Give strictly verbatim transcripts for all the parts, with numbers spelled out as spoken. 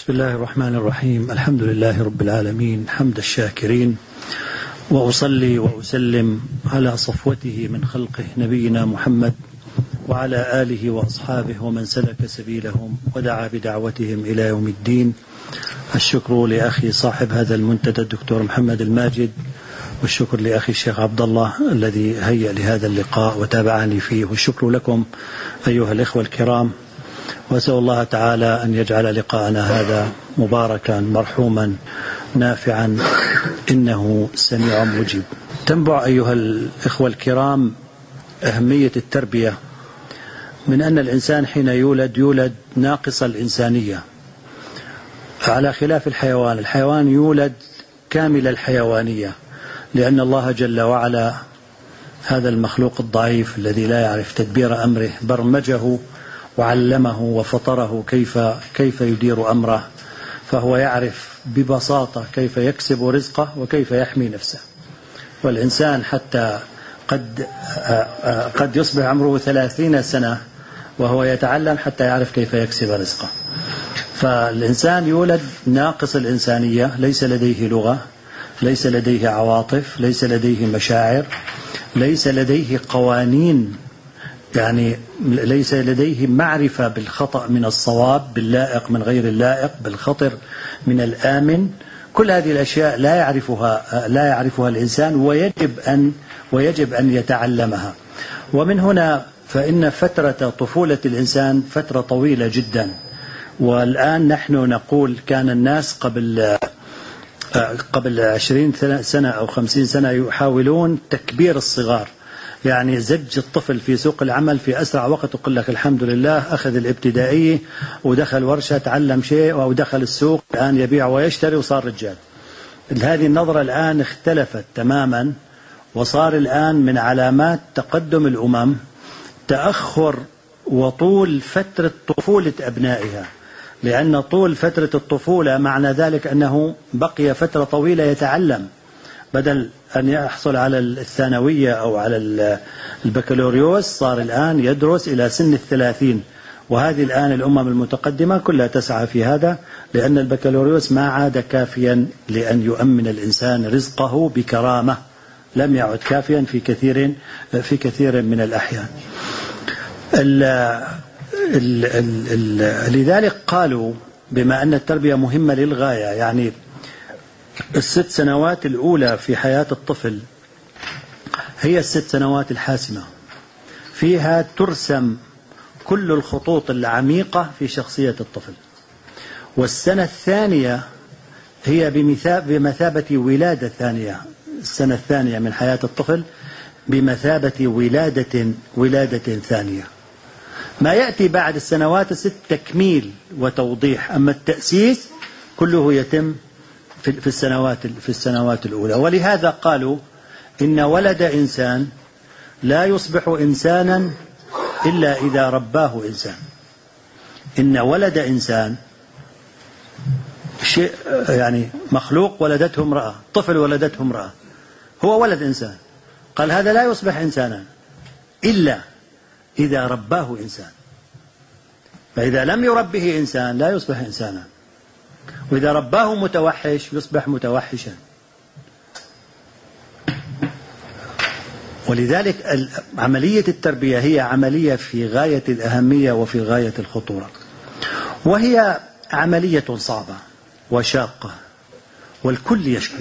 بسم الله الرحمن الرحيم. الحمد لله رب العالمين حمد الشاكرين، وأصلي وأسلم على صفوته من خلقه نبينا محمد وعلى آله وأصحابه ومن سلك سبيلهم ودعا بدعوتهم إلى يوم الدين. الشكر لأخي صاحب هذا المنتدى الدكتور محمد الماجد، والشكر لأخي الشيخ عبد الله الذي هيأ لهذا اللقاء وتابعني فيه، والشكر لكم أيها الإخوة الكرام، وأسأل الله تعالى أن يجعل لقاءنا هذا مباركا مرحوما نافعا إنه سميع مجيب. تنبع أيها الإخوة الكرام أهمية التربية من أن الإنسان حين يولد يولد ناقص الإنسانية، على خلاف الحيوان. الحيوان يولد كامل الحيوانية، لأن الله جل وعلا هذا المخلوق الضعيف الذي لا يعرف تدبير أمره برمجه وعلمه وفطره كيف كيف يدير أمره، فهو يعرف ببساطة كيف يكسب رزقه وكيف يحمي نفسه. والإنسان حتى قد قد يصبح عمره ثلاثين سنة وهو يتعلم حتى يعرف كيف يكسب رزقه. فالإنسان يولد ناقص الإنسانية، ليس لديه لغة، ليس لديه عواطف، ليس لديه مشاعر، ليس لديه قوانين، يعني ليس لديه معرفة بالخطأ من الصواب، باللائق من غير اللائق، بالخطر من الآمن. كل هذه الأشياء لا يعرفها لا يعرفها الإنسان، ويجب أن ويجب أن يتعلمها. ومن هنا فإن فترة طفولة الإنسان فترة طويلة جدا. والآن نحن نقول كان الناس قبل قبل عشرين سنة أو خمسين سنة يحاولون تكبير الصغار، يعني زج الطفل في سوق العمل في أسرع وقت، وقل لك الحمد لله أخذ الابتدائية ودخل ورشة تعلم شيء، أو دخل السوق الآن يبيع ويشتري وصار رجال. هذه النظرة الآن اختلفت تماما، وصار الآن من علامات تقدم الأمم تأخر وطول فترة طفولة أبنائها، لأن طول فترة الطفولة معنى ذلك أنه بقي فترة طويلة يتعلم، بدل أن يحصل على الثانوية أو على البكالوريوس صار الآن يدرس إلى سن الثلاثين. وهذه الآن الأمم المتقدمة كلها تسعى في هذا، لأن البكالوريوس ما عاد كافيا لأن يؤمن الإنسان رزقه بكرامة، لم يعد كافيا في كثير في كثير من الأحيان. ال ال ال ال لذلك قالوا بما أن التربية مهمة للغاية، يعني الست سنوات الأولى في حياة الطفل هي الست سنوات الحاسمة، فيها ترسم كل الخطوط العميقة في شخصية الطفل. والسنة الثانية هي بمثابة ولادة ثانية، السنة الثانية من حياة الطفل بمثابة ولادة ولادة ثانية. ما يأتي بعد السنوات الست تكميل وتوضيح، أما التأسيس كله يتم في السنوات في السنوات الأولى. ولهذا قالوا إن ولد إنسان لا يصبح إنسانا إلا إذا رباه إنسان. إن ولد إنسان شيء، يعني مخلوق ولدته امرأة، طفل ولدته امرأة، هو ولد إنسان، قال هذا لا يصبح إنسانا إلا إذا رباه إنسان. فإذا لم يربه إنسان لا يصبح إنسانا، وإذا رباه متوحش يصبح متوحشا. ولذلك عملية التربية هي عملية في غاية الأهمية وفي غاية الخطورة، وهي عملية صعبة وشاقة، والكل يشكو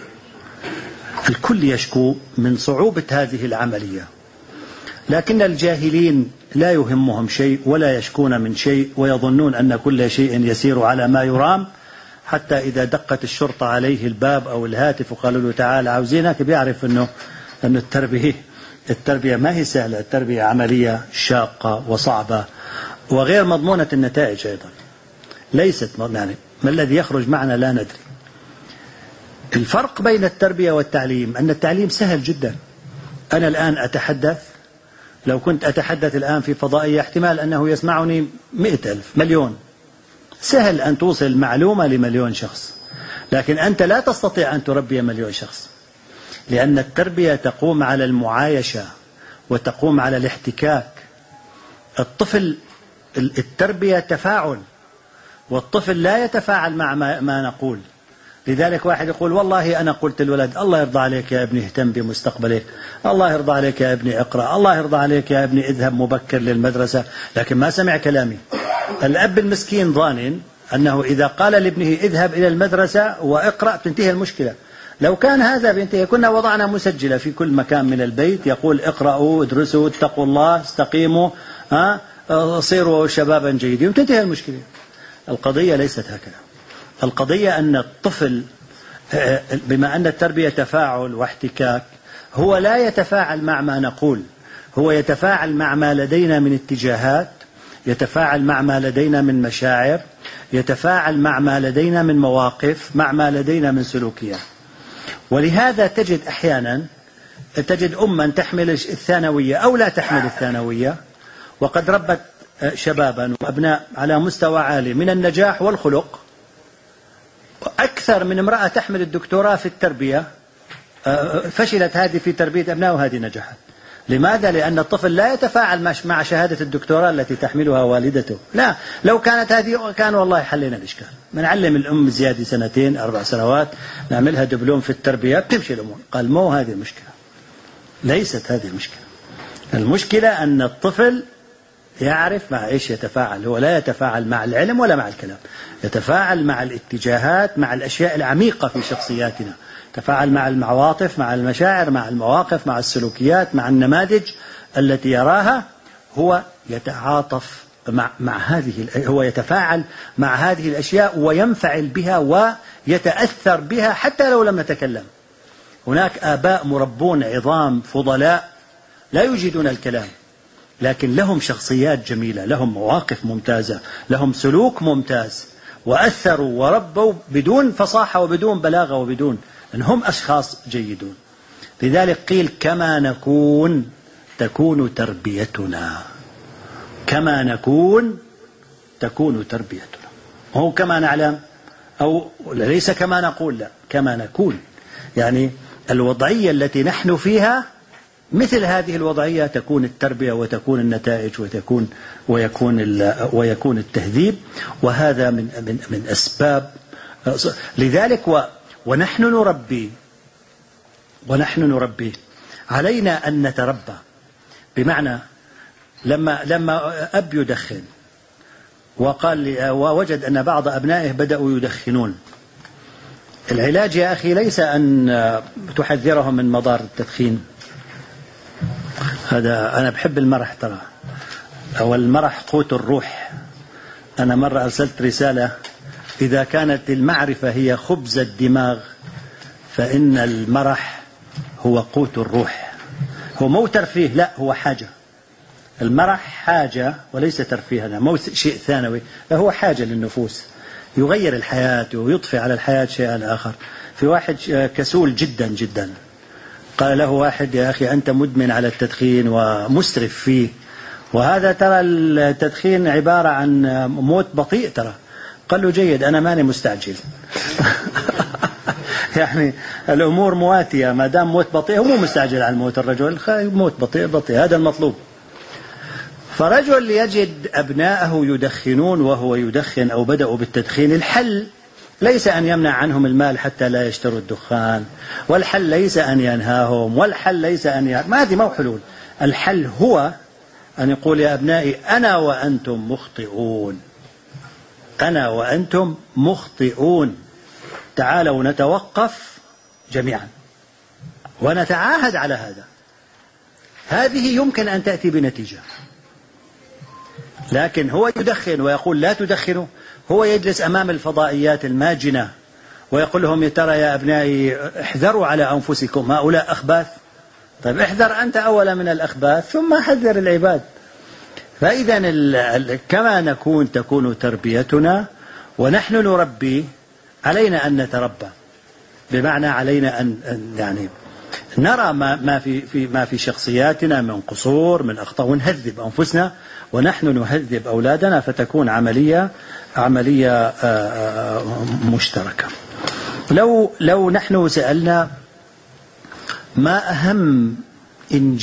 الكل يشكو من صعوبة هذه العملية. لكن الجاهلين لا يهمهم شيء ولا يشكون من شيء، ويظنون أن كل شيء يسير على ما يرام، حتى إذا دقت الشرطة عليه الباب أو الهاتف وقالوا له تعال عاوزينك، بيعرف أنه أن التربية التربية ما هي سهلة، التربية عملية شاقة وصعبة وغير مضمونة النتائج أيضا، ليست يعني ما الذي يخرج معنا لا ندري. الفرق بين التربية والتعليم أن التعليم سهل جدا. أنا الآن أتحدث، لو كنت أتحدث الآن في فضائية احتمال أنه يسمعني مئة ألف مليون، سهل أن توصل معلومة لمليون شخص، لكن أنت لا تستطيع أن تربي مليون شخص، لأن التربية تقوم على المعايشة وتقوم على الاحتكاك. الطفل التربية تفاعل، والطفل لا يتفاعل مع ما, ما نقول. لذلك واحد يقول والله أنا قلت الولد الله يرضى عليك يا ابني اهتم بمستقبلك، الله يرضى عليك يا ابني اقرأ، الله يرضى عليك يا ابني اذهب مبكر للمدرسة، لكن ما سمع كلامي. الأب المسكين ظان أنه إذا قال لابنه اذهب إلى المدرسة وإقرأ تنتهي المشكلة. لو كان هذا بينتهي كنا وضعنا مسجلة في كل مكان من البيت يقول اقرأوا ادرسوا اتقوا الله استقيموا ها صيروا شبابا جيدين وتنتهي المشكلة. القضية ليست هكذا. القضية أن الطفل بما أن التربية تفاعل واحتكاك، هو لا يتفاعل مع ما نقول، هو يتفاعل مع ما لدينا من اتجاهات، يتفاعل مع ما لدينا من مشاعر، يتفاعل مع ما لدينا من مواقف، مع ما لدينا من سلوكيات. ولهذا تجد أحيانا تجد أما تحمل الثانوية أو لا تحمل الثانوية وقد ربت شبابا وأبناء على مستوى عالي من النجاح والخلق أكثر من امرأة تحمل الدكتوراه في التربية، فشلت هذه في تربية أبناء وهذه نجحت. لماذا؟ لأن الطفل لا يتفاعل مع شهادة الدكتوراه التي تحملها والدته. لا، لو كانت هذه كان والله حلينا الإشكال. بنعلم الأم زيادة سنتين أربع سنوات نعملها دبلوم في التربية بتمشي الأمور. قال مو هذه المشكلة، ليست هذه المشكلة. المشكلة أن الطفل يعرف مع إيش يتفاعل. هو لا يتفاعل مع العلم ولا مع الكلام، يتفاعل مع الاتجاهات، مع الأشياء العميقة في شخصياتنا، يتفاعل مع العواطف، مع المشاعر، مع المواقف، مع السلوكيات، مع النماذج التي يراها. هو يتعاطف مع, مع هذه، هو يتفاعل مع هذه الأشياء وينفعل بها ويتأثر بها حتى لو لم نتكلم. هناك آباء مربون عظام فضلاء لا يجيدون الكلام، لكن لهم شخصيات جميلة، لهم مواقف ممتازة، لهم سلوك ممتاز، وأثروا وربوا بدون فصاحة وبدون بلاغة وبدون أنهم أشخاص جيدون. لذلك قيل كما نكون تكون تربيتنا، كما نكون تكون تربيتنا. هو كما نعلم أو ليس كما نقول، لا كما نكون، يعني الوضعية التي نحن فيها مثل هذه الوضعية تكون التربية وتكون النتائج وتكون ويكون ويكون التهذيب. وهذا من من من أسباب. لذلك و ونحن نربي ونحن نربي علينا أن نتربى. بمعنى لما لما أب يدخن وقال لي ووجد أن بعض أبنائه بدأوا يدخنون، العلاج يا أخي ليس أن تحذرهم من مضار التدخين. هذا أنا بحب المرح ترى، أو المرح قوت الروح. أنا مرة أرسلت رسالة إذا كانت المعرفة هي خبز الدماغ فإن المرح هو قوت الروح. هو مو ترفيه، لا هو حاجة. المرح حاجة وليس ترفيه، هذا مو شيء ثانوي، هو حاجة للنفوس يغير الحياة ويضفي على الحياة شيئا آخر. في واحد كسول جدا جدا قال له واحد يا أخي أنت مدمن على التدخين ومسرف فيه، وهذا ترى التدخين عبارة عن موت بطيء ترى. قال له جيد أنا ماني مستعجل. يعني الأمور مواتية، ما دام موت بطيء هو مو مستعجل على الموت. الرجل موت بطيء بطيء، هذا المطلوب. فرجل يجد أبناءه يدخنون وهو يدخن أو بدأوا بالتدخين، الحل ليس أن يمنع عنهم المال حتى لا يشتروا الدخان، والحل ليس أن ينهاهم، والحل ليس أن ي... ما هذه مو حلول. الحل هو أن يقول يا أبنائي أنا وأنتم مخطئون، أنا وأنتم مخطئون، تعالوا نتوقف جميعا ونتعاهد على هذا. هذه يمكن أن تأتي بنتيجة. لكن هو يدخن ويقول لا تدخنوا، هو يجلس أمام الفضائيات الماجنة ويقول لهم ترى يا أبنائي احذروا على أنفسكم هؤلاء أخباث. طيب احذر أنت أولا من الأخباث ثم حذر العباد. فإذا كما نكون تكون تربيتنا، ونحن نربي علينا أن نتربى. بمعنى علينا أن يعني نرى ما ما في في ما في شخصياتنا من قصور من أخطاء ونهذب أنفسنا ونحن نهذب أولادنا، فتكون عملية عملية مشتركة. لو لو نحن سألنا ما أهم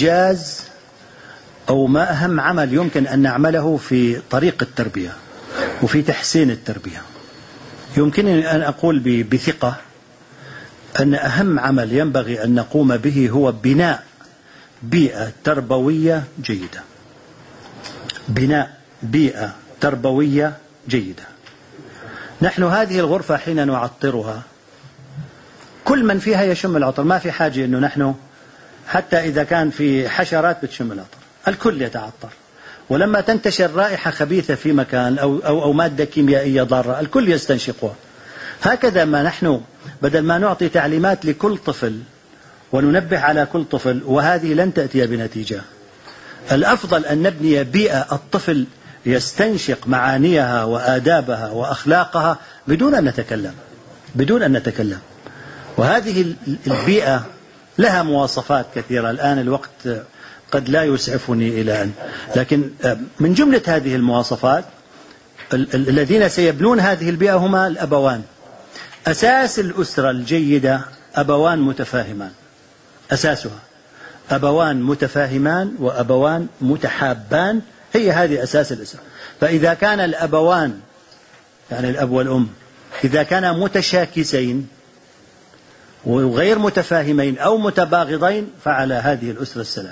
إنجاز أو ما أهم عمل يمكن أن نعمله في طريق التربية، وفي تحسين التربية. يمكنني أن أقول بثقة أن أهم عمل ينبغي أن نقوم به هو بناء بيئة تربوية جيدة. بناء بيئة تربوية جيدة. نحن هذه الغرفة حين نعطرها كل من فيها يشم العطر، ما في حاجة أنه نحن حتى إذا كان في حشرات بتشم العطر الكل يتعطر، ولما تنتشر رائحة خبيثة في مكان أو, أو, أو مادة كيميائية ضارة الكل يستنشقها. هكذا ما نحن بدل ما نعطي تعليمات لكل طفل وننبه على كل طفل وهذه لن تأتي بنتيجة، الأفضل أن نبني بيئة الطفل يستنشق معانيها وآدابها وأخلاقها بدون أن نتكلم بدون أن نتكلم وهذه البيئة لها مواصفات كثيرة. الآن الوقت قد لا يسعفني إلى أن، لكن من جملة هذه المواصفات الذين سيبنون هذه البيئة هما الأبوان. أساس الأسرة الجيدة أبوان متفاهمان، أساسها أبوان متفاهمان وأبوان متحابان، هي هذه أساس الأسرة. فإذا كان الأبوان يعني الأب والأم إذا كانا متشاكسين وغير متفاهمين أو متباغضين فعلى هذه الأسرة السلام.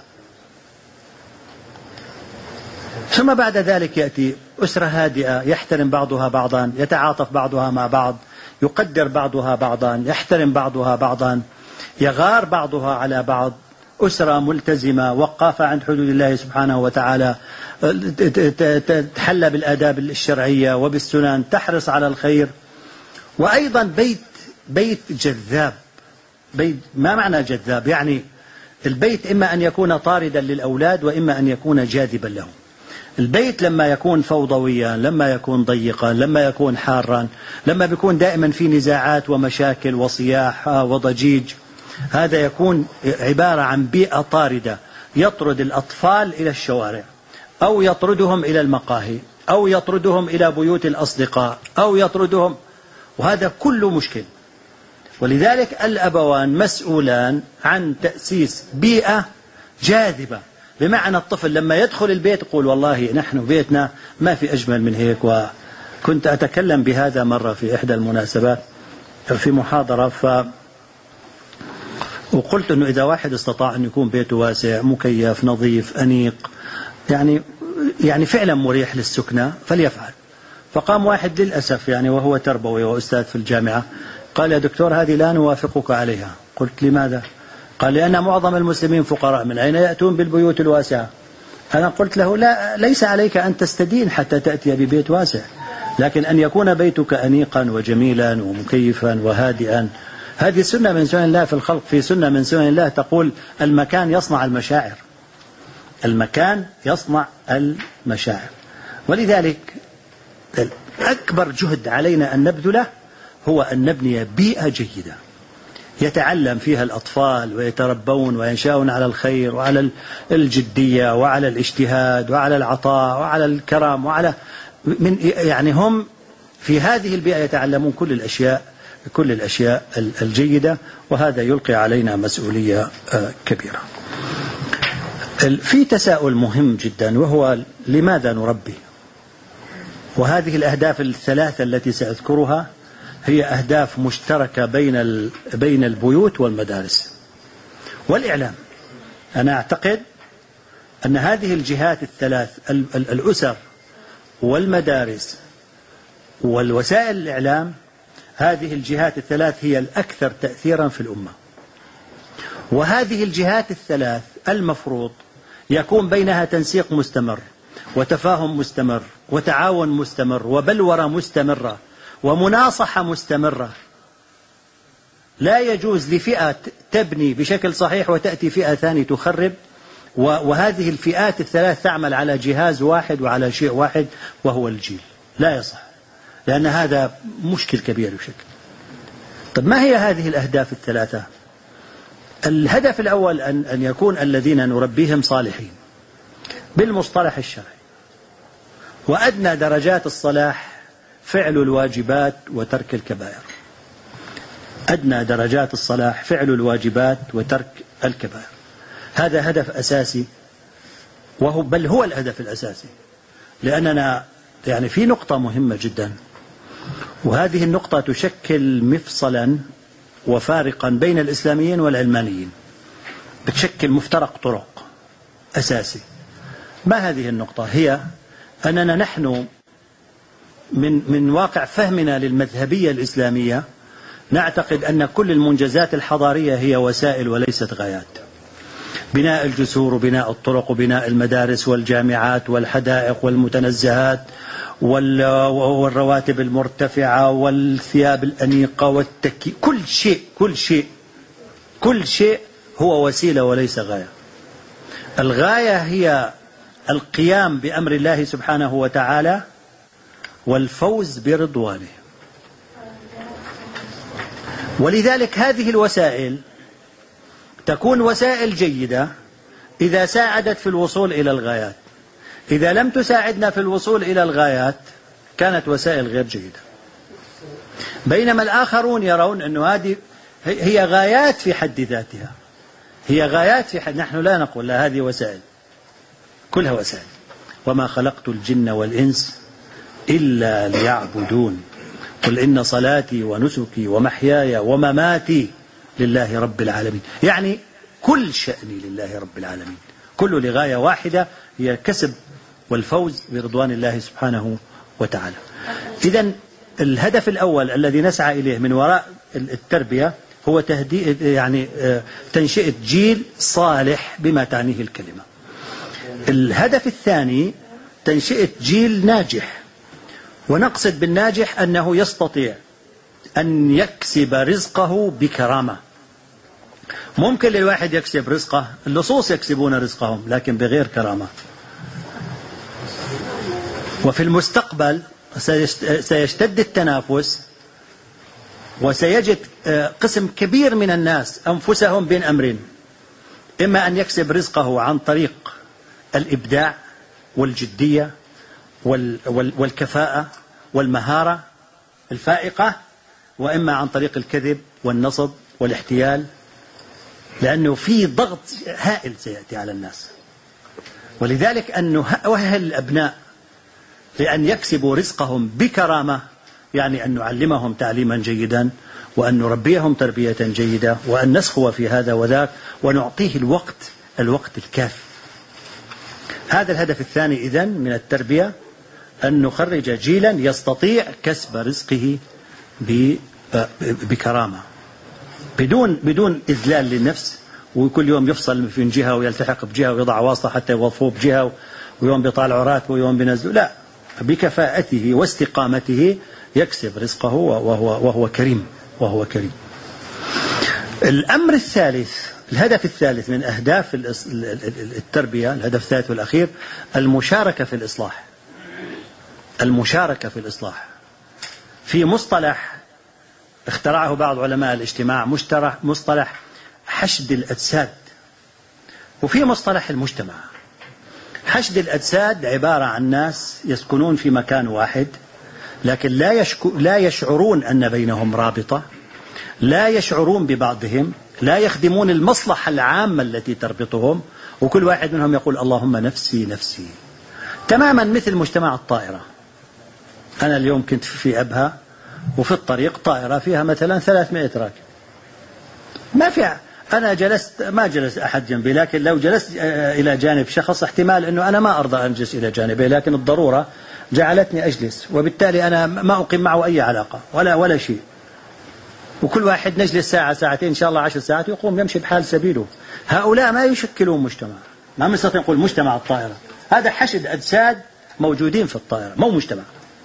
ثم بعد ذلك يأتي أسرة هادئة يحترم بعضها بعضا، يتعاطف بعضها مع بعض، يقدر بعضها بعضا، يحترم بعضها بعضا، يغار بعضها على بعض. أسرة ملتزمة وقافة عند حدود الله سبحانه وتعالى، تحلى بالآداب الشرعية وبالسنن، تحرص على الخير. وأيضا بيت بيت جذاب. بيت ما معنى جذاب؟ يعني البيت إما أن يكون طاردا للأولاد وإما أن يكون جاذبا لهم. البيت لما يكون فوضويا، لما يكون ضيقا، لما يكون حارا، لما بيكون دائما في نزاعات ومشاكل وصياح وضجيج، هذا يكون عبارة عن بيئة طاردة يطرد الأطفال إلى الشوارع أو يطردهم إلى المقاهي أو يطردهم إلى بيوت الأصدقاء أو يطردهم، وهذا كله مشكل. ولذلك الأبوان مسؤولان عن تأسيس بيئة جاذبة، بمعنى الطفل لما يدخل البيت يقول والله نحن بيتنا ما في أجمل من هيك. وكنت أتكلم بهذا مرة في إحدى المناسبات في محاضرة، ف وقلت أنه إذا واحد استطاع أن يكون بيته واسع مكيف نظيف أنيق يعني يعني فعلا مريح للسكنة فليفعل. فقام واحد للأسف يعني وهو تربوي وأستاذ في الجامعة قال يا دكتور هذه لا نوافقك عليها. قلت لماذا؟ قال لأن معظم المسلمين فقراء، من أين يأتون بالبيوت الواسعة؟ أنا قلت له لا، ليس عليك أن تستدين حتى تأتي ببيت واسع، لكن أن يكون بيتك أنيقا وجميلا ومكيفا وهادئا، هذه سنة من سنن الله في الخلق. في سنة من سنن الله تقول المكان يصنع المشاعر، المكان يصنع المشاعر. ولذلك أكبر جهد علينا أن نبذله هو أن نبني بيئة جيدة يتعلم فيها الأطفال ويتربون وينشأون على الخير وعلى الجدية وعلى الاجتهاد وعلى العطاء وعلى الكرم وعلى من يعني هم في هذه البيئة يتعلمون كل الأشياء كل الأشياء الجيدة، وهذا يلقي علينا مسؤولية كبيرة. في تساؤل مهم جدا وهو لماذا نربي؟ وهذه الأهداف الثلاثة التي سأذكرها هي أهداف مشتركة بين بين البيوت والمدارس والإعلام. أنا أعتقد أن هذه الجهات الثلاث الأسر والمدارس والوسائل الإعلام، هذه الجهات الثلاث هي الأكثر تأثيرا في الأمة. وهذه الجهات الثلاث المفروض يكون بينها تنسيق مستمر وتفاهم مستمر وتعاون مستمر وبلورة مستمرة ومناصحة مستمرة. لا يجوز لفئة تبني بشكل صحيح وتأتي فئة ثانية تخرب، وهذه الفئات الثلاث تعمل على جهاز واحد وعلى شيء واحد وهو الجيل. لا يصح، لأن هذا مشكل كبير بشكل. طب ما هي هذه الأهداف الثلاثة؟ الهدف الأول أن أن يكون الذين نربيهم صالحين بالمصطلح الشرعي، وأدنى درجات الصلاح فعل الواجبات وترك الكبائر. أدنى درجات الصلاح فعل الواجبات وترك الكبائر، هذا هدف أساسي، وهو بل هو الهدف الأساسي، لأننا يعني في نقطة مهمة جدا، وهذه النقطة تشكل مفصلا وفارقا بين الإسلاميين والعلمانيين، بتشكل مفترق طرق أساسي. ما هذه النقطة؟ هي أننا نحن من من واقع فهمنا للمذهبية الإسلامية نعتقد أن كل المنجزات الحضارية هي وسائل وليست غايات. بناء الجسور وبناء الطرق وبناء المدارس والجامعات والحدائق والمتنزهات والرواتب المرتفعة والثياب الأنيقة والتكي، كل شيء كل شيء كل شيء هو وسيلة وليس غاية. الغاية هي القيام بأمر الله سبحانه وتعالى والفوز برضوانه. ولذلك هذه الوسائل تكون وسائل جيدة إذا ساعدت في الوصول إلى الغايات. إذا لم تساعدنا في الوصول إلى الغايات كانت وسائل غير جيدة. بينما الآخرون يرون أن هذه هي غايات في حد ذاتها، هي غايات في حد. نحن لا نقول لا، هذه وسائل، كلها وسائل. وما خلقت الجن والإنس إلا ليعبدون قل إن صلاتي ونسكي ومحياي ومماتي لله رب العالمين. يعني كل شأني لله رب العالمين، كل لغاية واحدة هي الكسب والفوز برضوان الله سبحانه وتعالى. إذن الهدف الأول الذي نسعى إليه من وراء التربية هو تهدئ يعني تنشئة جيل صالح بما تعنيه الكلمة. الهدف الثاني تنشئة جيل ناجح، ونقصد بالناجح أنه يستطيع أن يكسب رزقه بكرامة. ممكن للواحد يكسب رزقه، اللصوص يكسبون رزقهم لكن بغير كرامة. وفي المستقبل سيشتد التنافس، وسيجد قسم كبير من الناس أنفسهم بين أمرين: إما أن يكسب رزقه عن طريق الإبداع والجدية والكفاءة والمهارة الفائقة، وإما عن طريق الكذب والنصب والاحتيال، لأنه في ضغط هائل سيأتي على الناس. ولذلك أن نؤهل الأبناء لأن يكسبوا رزقهم بكرامة، يعني أن نعلمهم تعليما جيدا، وأن نربيهم تربية جيدة، وأن نسخو في هذا وذاك، ونعطيه الوقت الوقت الكافي. هذا الهدف الثاني إذن من التربية، أن نخرج جيلا يستطيع كسب رزقه بكرامة، بدون بدون إذلال للنفس، وكل يوم يفصل من جهة ويلتحق بجهة ويضع واسطة حتى يوظفوه بجهة، ويوم بيطالعوا راتبه ويوم بينزلوا. لا، بكفاءته واستقامته يكسب رزقه وهو وهو كريم وهو كريم. الأمر الثالث، الهدف الثالث من أهداف التربية، الهدف الثالث والأخير، المشاركة في الإصلاح. المشاركة في الإصلاح في مصطلح اخترعه بعض علماء الاجتماع، مصطلح حشد الأجساد، وفي مصطلح المجتمع. حشد الأجساد عبارة عن ناس يسكنون في مكان واحد، لكن لا يشكو لا يشعرون أن بينهم رابطة، لا يشعرون ببعضهم، لا يخدمون المصلحة العامة التي تربطهم، وكل واحد منهم يقول اللهم نفسي نفسي. تماما مثل مجتمع الطائرة. أنا اليوم كنت في أبها، وفي الطريق طائرة فيها مثلا ثلاثمائة راكب، ما فيها. أنا جلست، ما جلس أحد جنبي، لكن لو جلست إلى جانب شخص احتمال أنه أنا ما أرضى أن أجلس إلى جانبه، لكن الضرورة جعلتني أجلس، وبالتالي أنا ما أقيم معه أي علاقة ولا ولا شيء. وكل واحد نجلس ساعة ساعتين إن شاء الله عشر ساعات، يقوم يمشي بحال سبيله. هؤلاء ما يشكلون مجتمع، ما نستطيع نقول مجتمع الطائرة. هذا حشد أجساد موجودين في الطائرة، مو مجتمع.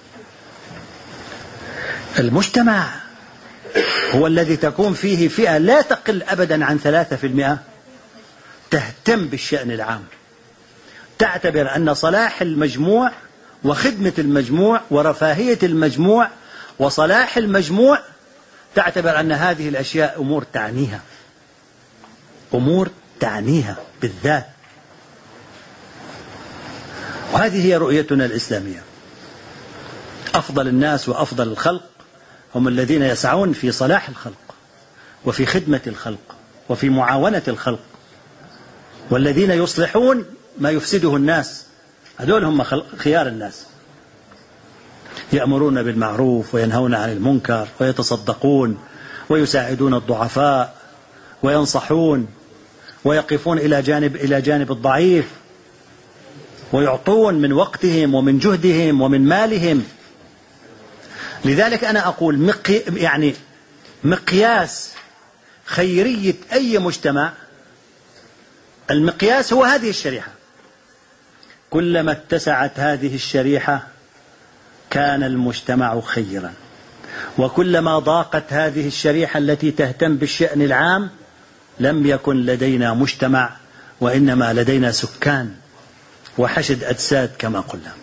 المجتمع هو الذي تكون فيه فئة لا تقل أبدا عن ثلاثة في المئة تهتم بالشأن العام، تعتبر أن صلاح المجموع وخدمة المجموع ورفاهية المجموع وصلاح المجموع، تعتبر أن هذه الأشياء أمور تعنيها، أمور تعنيها بالذات. وهذه هي رؤيتنا الإسلامية. أفضل الناس وأفضل الخلق هم الذين يسعون في صلاح الخلق وفي خدمة الخلق وفي معاونة الخلق، والذين يصلحون ما يفسده الناس، هذول هم خيار الناس. يأمرون بالمعروف وينهون عن المنكر ويتصدقون ويساعدون الضعفاء وينصحون ويقفون إلى جانب إلى جانب الضعيف ويعطون من وقتهم ومن جهدهم ومن مالهم. لذلك أنا أقول مقي يعني مقياس خيرية أي مجتمع، المقياس هو هذه الشريحة. كلما اتسعت هذه الشريحة كان المجتمع خيرا، وكلما ضاقت هذه الشريحة التي تهتم بالشأن العام لم يكن لدينا مجتمع، وإنما لدينا سكان وحشد أجساد كما قلنا.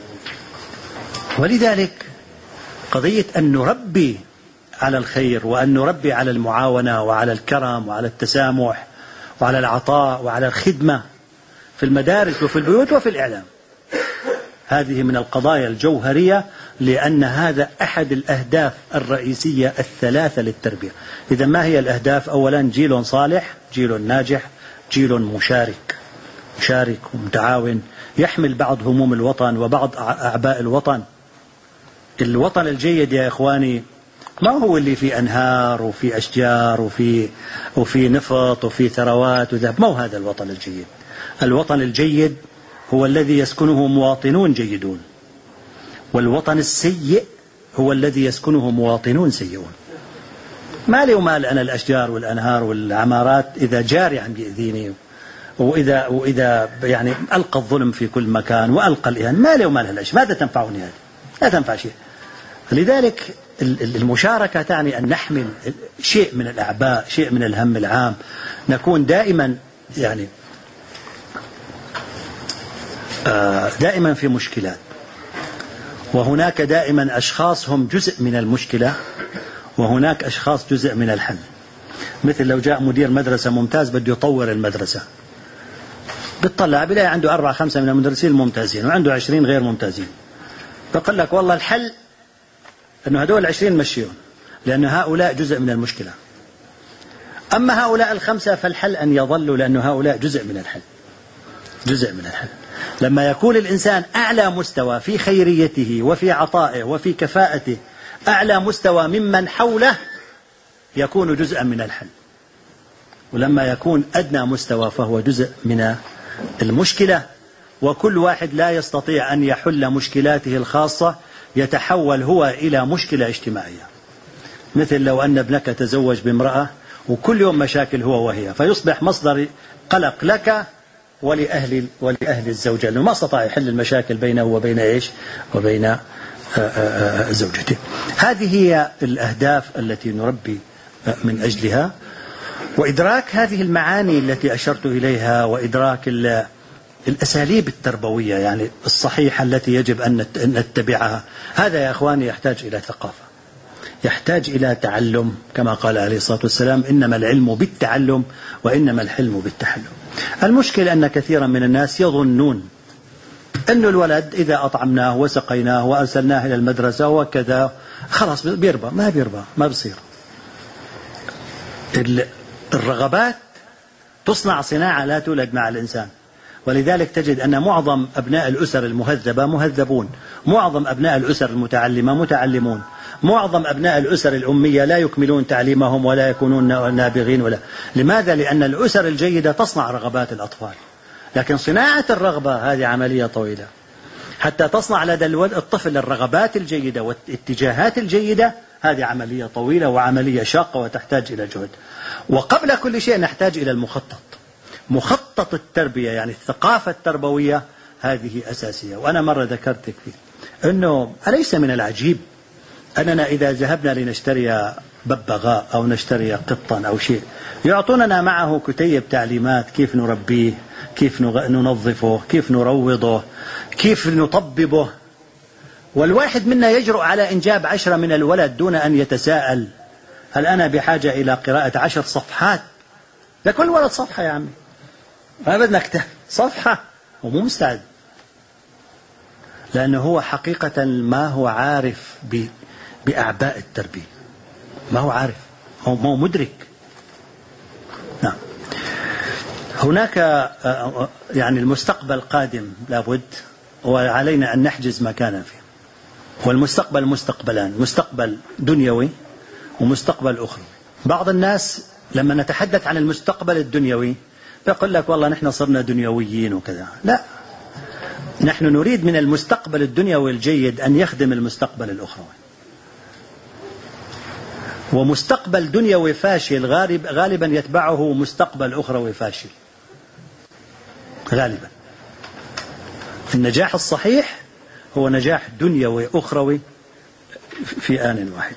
ولذلك قضية أن نربي على الخير وأن نربي على المعاونة وعلى الكرم وعلى التسامح وعلى العطاء وعلى الخدمة في المدارس وفي البيوت وفي الإعلام، هذه من القضايا الجوهرية، لأن هذا أحد الأهداف الرئيسية الثلاثة للتربية. إذا ما هي الأهداف؟ أولا جيل صالح، جيل ناجح، جيل مشارك مشارك ومتعاون، يحمل بعض هموم الوطن وبعض أعباء الوطن. الوطن الجيد يا إخواني ما هو اللي فيه أنهار وفي أشجار وفي وفي نفط وفي ثروات وذهب، ما هو هذا الوطن الجيد. الوطن الجيد هو الذي يسكنه مواطنون جيدون، والوطن السيء هو الذي يسكنه مواطنون سيئون. ما لي ومال أنا الأشجار والأنهار والعمارات إذا جاري عم يأذيني، وإذا وإذا يعني ألقى الظلم في كل مكان وألقى الإهانة، ما لي ومال هالأشياء، ماذا تنفعني هذه؟ لا تنفع شيء. لذلك المشاركة تعني أن نحمل شيء من الأعباء، شيء من الهم العام، نكون دائما يعني دائما في مشكلات، وهناك دائما أشخاص هم جزء من المشكلة وهناك أشخاص جزء من الحل. مثل لو جاء مدير مدرسة ممتاز بده يطور المدرسة، بتطلع بلاقي عنده أربعة خمسة من المدرسين الممتازين وعنده عشرين غير ممتازين، فقال لك والله الحل أنه هدول العشرين مشيون، لأن هؤلاء جزء من المشكلة. أما هؤلاء الخمسة فالحل أن يظلوا، لأن هؤلاء جزء من الحل جزء من الحل. لما يكون الإنسان أعلى مستوى في خيريته وفي عطائه وفي كفاءته، أعلى مستوى ممن حوله، يكون جزءا من الحل. ولما يكون أدنى مستوى فهو جزء من المشكلة. وكل واحد لا يستطيع أن يحل مشكلاته الخاصة، يتحول هو إلى مشكلة اجتماعية. مثل لو أن ابنك تزوج بامرأة وكل يوم مشاكل هو وهي، فيصبح مصدر قلق لك ولأهل ولأهل الزوجة، لأنه ما استطاع يحل المشاكل بينه وبين إيش وبين زوجته. هذه هي الأهداف التي نربي من أجلها، وإدراك هذه المعاني التي أشرت إليها، وإدراك الأساليب التربوية يعني الصحيحة التي يجب أن نتبعها. هذا يا أخواني يحتاج إلى ثقافة، يحتاج إلى تعلم، كما قال عليه الصلاة والسلام: إنما العلم بالتعلم وإنما الحلم بالتحلم. المشكلة أن كثيرا من الناس يظنون أن الولد إذا أطعمناه وسقيناه وأرسلناه إلى المدرسة وكذا خلاص بيربى. ما بيربى، ما بصير. الرغبات تصنع صناعة لا تولد مع الإنسان. ولذلك تجد أن معظم أبناء الأسر المهذبة مهذبون، معظم أبناء الأسر المتعلمة متعلمون، معظم أبناء الأسر الأمية لا يكملون تعليمهم ولا يكونون نابغين. ولا لماذا؟ لأن الأسر الجيدة تصنع رغبات الأطفال، لكن صناعة الرغبة هذه عملية طويلة. حتى تصنع لدى الطفل الرغبات الجيدة والاتجاهات الجيدة، هذه عملية طويلة وعملية شاقة وتحتاج إلى جهد. وقبل كل شيء نحتاج إلى المخطط، مخطط التربية، يعني الثقافة التربوية هذه أساسية. وأنا مرة ذكرت فيه أنه أليس من العجيب أننا إذا ذهبنا لنشتري ببغاء أو نشتري قطا أو شيء يعطوننا معه كتيب تعليمات كيف نربيه، كيف ننظفه، كيف نروضه، كيف نطببه، والواحد منا يجرؤ على إنجاب عشرة من الولد دون أن يتساءل هل أنا بحاجة إلى قراءة عشر صفحات؟ لكل ولد صفحة يا عمي، ما بدنا كتاب، صفحة، ومو مستعد، لأنه هو حقيقة ما هو عارف بأعباء التربية، ما هو عارف، هو ما هو مدرك. نعم. هناك يعني المستقبل قادم لابد، وعلينا أن نحجز مكانا فيه. والمستقبل مستقبلان، مستقبل دنيوي ومستقبل أخروي. بعض الناس لما نتحدث عن المستقبل الدنيوي يقول لك والله نحن صرنا دنيويين وكذا. لا، نحن نريد من المستقبل الدنيوي الجيد أن يخدم المستقبل الأخروي. ومستقبل دنيوي فاشل غالب غالبا يتبعه مستقبل أخروي فاشل غالبا. النجاح الصحيح هو نجاح دنيوي أخروي في آن واحد.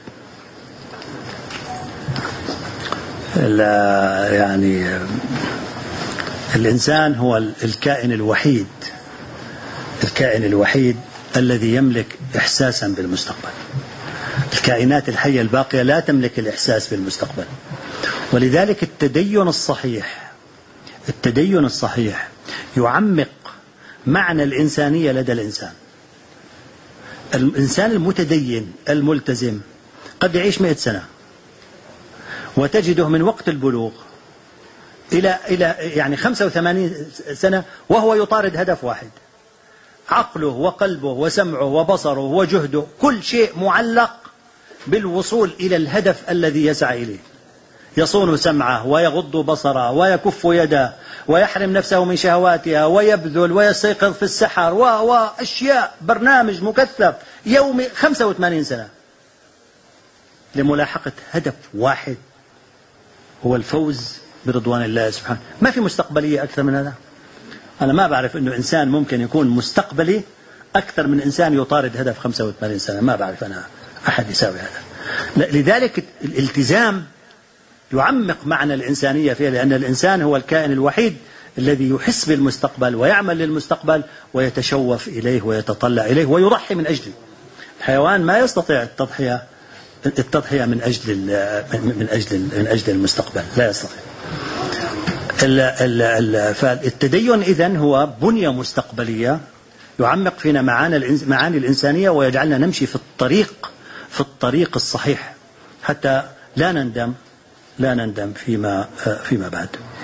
يعني الإنسان هو الكائن الوحيد الكائن الوحيد الذي يملك إحساسا بالمستقبل. الكائنات الحية الباقية لا تملك الإحساس بالمستقبل. ولذلك التدين الصحيح التدين الصحيح يعمق معنى الإنسانية لدى الإنسان. الإنسان المتدين الملتزم قد يعيش مئة سنة وتجده من وقت البلوغ إلى إلى يعني خمسة وثمانين سنة وهو يطارد هدف واحد. عقله وقلبه وسمعه وبصره وجهده كل شيء معلق بالوصول إلى الهدف الذي يسعى إليه. يصون سمعه ويغض بصره ويكف يده ويحرم نفسه من شهواتها ويبذل ويستيقظ في السحر وأشياء برنامج مكثف يومي خمسة وثمانين سنة لملاحقة هدف واحد هو الفوز برضوان الله سبحانه. ما في مستقبلية أكثر من هذا. أنا ما بعرف أنه إنسان ممكن يكون مستقبلي أكثر من إنسان يطارد هدف خمسة وثمانين سنة. ما بعرف أنا أحد يساوي هذا. لذلك الالتزام يعمق معنى الإنسانية فيه، لأن الإنسان هو الكائن الوحيد الذي يحس بالمستقبل ويعمل للمستقبل ويتشوف إليه ويتطلع إليه ويضحي من أجله. الحيوان ما يستطيع التضحية التضحية من أجل من أجل من أجل المستقبل، لا يستطيع. فالتدين إذن هو بنية مستقبلية يعمق فينا معاني الإنسانية ويجعلنا نمشي في الطريق في الطريق الصحيح حتى لا نندم لا نندم فيما فيما بعد.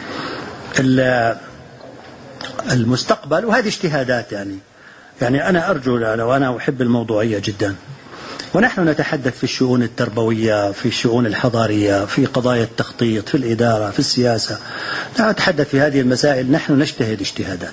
المستقبل وهذه اجتهادات يعني يعني أنا أرجو لو أنا أحب الموضوعية جدا، ونحن نتحدث في الشؤون التربوية، في الشؤون الحضارية، في قضايا التخطيط، في الإدارة، في السياسة، نتحدث في هذه المسائل. نحن نجتهد اجتهادات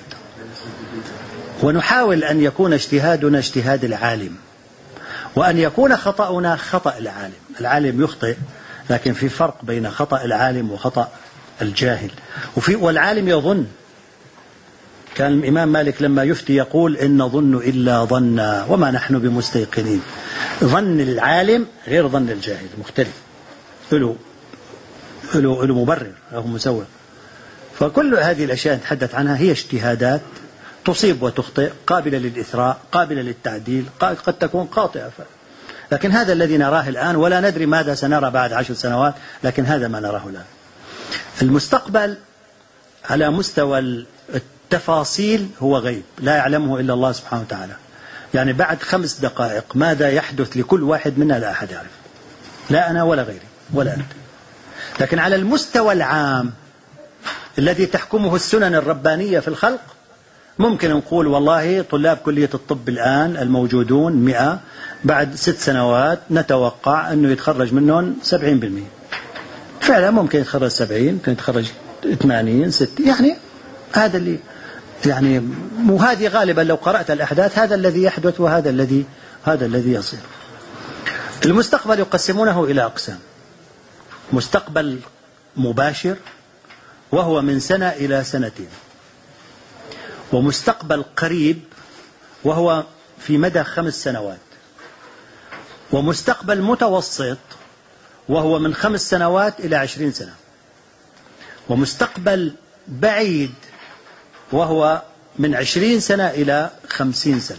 ونحاول أن يكون اجتهادنا اجتهاد العالم، وأن يكون خطأنا خطأ العالم. العالم يخطئ، لكن في فرق بين خطأ العالم وخطأ الجاهل. وفي والعالم يظن. كان الإمام مالك لما يفتي يقول إن نظن إلا ظنا وما نحن بمستيقنين. ظن العالم غير ظن الجاهل، مختلف، له له له مبرر أو مسوغ. فكل هذه الأشياء نتحدث عنها هي اجتهادات تصيب وتخطئ، قابلة للإثراء، قابلة للتعديل، قد تكون خاطئة. لكن هذا الذي نراه الآن، ولا ندري ماذا سنرى بعد عشر سنوات، لكن هذا ما نراه الآن. المستقبل على مستوى التفاصيل هو غيب لا يعلمه إلا الله سبحانه وتعالى. يعني بعد خمس دقائق ماذا يحدث لكل واحد منا لا أحد يعرف، لا أنا ولا غيري ولا أنت. لكن على المستوى العام الذي تحكمه السنن الربانية في الخلق، ممكن نقول والله طلاب كلية الطب الآن الموجودون مئة، بعد ست سنوات نتوقع أنه يتخرج منهم سبعين بالمئة. فعلا ممكن يتخرج سبعين، ممكن يتخرج ثمانين، ستين، يعني هذا اللي يعني وهذه غالبا لو قرأت الأحداث هذا الذي يحدث وهذا الذي هذا الذي يصير. المستقبل يقسمونه إلى أقسام: مستقبل مباشر وهو من سنة إلى سنتين، ومستقبل قريب وهو في مدى خمس سنوات، ومستقبل متوسط وهو من خمس سنوات إلى عشرين سنة، ومستقبل بعيد وهو من عشرين سنة إلى خمسين سنة،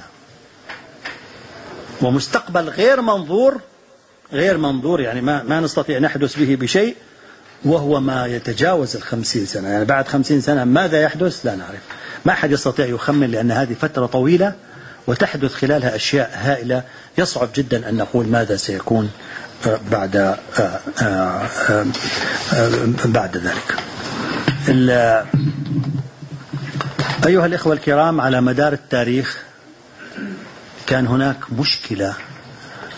ومستقبل غير منظور غير منظور يعني ما, ما نستطيع نحدث به بشيء وهو ما يتجاوز الخمسين سنة. يعني بعد خمسين سنة ماذا يحدث لا نعرف، ما أحد يستطيع يخمن، لأن هذه فترة طويلة وتحدث خلالها أشياء هائلة يصعب جدا أن نقول ماذا سيكون بعد بعد ذلك. أيها الإخوة الكرام، على مدار التاريخ كان هناك مشكلة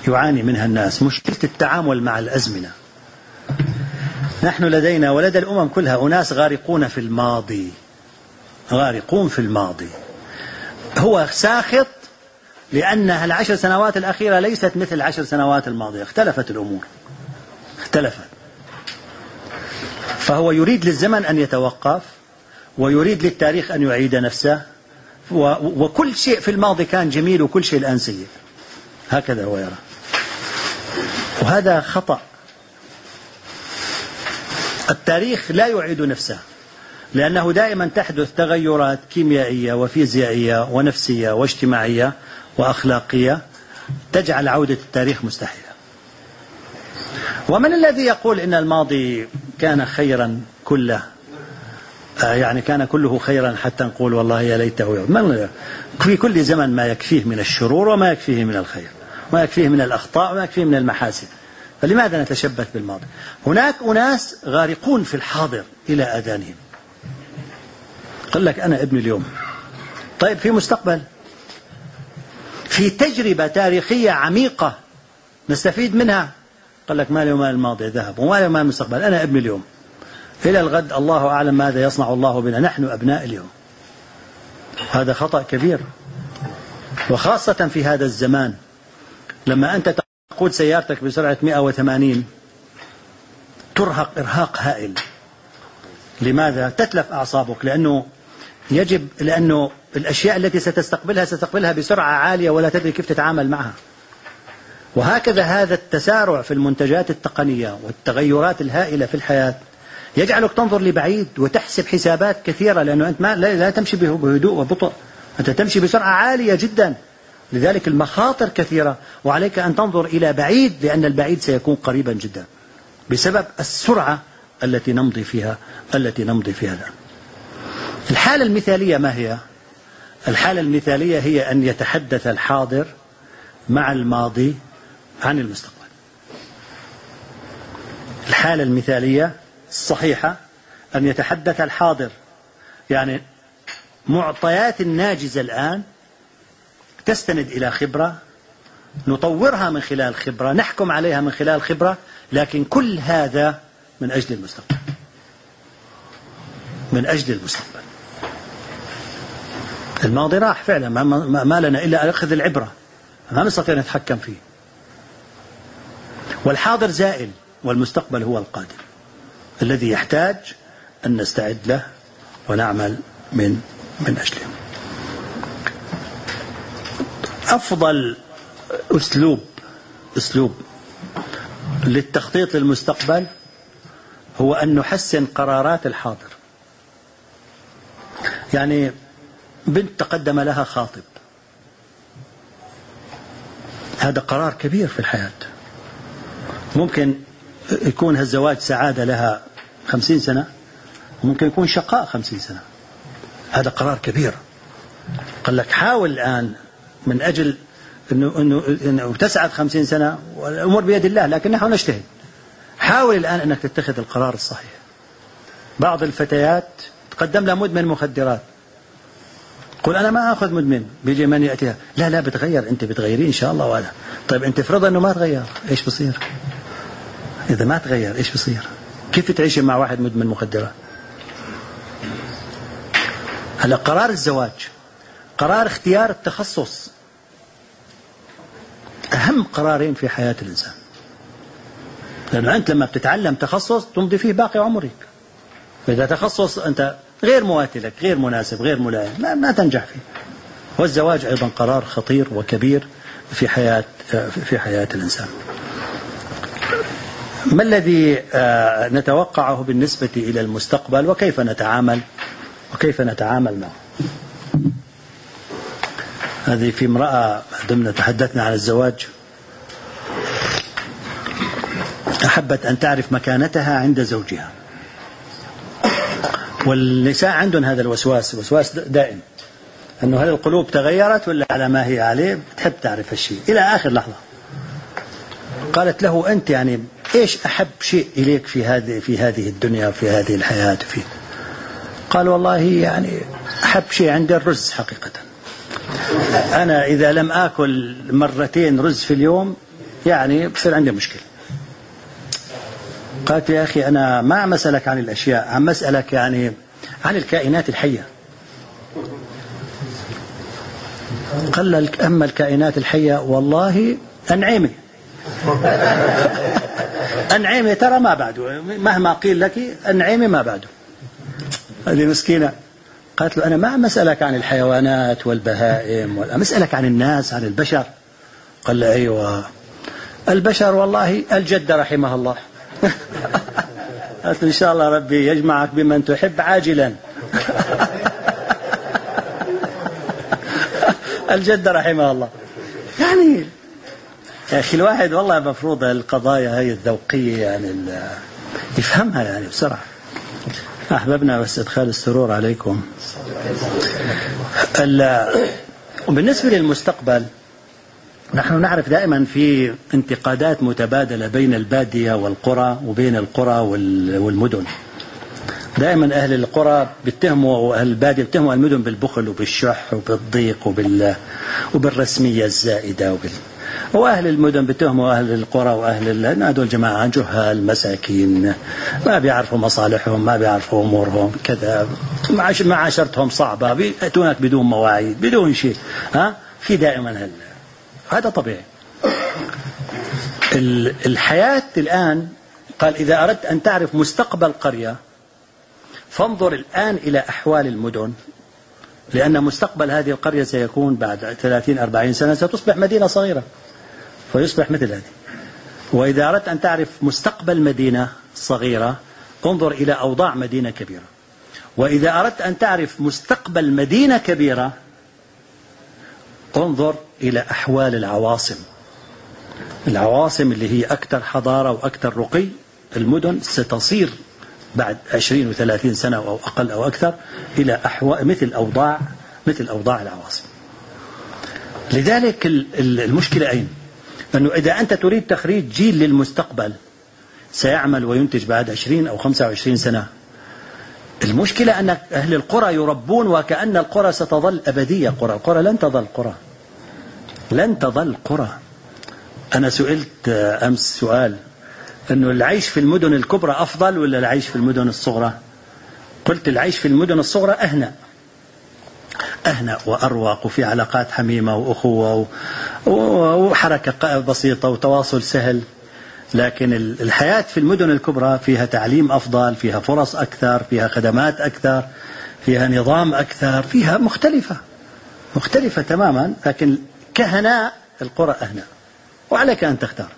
يعاني منها الناس، مشكلة التعامل مع الأزمنة. نحن لدينا ولدى الأمم كلها أناس غارقون في الماضي، غارقون في الماضي. هو ساخط لأنها العشر سنوات الأخيرة ليست مثل العشر سنوات الماضية، اختلفت الأمور، اختلفت. فهو يريد للزمن أن يتوقف، ويريد للتاريخ أن يعيد نفسه، وكل شيء في الماضي كان جميل وكل شيء الآن سيء، هكذا هو يرى. وهذا خطأ. التاريخ لا يعيد نفسه، لأنه دائما تحدث تغيرات كيميائية وفيزيائية ونفسية واجتماعية وأخلاقية تجعل عودة التاريخ مستحيلة. ومن الذي يقول إن الماضي كان خيرا كله، آه يعني كان كله خيرا حتى نقول والله يا ليته يعود؟ في كل زمن ما يكفيه من الشرور وما يكفيه من الخير، ما يكفيه من الأخطاء وما يكفيه من المحاسن، فلماذا نتشبث بالماضي؟ هناك أناس غارقون في الحاضر إلى آذانهم. قال لك أنا ابن اليوم. طيب في مستقبل، في تجربة تاريخية عميقة نستفيد منها. قال لك ما لي وما الماضي ذهب وما لي وما المستقبل، أنا ابن اليوم، إلى الغد الله أعلم ماذا يصنع الله بنا، نحن أبناء اليوم. هذا خطأ كبير، وخاصة في هذا الزمان لما أنت تقود سيارتك بسرعة مئة وثمانين ترهق إرهاق هائل. لماذا؟ تتلف أعصابك، لأنه يجب لأنه الأشياء التي ستستقبلها ستستقبلها بسرعة عالية ولا تدري كيف تتعامل معها. وهكذا هذا التسارع في المنتجات التقنية والتغيرات الهائلة في الحياة يجعلك تنظر لبعيد وتحسب حسابات كثيرة، لأنه أنت ما لا تمشي بهدوء وبطء، أنت تمشي بسرعة عالية جدا، لذلك المخاطر كثيرة، وعليك أن تنظر إلى بعيد، لأن البعيد سيكون قريبا جدا بسبب السرعة التي نمضي فيها التي نمضي فيها الآن. الحالة المثالية ما هي؟ الحالة المثالية هي أن يتحدث الحاضر مع الماضي عن المستقبل. الحالة المثالية الصحيحة أن يتحدث الحاضر، يعني معطيات الناجزة الآن تستند إلى خبرة نطورها من خلال خبرة، نحكم عليها من خلال خبرة، لكن كل هذا من أجل المستقبل، من أجل المستقبل. الماضي راح فعلا، ما, ما, ما لنا إلا أخذ العبرة، ما نستطيع أن نتحكم فيه. والحاضر زائل، والمستقبل هو القادم الذي يحتاج أن نستعد له ونعمل من من أجله. أفضل أسلوب أسلوب للتخطيط للمستقبل هو أن نحسن قرارات الحاضر. يعني بنت تقدم لها خاطب، هذا قرار كبير في الحياة. ممكن يكون هالزواج سعادة لها خمسين سنة، وممكن يكون شقاء خمسين سنة، هذا قرار كبير. قال لك حاول الآن من أجل إنه إنه إنه تسعد خمسين سنة، والأمور بيد الله، لكن نحن نجتهد. حاول الآن أنك تتخذ القرار الصحيح. بعض الفتيات تقدم لها مدمن مخدرات، قل أنا ما أخذ مدمن، بيجي من يأتيها لا لا بتغير، أنت بتغيرين إن شاء الله. ولا طيب أنت فرض أنه ما تغير، إيش بصير؟ إذا ما تغير إيش بصير؟ كيف تعيش مع واحد مدمن مخدرات؟ هلا قرار الزواج، قرار اختيار التخصص، أهم قرارين في حياة الإنسان، لأنه أنت لما بتتعلم تخصص تمضي فيه باقي عمرك. فإذا تخصص أنت غير مواتي لك، غير مناسب، غير ملائم، ما, ما تنجح فيه. والزواج أيضا قرار خطير وكبير في حياة في حياة الإنسان. ما الذي نتوقعه بالنسبة إلى المستقبل، وكيف نتعامل وكيف نتعامل معه؟ هذه في امرأة ضمن تحدثنا عن الزواج أحبت أن تعرف مكانتها عند زوجها. والنساء عندهم هذا الوسواس، وسواس دائم، أنه هل القلوب تغيرت ولا على ما هي عليه، بتحب تعرف الشيء إلى آخر لحظة. قالت له أنت يعني إيش أحب شيء إليك في هذه في هذه الدنيا وفي هذه الحياة فيه؟ قال والله يعني أحب شيء عندي الرز حقيقة. أنا إذا لم آكل مرتين رز في اليوم يعني بصير عندي مشكلة. قالت يا أخي أنا ما عم أسألك عن الأشياء، عم أسألك يعني عن الكائنات الحية. قال لك أما الكائنات الحية والله أنعمي أنعمي ترى ما بعده، مهما قيل لك أنعمي ما بعده. هذه مسكينة قالت له أنا ما عم أسألك عن الحيوانات والبهائم، ولا أسألك عن الناس، عن البشر. قال له أيوة البشر والله الجد رحمه الله. قالت إن شاء الله ربي يجمعك بمن تحب عاجلا. الجد رحمه الله. يعني يا أخي الواحد والله مفروض القضايا هاي الذوقية يعني يفهمها يعني بسرعة. أحببنا بس إدخال السرور عليكم. وبالنسبة للمستقبل نحن نعرف دائما في انتقادات متبادلة بين البادية والقرى وبين القرى والمدن. دائما أهل القرى بيتهموا أهل البادية بيتهموا المدن بالبخل وبالشح وبالضيق وبال وبالرسمية الزائدة وبال وأهل المدن بيتهموا أهل القرى وأهل هذول جماعة جهال مساكين ما بيعرفوا مصالحهم، ما بيعرفوا أمورهم كذا، معاشرتهم صعبة، بيأتونك بدون مواعيد بدون شيء. ها في دائما هل هذا طبيعي. الحياة الآن قال إذا أردت أن تعرف مستقبل قرية فانظر الآن إلى أحوال المدن، لأن مستقبل هذه القرية سيكون بعد ثلاثين أربعين سنة ستصبح مدينة صغيرة فيصبح مثل هذه. وإذا أردت أن تعرف مستقبل مدينة صغيرة انظر إلى أوضاع مدينة كبيرة. وإذا أردت أن تعرف مستقبل مدينة كبيرة انظر إلى أحوال العواصم. العواصم اللي هي أكثر حضارة وأكثر رقي، المدن ستصير بعد عشرين وثلاثين سنة أو أقل أو أكثر إلى أحوال مثل أوضاع مثل أوضاع العواصم. لذلك المشكلة أين؟ أنه إذا أنت تريد تخريج جيل للمستقبل سيعمل وينتج بعد عشرين أو خمسة وعشرين سنة، المشكلة أن أهل القرى يربون وكأن القرى ستظل أبدية. قرى القرى لن تظل قرى، لن تظل قرى. أنا سئلت أمس سؤال أنه العيش في المدن الكبرى أفضل ولا العيش في المدن الصغرى؟ قلت العيش في المدن الصغرى أهنأ أهنأ وأروق وفي علاقات حميمة وأخوة وحركة بسيطة وتواصل سهل. لكن الحياة في المدن الكبرى فيها تعليم أفضل، فيها فرص أكثر، فيها خدمات أكثر، فيها نظام أكثر، فيها مختلفة مختلفة تماما. لكن كهناء القرى أهنأ وعليك أن تختار.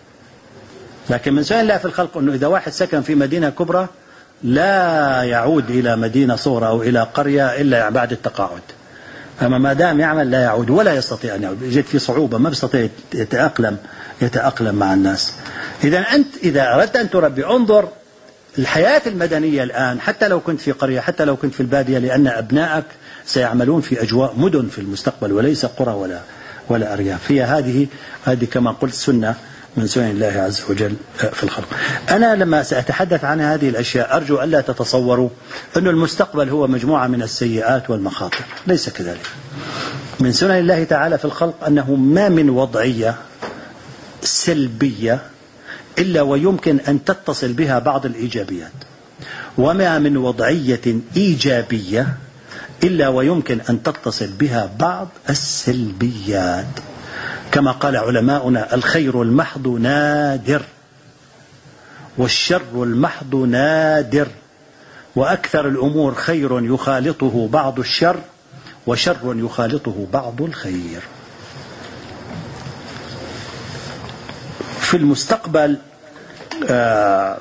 لكن من سؤال الله في الخلق أنه إذا واحد سكن في مدينة كبرى لا يعود إلى مدينة صغرى أو إلى قرية إلا بعد التقاعد. أما ما دام يعمل لا يعود ولا يستطيع أن يعود، يجد في صعوبة ما بيستطيع يتأقلم يتأقلم مع الناس. إذا أنت إذا أردت أن تربي انظر الحياة المدنية الآن، حتى لو كنت في قرية حتى لو كنت في البادية، لأن أبنائك سيعملون في أجواء مدن في المستقبل وليس قرى ولا ولا أرياف. هي هذه هذه كما قلت سنة من سنن الله عز وجل في الخلق. أنا لما سأتحدث عن هذه الأشياء أرجو ألا تتصوروا أن المستقبل هو مجموعة من السيئات والمخاطر، ليس كذلك. من سنن الله تعالى في الخلق أنه ما من وضعية سلبية إلا ويمكن أن تتصل بها بعض الإيجابيات، وما من وضعية إيجابية إلا ويمكن أن تتصل بها بعض السلبيات. كما قال علماؤنا الخير المحض نادر والشر المحض نادر، وأكثر الأمور خير يخالطه بعض الشر وشر يخالطه بعض الخير. في المستقبل آه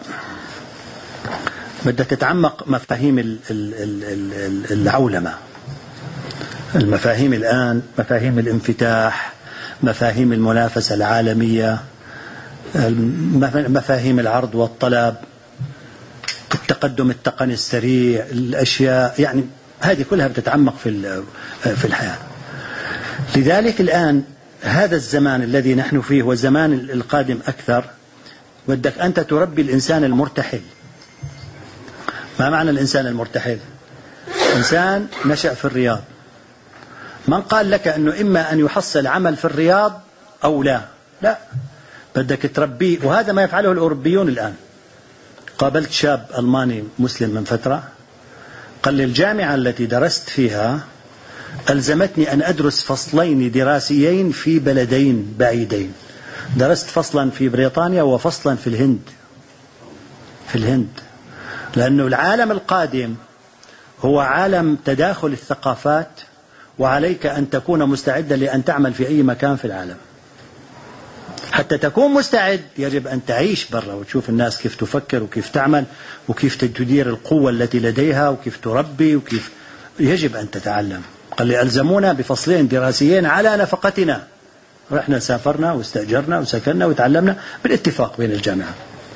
بدها تتعمق مفاهيم العولمة، المفاهيم الآن مفاهيم الانفتاح، مفاهيم المنافسة العالمية، مفاهيم العرض والطلب، التقدم التقني السريع، الأشياء يعني هذه كلها بتتعمق في في الحياة. لذلك الآن هذا الزمان الذي نحن فيه والزمان القادم أكثر بدك أنت تربي الإنسان المرتحل. ما معنى الإنسان المرتحل؟ إنسان نشأ في الرياض، من قال لك أنه إما أن يحصل عمل في الرياض أو لا؟ لا، بدك تربيه، وهذا ما يفعله الأوروبيون الآن. قابلت شاب ألماني مسلم من فترة قال لي الجامعة التي درست فيها ألزمتني أن أدرس فصلين دراسيين في بلدين بعيدين. درست فصلا في بريطانيا وفصلا في الهند في الهند لأنه العالم القادم هو عالم تداخل الثقافات، وعليك أن تكون مستعدا لأن تعمل في أي مكان في العالم. حتى تكون مستعد يجب أن تعيش برا وتشوف الناس كيف تفكر وكيف تعمل وكيف تدير القوة التي لديها وكيف تربي وكيف يجب أن تتعلم. قال لي ألزمونا بفصلين دراسيين على نفقتنا، رحنا سافرنا واستأجرنا وسكننا وتعلمنا بالاتفاق بين الجامعة.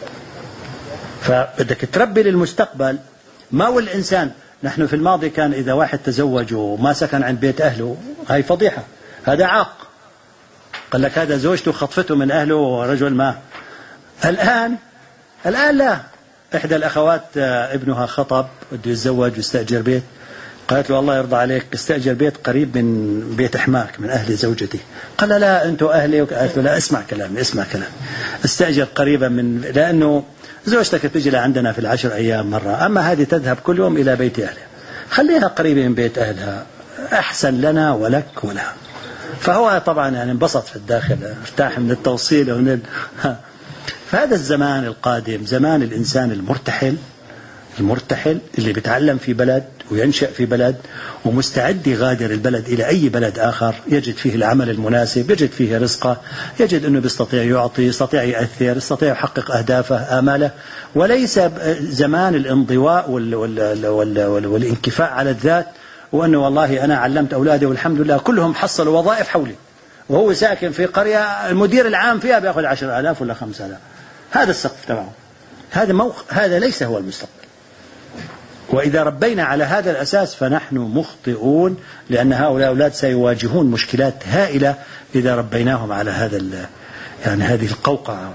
فبدك تربي للمستقبل. ما هو الإنسان، نحن في الماضي كان إذا واحد تزوج وما سكن عند بيت أهله هاي فضيحة، هذا عاق، قال لك هذا زوجته خطفته من أهله ورجل ما. الآن الآن لا. إحدى الأخوات ابنها خطب بده يتزوج واستأجر بيت، قالت له الله يرضى عليك استأجر بيت قريب من بيت حماك من أهل زوجتي. قال لا أنتوا أهلي. قالت له لا اسمع كلامي اسمع كلامي استأجر قريبا من، لأنه زوجتك تجي لعندنا في العشر أيام مرة، أما هذه تذهب كل يوم إلى بيت أهلها، خليها قريبة من بيت أهلها أحسن لنا ولك ولها. فهو طبعا يعني انبسط في الداخل، ارتاح من التوصيل ومن ال... فهذا الزمان القادم زمان الإنسان المرتحل المرتحل اللي بيتعلم في بلد وينشأ في بلد ومستعد يغادر البلد إلى أي بلد آخر، يجد فيه العمل المناسب، يجد فيه رزقه، يجد أنه بيستطيع يعطي، يستطيع يأثر، يستطيع يحقق أهدافه آماله، وليس زمان الانضواء وال وال وال وال والانكفاء على الذات، وأنه والله أنا علمت أولادي والحمد لله كلهم حصلوا وظائف حولي، وهو ساكن في قرية المدير العام فيها بيأخذ عشر آلاف ولا خمسة آلاف. هذا السقف تبعه، هذا موق... هذا ليس هو المستقبل. وإذا ربينا على هذا الأساس فنحن مخطئون، لأن هؤلاء الأولاد سيواجهون مشكلات هائلة إذا ربيناهم على هذا ال... يعني هذه القوقعة.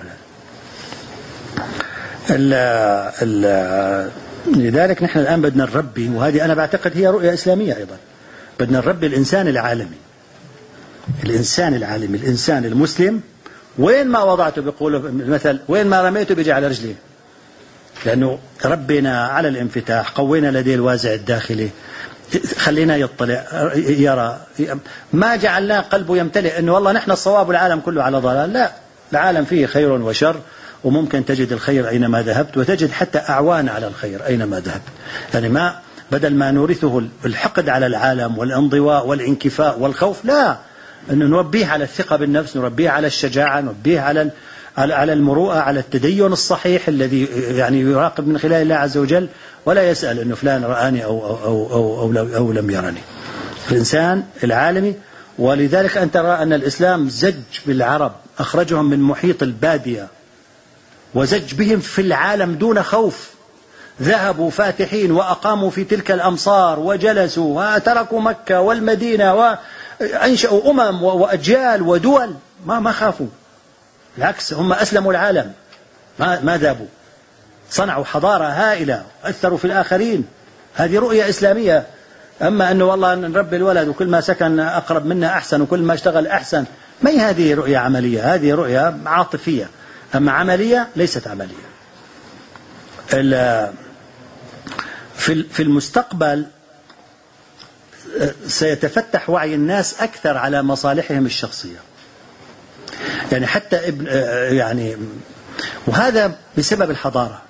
ال... ال... لذلك نحن الآن بدنا نربي، وهذه أنا بعتقد هي رؤية إسلامية أيضا، بدنا نربي الإنسان العالمي، الإنسان العالمي، الإنسان المسلم. وين ما وضعته بيقولوا المثل وين ما رميته بيجي على رجليه، لأنه ربنا على الانفتاح، قوينا لديه الوازع الداخلي، خلينا يطلع يرى، ما جعلناه قلبه يمتلئ أنه والله نحن الصواب والعالم كله على ضلال. لا، العالم فيه خير وشر، وممكن تجد الخير أينما ذهبت، وتجد حتى أعوان على الخير أينما ذهبت. يعني ما بدل ما نورثه الحقد على العالم والانضواء والانكفاء والخوف، لا، أنه نربيه على الثقة بالنفس، نربيه على الشجاعة، نربيه على على المروءة، على التدين الصحيح الذي يعني يراقب من خلال الله عز وجل، ولا يسأل أنه فلان رآني أو, أو, أو, أو, أو, أو لم يرني. الإنسان العالمي. ولذلك أن ترى أن الإسلام زج بالعرب، أخرجهم من محيط البادية وزج بهم في العالم دون خوف، ذهبوا فاتحين وأقاموا في تلك الأمصار وجلسوا وتركوا مكة والمدينة وأنشأوا أمم وأجيال ودول، ما ما خافوا، بالعكس هم أسلموا العالم، ما ما ذابوا، صنعوا حضارة هائلة، أثروا في الآخرين. هذه رؤية إسلامية. أما أنه والله نربي الولد وكل ما سكن أقرب منا أحسن وكل ما اشتغل أحسن، ما هي هذه رؤية عملية، هذه رؤية عاطفية. أما عملية ليست عملية. في المستقبل سيتفتح وعي الناس أكثر على مصالحهم الشخصية، يعني حتى ابن يعني، وهذا بسبب الحضارة.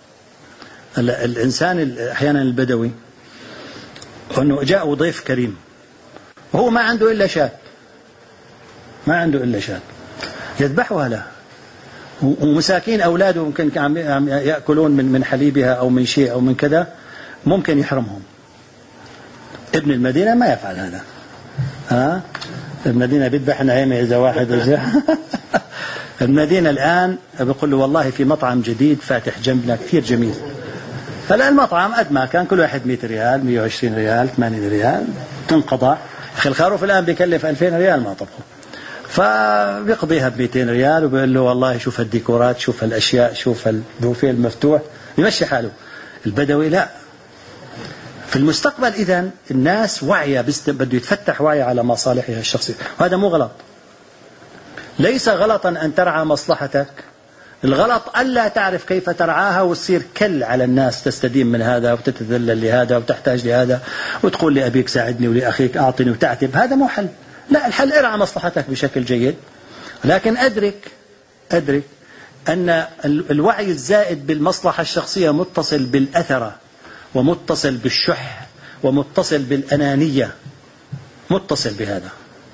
الإنسان أحيانا البدوي أنه جاء ضيف كريم وهو ما عنده إلا شاة، ما عنده إلا شاة يذبحها له، ومساكين أولاده ممكن يأكلون من من حليبها أو من شيء أو من كذا، ممكن يحرمهم. ابن المدينة ما يفعل هذا. ها المدينة بيذبح نعيمة إذا واحد رجع. المدينة الآن بقول له والله في مطعم جديد فاتح جنبنا كثير جميل، فالآن المطعم قد ما كان كل واحد مئة ريال، مئة وعشرين ريال، ثمانين ريال تنقضى. أخي الخروف الآن بيكلف ألفين ريال ما طبخه، فبيقضيها بمئتين ريال وبيقول له والله شوف الديكورات، شوف الأشياء، شوف البوفيه المفتوح، يمشي حاله. البدوي لا. في المستقبل إذن الناس واعية، بده يتفتح وعي على مصالحها الشخصية، وهذا مو غلط. ليس غلطا أن ترعى مصلحتك، الغلط ألا تعرف كيف ترعاها وتصير كل على الناس، تستدين من هذا وتتذلل لهذا وتحتاج لهذا وتقول لأبيك ساعدني ولأخيك أعطني وتعتب. هذا مو حل. لا، الحل ارعى مصلحتك بشكل جيد، لكن أدرك أدرك أن الوعي الزائد بالمصلحة الشخصية متصل بالأثرة ومتصل بالشح ومتصل بالأنانية، متصل بهذا.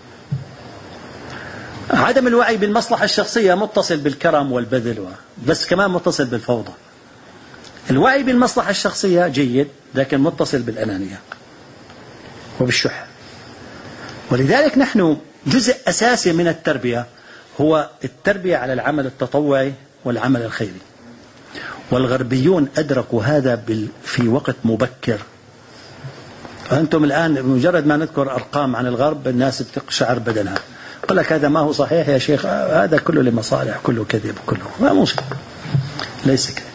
عدم الوعي بالمصلحة الشخصية متصل بالكرم والبذل، بس كمان متصل بالفوضى. الوعي بالمصلحة الشخصية جيد، لكن متصل بالأنانية وبالشح. ولذلك نحن جزء أساسي من التربية هو التربية على العمل التطوعي والعمل الخيري، والغربيون أدركوا هذا في وقت مبكر. أنتم الآن مجرد ما نذكر أرقام عن الغرب الناس بتقشعر بدنها، قل لك هذا ما هو صحيح يا شيخ، هذا كله لمصالح، كله كذب، كله ما مو صحيح، ليس كذب.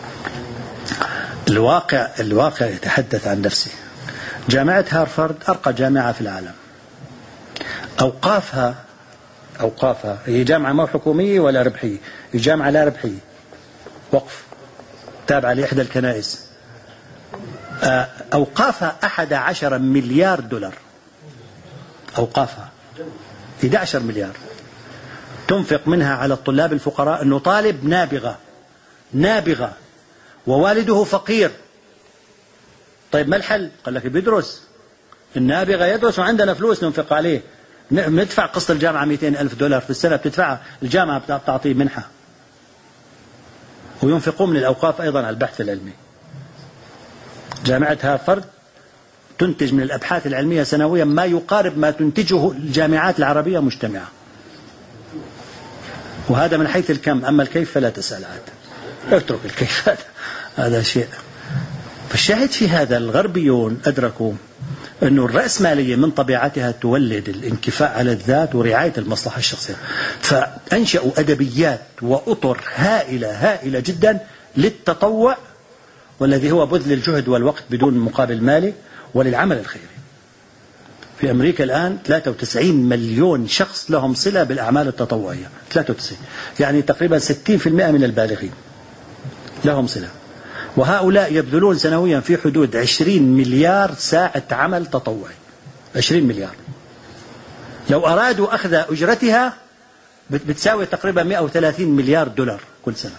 الواقع الواقع يتحدث عن نفسه. جامعة هارفارد أرقى جامعة في العالم، أوقافها أوقافها هي جامعة ما حكومية ولا ربحية، هي جامعة لا ربحية، وقف تابعة لإحدى الكنائس. أوقافها أحد عشر مليار دولار، أوقافها أحد عشر مليار، تنفق منها على الطلاب الفقراء. أنه طالب نابغة نابغة ووالده فقير، طيب ما الحل؟ قال لك بيدرس، النابغة يدرس وعندنا فلوس ننفق عليه، ندفع قسط الجامعة مئتين ألف دولار في السنة بتدفعها الجامعة، بتعطيه منحة، وينفقون من الأوقاف أيضا على البحث العلمي. جامعة هارفارد تنتج من الأبحاث العلمية سنويا ما يقارب ما تنتجه الجامعات العربية مجتمعة، وهذا من حيث الكم. أما الكيف فلا تسأل عاد، اترك الكيف، هذا هذا شيء. فالشاهد في هذا الغربيون أدركوا أن الرأسمالية من طبيعتها تولد الانكفاء على الذات ورعاية المصلحة الشخصية، فأنشأوا أدبيات وأطر هائلة هائلة جدا للتطوع، والذي هو بذل الجهد والوقت بدون مقابل مالي، وللعمل الخيري. في أمريكا الآن ثلاثة وتسعين مليون شخص لهم صلة بالأعمال التطوعية، ثلاثة وتسعين يعني تقريبا ستين بالمئة من البالغين لهم صلة، وهؤلاء يبذلون سنويا في حدود عشرين مليار ساعة عمل تطوعي. عشرين مليار، لو أرادوا أخذ أجرتها بتساوي تقريبا مئة وثلاثين مليار دولار كل سنة.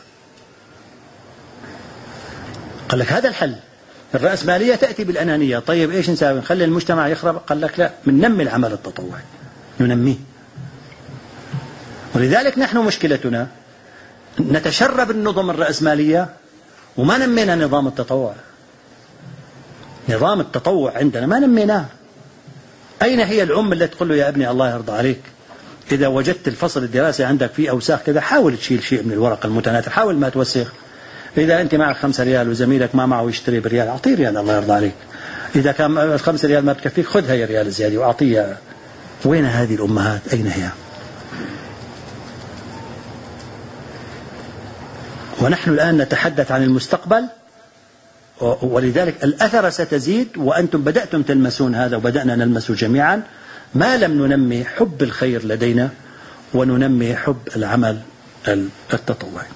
قال لك هذا الحل. الرأسمالية تأتي بالأنانية، طيب إيش نساوي؟ نخلي المجتمع يخرب؟ قال لك لا، ننمي العمل التطوعي، ننميه. ولذلك نحن مشكلتنا نتشرب النظم الرأسمالية وما نمينا نظام التطوع. نظام التطوع عندنا ما نميناه. أين هي الأم اللي تقول له يا ابني الله يرضى عليك، إذا وجدت الفصل الدراسي عندك فيه أوساخ كذا حاول تشيل شيء من الورق المتناثر، حاول ما توسخ. إذا أنت معك خمسة ريال وزميلك ما معه يشتري بريال، أعطيه ريال الله يرضى عليك. إذا كان الخمسة ريال ما بتكفيك خذ هي ريال زيادة وأعطيه. وين هذه الأمهات؟ أين هي؟ ونحن الآن نتحدث عن المستقبل، ولذلك الأثر ستزيد، وأنتم بدأتم تلمسون هذا وبدأنا نلمسه جميعا، ما لم ننمي حب الخير لدينا وننمي حب العمل التطوعي.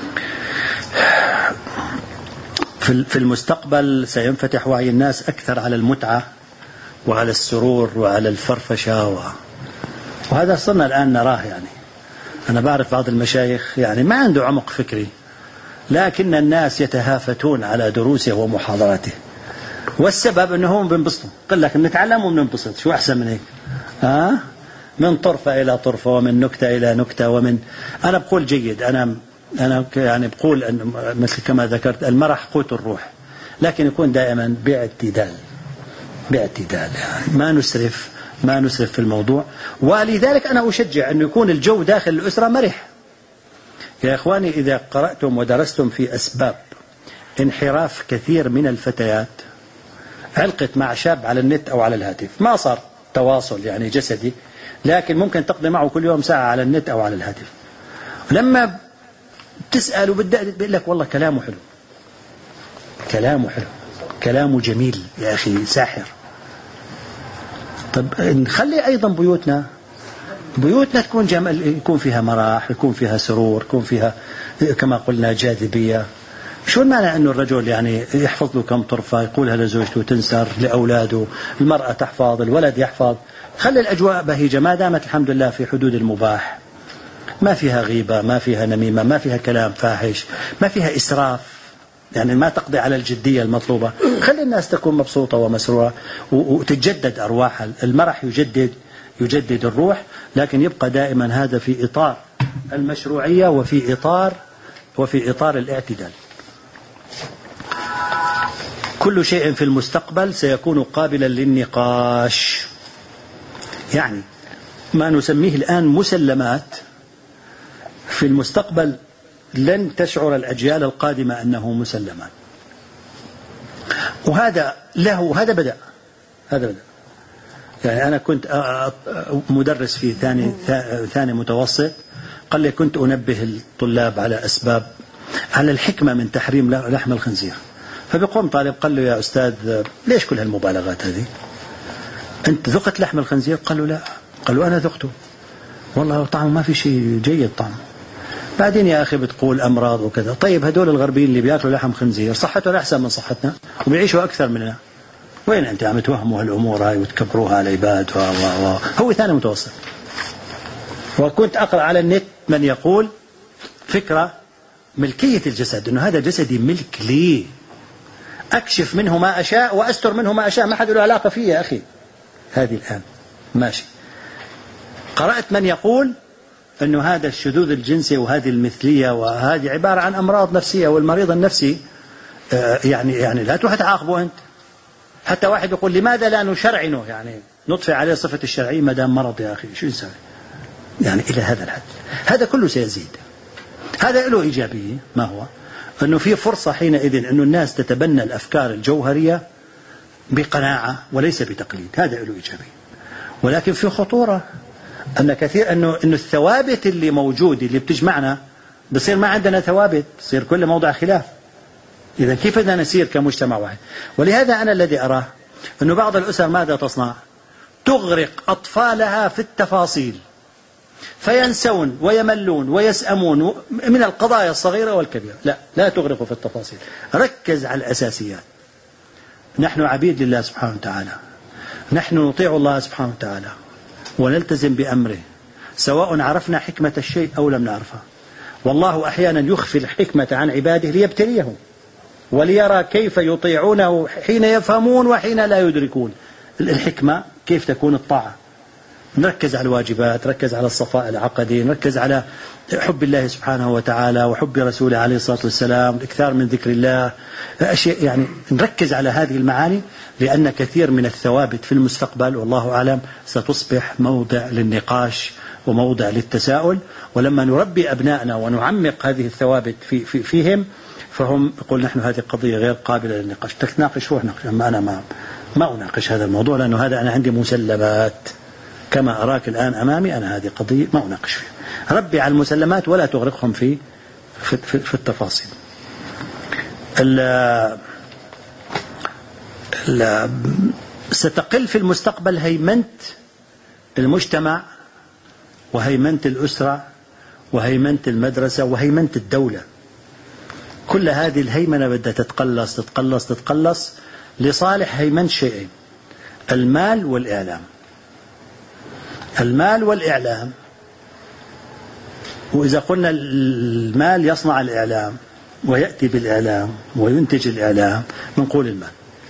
في المستقبل سينفتح وعي الناس أكثر على المتعة وعلى السرور وعلى الفرفشة، وهذا صرنا الآن نراه. يعني أنا بعرف بعض المشايخ يعني ما عنده عمق فكري، لكن الناس يتهافتون على دروسه ومحاضراته، والسبب أنهم بينبسطوا. قل لك نتعلم وبننبسط، شو أحسن من هيك؟ ها؟ من طرفة إلى طرفة ومن نكتة إلى نكتة. ومن أنا بقول جيد، أنا أنا يعني بقول أن مثل كما ذكرت المرح قوت الروح، لكن يكون دائما باعتدال باعتدال يعني ما نسرف ما نسرف في الموضوع. ولذلك أنا أشجع أن يكون الجو داخل الأسرة مرح. يا إخواني، إذا قرأتم ودرستم في أسباب انحراف كثير من الفتيات، علقت مع شاب على النت أو على الهاتف، ما صار تواصل يعني جسدي، لكن ممكن تقضي معه كل يوم ساعة على النت أو على الهاتف. لما تسأل وبدأ بيقول لك والله كلامه حلو، كلامه حلو، كلامه جميل يا أخي ساحر. طب نخلي أيضا بيوتنا بيوتنا تكون جمال، يكون فيها مرح، يكون فيها سرور، يكون فيها كما قلنا جاذبية. شو المعنى أنه الرجل يعني يحفظ له كم طرفة، يقولها لزوجته، تنسر لأولاده، المرأة تحفظ، الولد يحفظ. خلي الأجواء بهيجة ما دامت الحمد لله في حدود المباح، ما فيها غيبة، ما فيها نميمة، ما فيها كلام فاحش، ما فيها إسراف، يعني ما تقضي على الجدية المطلوبة. خلي الناس تكون مبسوطة ومسرورة وتتجدد أرواحها. المرح يجدد يجدد الروح، لكن يبقى دائما هذا في إطار المشروعية وفي إطار وفي إطار الاعتدال. كل شيء في المستقبل سيكون قابلا للنقاش، يعني ما نسميه الآن مسلمات في المستقبل لن تشعر الأجيال القادمة أنه مسلمات. وهذا له هذا بدأ هذا بدأ يعني أنا كنت مدرس في ثاني ثاني متوسط، قال لي كنت أنبه الطلاب على أسباب على الحكمة من تحريم لحم الخنزير. فبيقوم طالب قال له يا أستاذ ليش كل هالمبالغات هذه؟ أنت ذقت لحم الخنزير؟ قال له لا. قال له أنا ذقته والله طعمه ما في شيء جيد طعمه. بعدين يا أخي بتقول أمراض وكذا. طيب هدول الغربيين اللي بياكلوا لحم خنزير صحتهم أحسن من صحتنا وبيعيشوا أكثر مننا، وين أنت عم توهموا هالأمور هاي وتكبروها على العباد؟ و و و هو ثاني متوسط. وكنت أقرأ على النت من يقول فكرة ملكية الجسد، إنه هذا جسدي ملك لي، أكشف منه ما أشاء وأستر منه ما أشاء، ما حد له علاقة فيه يا أخي. هذه الآن ماشي. قرأت من يقول أنه هذا الشذوذ الجنسي وهذه المثلية وهذه عبارة عن أمراض نفسية، والمريض النفسي يعني يعني لا تروح تعاقبه أنت. حتى واحد يقول لماذا لا نشرعنه، يعني نطفئ عليه صفة الشرعية ما دام مرض. يا أخي شو يسوي يعني إلى هذا الحد؟ هذا كله سيزيد. هذا له إيجابية، ما هو أنه في فرصة حينئذ أنه الناس تتبنى الأفكار الجوهرية بقناعة وليس بتقليد، هذا له إيجابية. ولكن في خطورة أن كثير أنه إنه الثوابت اللي موجودة اللي بتجمعنا بصير ما عندنا ثوابت، بصير كل موضع خلاف. إذا كيف بدنا نسير كمجتمع واحد؟ ولهذا أنا الذي أراه أنه بعض الأسر ماذا تصنع؟ تغرق أطفالها في التفاصيل فينسون ويملون ويسأمون من القضايا الصغيرة والكبيرة. لا لا تغرقوا في التفاصيل، ركز على الأساسيات. نحن عبيد لله سبحانه وتعالى، نحن نطيع الله سبحانه وتعالى ونلتزم بأمره سواء عرفنا حكمة الشيء أو لم نعرفها. والله أحيانا يخفي الحكمة عن عباده ليبتليهم وليرى كيف يطيعونه حين يفهمون وحين لا يدركون. الحكمة كيف تكون الطاعة. نركز على الواجبات، نركز على الصفاء العقدي، نركز على حب الله سبحانه وتعالى وحب رسوله عليه الصلاة والسلام، الإكثار من ذكر الله، أشياء يعني نركز على هذه المعاني، لأن كثير من الثوابت في المستقبل والله أعلم ستصبح موضع للنقاش وموضع للتساؤل. ولما نربي أبنائنا ونعمق هذه الثوابت في في فيهم فهم يقول نحن هذه قضية غير قابلة للنقاش. تناقش روح ناقش، أما أنا ما ما أناقش هذا الموضوع، لأنه هذا أنا عندي مسلمات كما أراك الآن أمامي، أنا هذه قضية ما أناقش فيها. ربي على المسلمات ولا تغرقهم في في, في, في التفاصيل. ال ال ستقل في المستقبل هيمنة المجتمع وهيمنة الأسرة وهيمنة المدرسة وهيمنة الدولة. كل هذه الهيمنة بدها تتقلص تتقلص تتقلص لصالح هيمنة شيئين: المال والإعلام. المال والإعلام، وإذا قلنا المال يصنع الإعلام ويأتي بالإعلام وينتج الإعلام بنقول المال.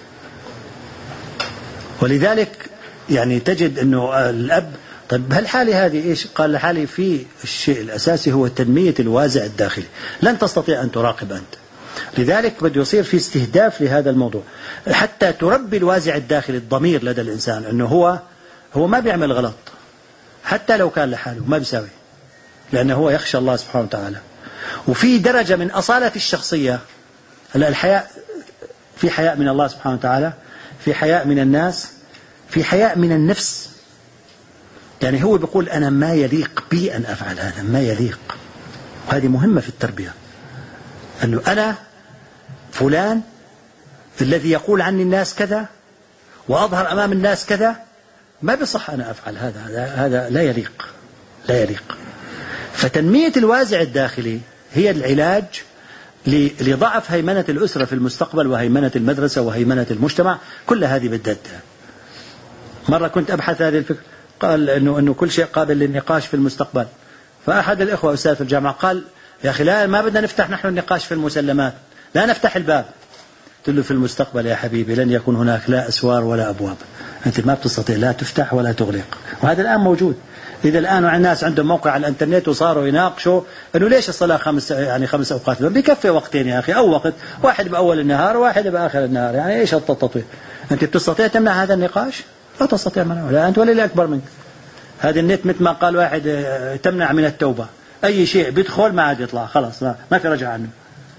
ولذلك يعني تجد أنه الأب طيب بهالحالة هذه إيش قال لحالي؟ في الشيء الأساسي هو تنمية الوازع الداخلي، لن تستطيع أن تراقب أنت. لذلك بده يصير في استهداف لهذا الموضوع حتى تربي الوازع الداخلي، الضمير لدى الإنسان أنه هو هو ما بيعمل غلط حتى لو كان لحاله ما بيساوي، لأنه هو يخشى الله سبحانه وتعالى. وفي درجة من أصالة الشخصية. هلا الحياء، في حياء من الله سبحانه وتعالى، في حياء من الناس، في حياء من النفس. يعني هو بيقول أنا ما يليق بي أن أفعل هذا، ما يليق. وهذه مهمة في التربية، أنه أنا فلان الذي يقول عني الناس كذا وأظهر أمام الناس كذا، ما بصح أنا أفعل هذا، هذا, هذا لا يليق. لا يليق. فتنمية الوازع الداخلي هي العلاج لضعف هيمنة الأسرة في المستقبل، وهيمنة المدرسة، وهيمنة المجتمع، كل هذه بددتها. مرة كنت أبحث هذه الفكرة، قال إنه إنه كل شيء قابل للنقاش في المستقبل. فأحد الإخوة أستاذ في الجامعة قال: يا أخي لا، ما بدنا نفتح نحن النقاش في المسلمات، لا نفتح الباب. قلت له: في المستقبل يا حبيبي لن يكون هناك لا أسوار ولا أبواب، أنت ما بتستطيع لا تفتح ولا تغلق، وهذا الآن موجود. إذا الآن الناس عندهم موقع على الإنترنت وصاروا يناقشوا إنه ليش الصلاة خمس يعني خمس أوقات، بيكفي وقتين يا أخي، أو وقت واحد بأول النهار وواحد بآخر النهار، يعني إيش التطوير؟ أنت بتستطيع تمنع هذا النقاش؟ لا تستطيع منعه، لا أنت ولا اللي أكبر منك. هذا النت مثل ما قال واحد تمنع من التوبة، أي شيء بيدخل ما عاد يطلع، خلاص ما في رجع عنه.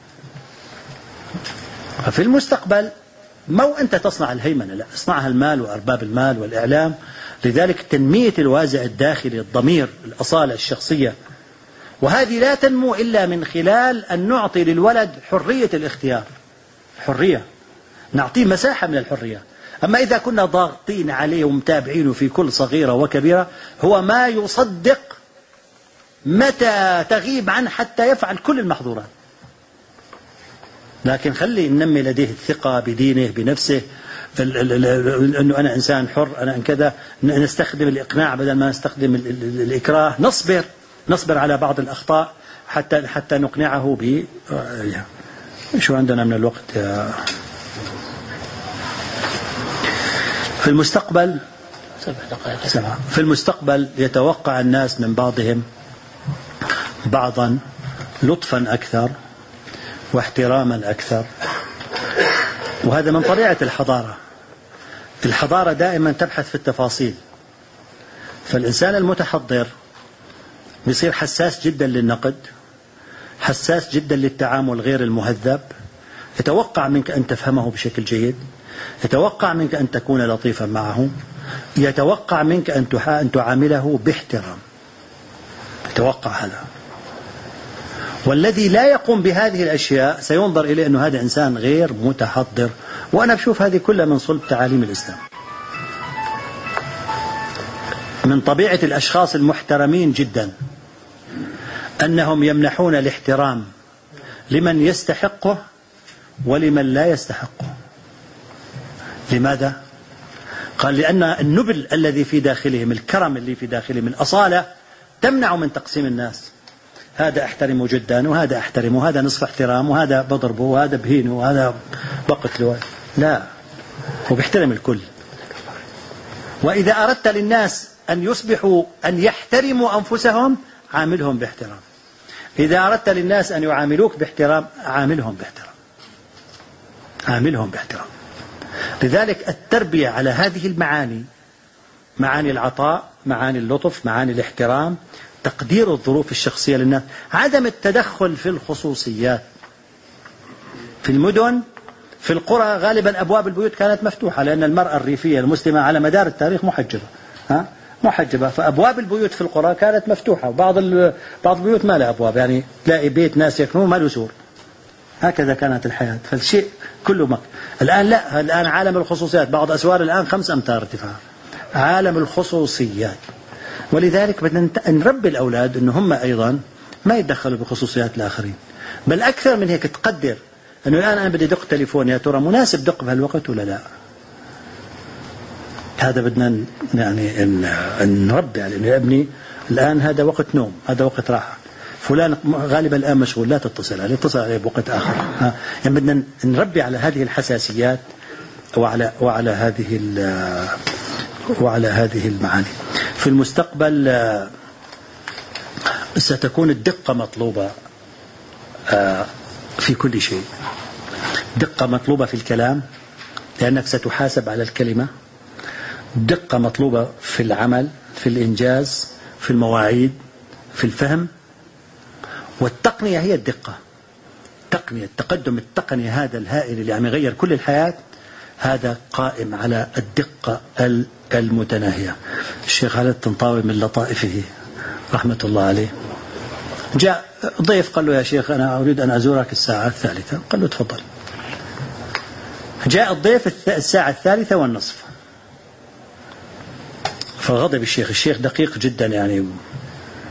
ففي المستقبل مو أنت تصنع الهيمنة، لا، اصنعها المال وأرباب المال والإعلام. لذلك تنمية الوازع الداخلي، الضمير، الأصالة الشخصية، وهذه لا تنمو إلا من خلال أن نعطي للولد حرية الاختيار، حرية، نعطيه مساحة من الحرية. أما إذا كنا ضاغطين عليه ومتابعينه في كل صغيرة وكبيرة، هو ما يصدق متى تغيب عنه حتى يفعل كل المحظورات. لكن خلي ننمي لديه الثقة بدينه بنفسه، أنه أنا إنسان حر، أنا أن كذا، نستخدم الإقناع بدل ما نستخدم الإكراه، نصبر نصبر على بعض الأخطاء حتى حتى نقنعه ب. شو عندنا من الوقت يا في المستقبل؟ سبعة. في المستقبل يتوقع الناس من بعضهم بعضا لطفا أكثر واحتراما أكثر، وهذا من طبيعة الحضارة. الحضارة دائما تبحث في التفاصيل، فالإنسان المتحضر بيصير حساس جدا للنقد، حساس جدا للتعامل غير المهذب، يتوقع منك أن تفهمه بشكل جيد، يتوقع منك أن تكون لطيفا معه، يتوقع منك أن تعامله باحترام، يتوقع هذا. والذي لا يقوم بهذه الأشياء سينظر إليه أنه هذا إنسان غير متحضر. وأنا بشوف هذه كلها من صلب تعاليم الإسلام. من طبيعة الأشخاص المحترمين جدا أنهم يمنحون الاحترام لمن يستحقه ولمن لا يستحقه. لماذا؟ قال: لأن النبل الذي في داخلهم، الكرم اللي في داخلهم، الأصالة، تمنع من تقسيم الناس. هذا أحترمه جدا، وهذا أحترمه، وهذا نصف احترام، وهذا بضربه، وهذا بهينه، وهذا بقتله. لا، هو بيحترم الكل. وإذا أردت للناس أن يصبحوا أن يحترموا أنفسهم، عاملهم باحترام. إذا أردت للناس أن يعاملوك باحترام، عاملهم باحترام، عاملهم باحترام. لذلك التربية على هذه المعاني، معاني العطاء، معاني اللطف، معاني الاحترام، تقدير الظروف الشخصية للناس، عدم التدخل في الخصوصيات. في المدن، في القرى، غالبا أبواب البيوت كانت مفتوحة، لأن المرأة الريفية المسلمة على مدار التاريخ محجبة، ها؟ محجبة، فأبواب البيوت في القرى كانت مفتوحة، وبعض بعض البيوت ما لها أبواب، يعني تلاقي بيت ناس يكنون ما له سور. هكذا كانت الحياة، فالشيء كله مك. الآن لا، الآن عالم الخصوصيات، بعض أسوار الآن خمس أمتار ارتفاع، عالم الخصوصيات. ولذلك بدنا نربي الأولاد أنه هم أيضا ما يتدخلوا بخصوصيات الآخرين، بل أكثر من هيك تقدر أنه الآن أنا بدي دق تليفون، يا ترى مناسب دق بهالوقت ولا لا. هذا بدنا يعني أن نربي على أنه ابني الآن هذا وقت نوم، هذا وقت راحة، فلان غالبا الآن مشغول، لا تتصل عليه، اتصل عليه بوقت آخر. يعني بدنا نربي على هذه الحساسيات وعلى وعلى هذه وعلى هذه المعاني. في المستقبل ستكون الدقة مطلوبة في كل شيء. دقة مطلوبة في الكلام لأنك ستحاسب على الكلمة، دقة مطلوبة في العمل، في الإنجاز، في المواعيد، في الفهم. والتقنية هي الدقة. تقنية التقدم التقني هذا الهائل اللي عم يغير كل الحياة، هذا قائم على الدقة المتناهية. الشيخ خالد الطنطاوي من لطائفه رحمة الله عليه، جاء ضيف قال له: يا شيخ أنا أريد أن أزورك الساعة الثالثة. قال له: تفضل. جاء الضيف الساعة الثالثة والنصف، فغضب الشيخ. الشيخ دقيق جدا، يعني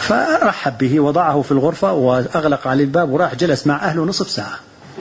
فرحب به وضعه في الغرفة وأغلق عليه الباب وراح جلس مع أهله نصف ساعة.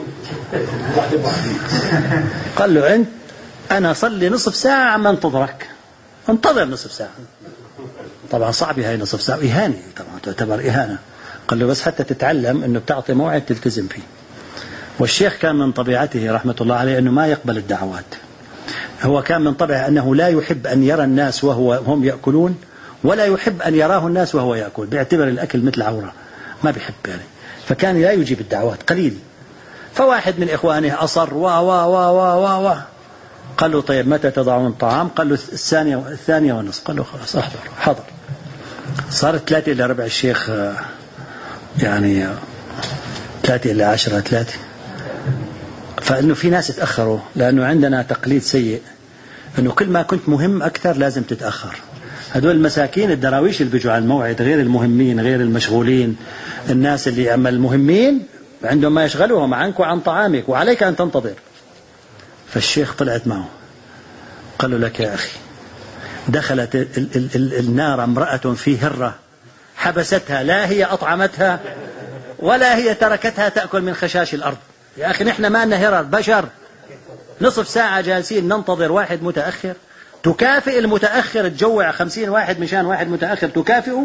قال له أنت أنا صلي نصف ساعة عم انتظرك، انتظر نصف ساعة. طبعا صعبة هاي نصف ساعة، إهانة طبعا تعتبر إهانة. قال له بس حتى تتعلم أنه بتعطي موعد تلتزم فيه. والشيخ كان من طبيعته رحمة الله عليه أنه ما يقبل الدعوات. هو كان من طبعه أنه لا يحب أن يرى الناس وهو هم يأكلون، ولا يحب أن يراه الناس وهو يأكل، بيعتبر الأكل مثل عورة ما بيحب يعني. فكان لا يجيب الدعوات قليل. فواحد من إخوانه أصر وا وا وا وا وا وا قال له طيب متى تضعون طعام؟ قال له الثانية الثانية ونصف. قال له خلاص أحضر. حضر. صارت ثلاثة إلى ربع الشيخ يعني ثلاثة إلى عشرة ثلاثة. فإنه في ناس تأخروا لأنه عندنا تقليد سيء إنه كل ما كنت مهم أكثر لازم تتأخر. هدول المساكين الدراويش اللي بيجوا على الموعد غير المهمين غير المشغولين، الناس اللي أما المهمين عندهم ما يشغلهم عنك وعن طعامك وعليك أن تنتظر. فالشيخ طلعت معه قال له لك يا أخي دخلت ال ال ال النار امرأة في هرة حبستها، لا هي أطعمتها ولا هي تركتها تأكل من خشاش الأرض. يا أخي نحن ما لنا هرر بشر، نصف ساعة جالسين ننتظر واحد متأخر. تكافئ المتأخر، تجوع خمسين واحد مشان واحد متأخر تكافئه.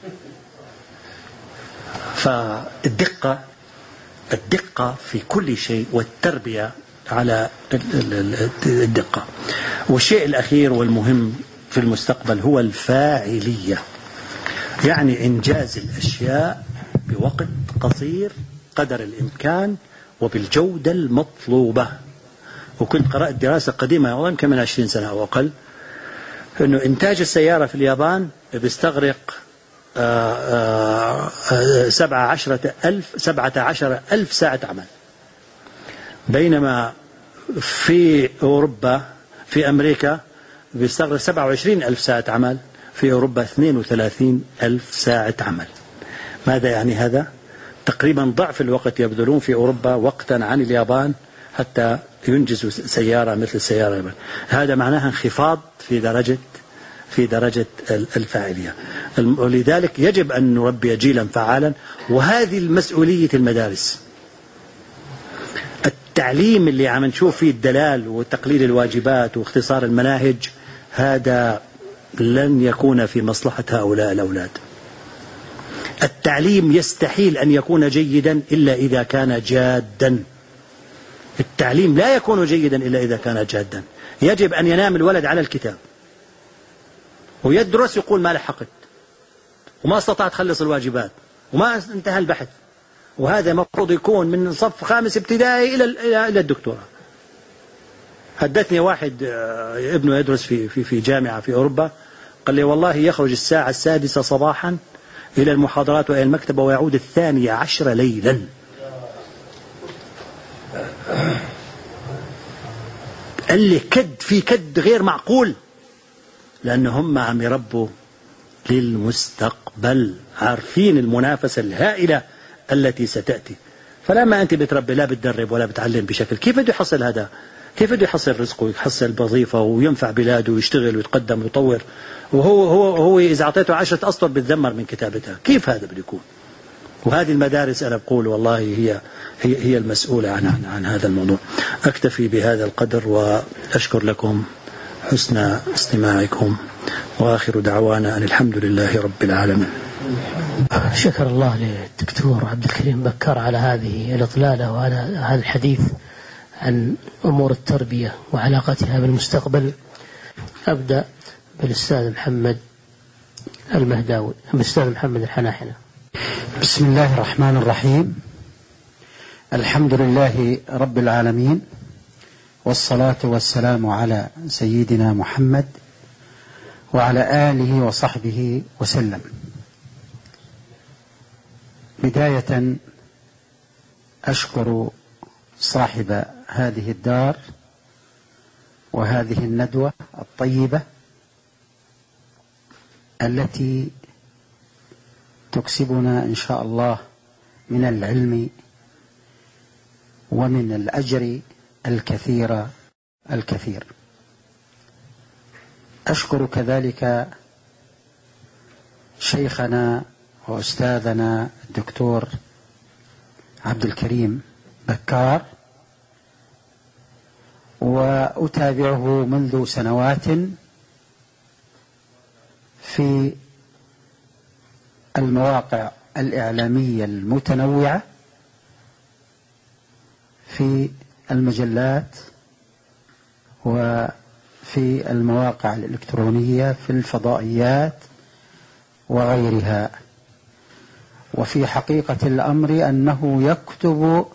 فالدقة الدقة في كل شيء والتربية على الدقة. والشيء الأخير والمهم في المستقبل هو الفاعلية، يعني إنجاز الأشياء بوقت قصير قدر الإمكان وبالجودة المطلوبة. وكنت قرأت دراسة قديمة أظن كم من عشرين سنة أو أقل أنه إنتاج السيارة في اليابان بيستغرق سبعة عشرة ألف سبعة عشر ألف ساعة عمل، بينما في أوروبا في أمريكا بيستغرق سبعة وعشرين ألف ساعة عمل، في أوروبا اثنين وثلاثين ألف ساعة عمل. ماذا يعني هذا؟ تقريبا ضعف الوقت يبذلون في أوروبا وقتا عن اليابان حتى ينجزوا سيارة مثل السيارة اليابان. هذا معناها انخفاض في درجة في درجة الفاعلية. ولذلك يجب أن نربي جيلا فعالا، وهذه المسؤولية المدارس. التعليم اللي عم نشوف فيه الدلال وتقليل الواجبات واختصار المناهج هذا لن يكون في مصلحة هؤلاء الأولاد. التعليم يستحيل أن يكون جيدا إلا إذا كان جادا. التعليم لا يكون جيدا إلا إذا كان جادا. يجب أن ينام الولد على الكتاب ويدرس يقول ما لحقت وما استطعت تخلص الواجبات وما انتهى البحث، وهذا مفروض يكون من صف خامس ابتدائي إلى إلى الدكتوراه. حدثني واحد ابنه يدرس في في في جامعة في أوروبا قال لي والله يخرج الساعة السادسة صباحا إلى المحاضرات وإلى المكتبة ويعود الثانية عشر ليلا. قال لي كد في كد غير معقول، لأنه هم عم يربوا للمستقبل، عارفين المنافسة الهائلة التي ستأتي. فلما أنت بتربي لا بتدرب ولا بتعلم بشكل، كيف بده يحصل هذا؟ كيف بده يحصل رزقه ويحصل وظيفة وينفع بلاده ويشتغل ويتقدم ويطور، وهو هو هو إذا أعطيته عشرة أسطر بتذمر من كتابتها؟ كيف هذا بده يكون؟ وهذه المدارس أنا بقول والله هي هي هي المسؤولة عن عن, عن هذا الموضوع. أكتفي بهذا القدر وأشكر لكم حسن استماعكم، وآخر دعوانا أن الحمد لله رب العالمين. شكر الله للدكتور عبد الكريم بكار على هذه الإطلالة وعلى هذا الحديث عن أمور التربية وعلاقتها بالمستقبل. أبدأ بالأستاذ محمد المهداوي، الأستاذ محمد الحناحنة. بسم الله الرحمن الرحيم. الحمد لله رب العالمين، والصلاة والسلام على سيدنا محمد وعلى آله وصحبه وسلم. بداية أشكر صاحب هذه الدار وهذه الندوة الطيبة التي تكسبنا إن شاء الله من العلم ومن الأجر الكثير الكثير. أشكر كذلك شيخنا وأستاذنا الدكتور عبد الكريم بكار، وأتابعه منذ سنوات في المواقع الإعلامية المتنوعة، في المجلات وفي المواقع الإلكترونية، في الفضائيات وغيرها. وفي حقيقة الأمر أنه يكتب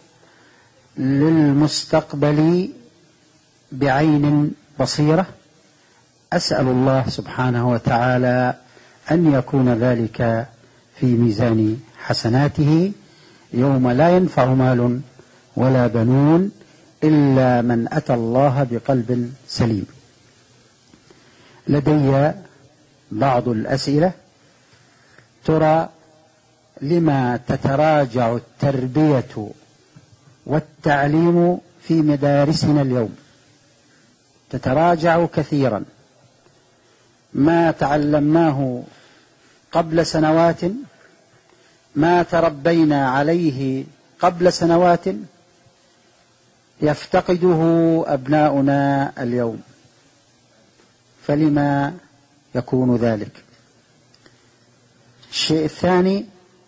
للمستقبل بعين بصيرة. أسأل الله سبحانه وتعالى أن يكون ذلك في ميزان حسناته يوم لا ينفع مال ولا بنون إلا من أتى الله بقلب سليم. لدي بعض الأسئلة. ترى لما تتراجع التربية والتعليم في مدارسنا اليوم؟ تتراجع كثيرا. ما تعلمناه قبل سنوات، ما تربينا عليه قبل سنوات، يفتقده أبناؤنا اليوم. فلما يكون ذلك؟ الشيء الثاني،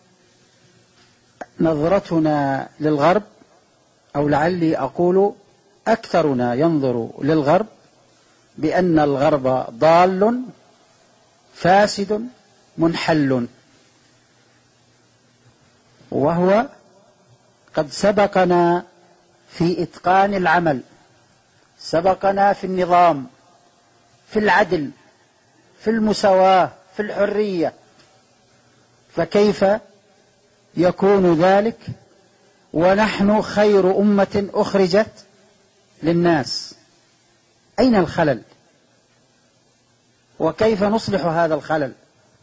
نظرتنا للغرب، أو لعلي أقول أكثرنا ينظر للغرب بأن الغرب ضال فاسد منحل، وهو قد سبقنا في إتقان العمل، سبقنا في النظام، في العدل، في المساواة، في الحرية. فكيف يكون ذلك ونحن خير أمة أخرجت للناس؟ أين الخلل؟ وكيف نصلح هذا الخلل؟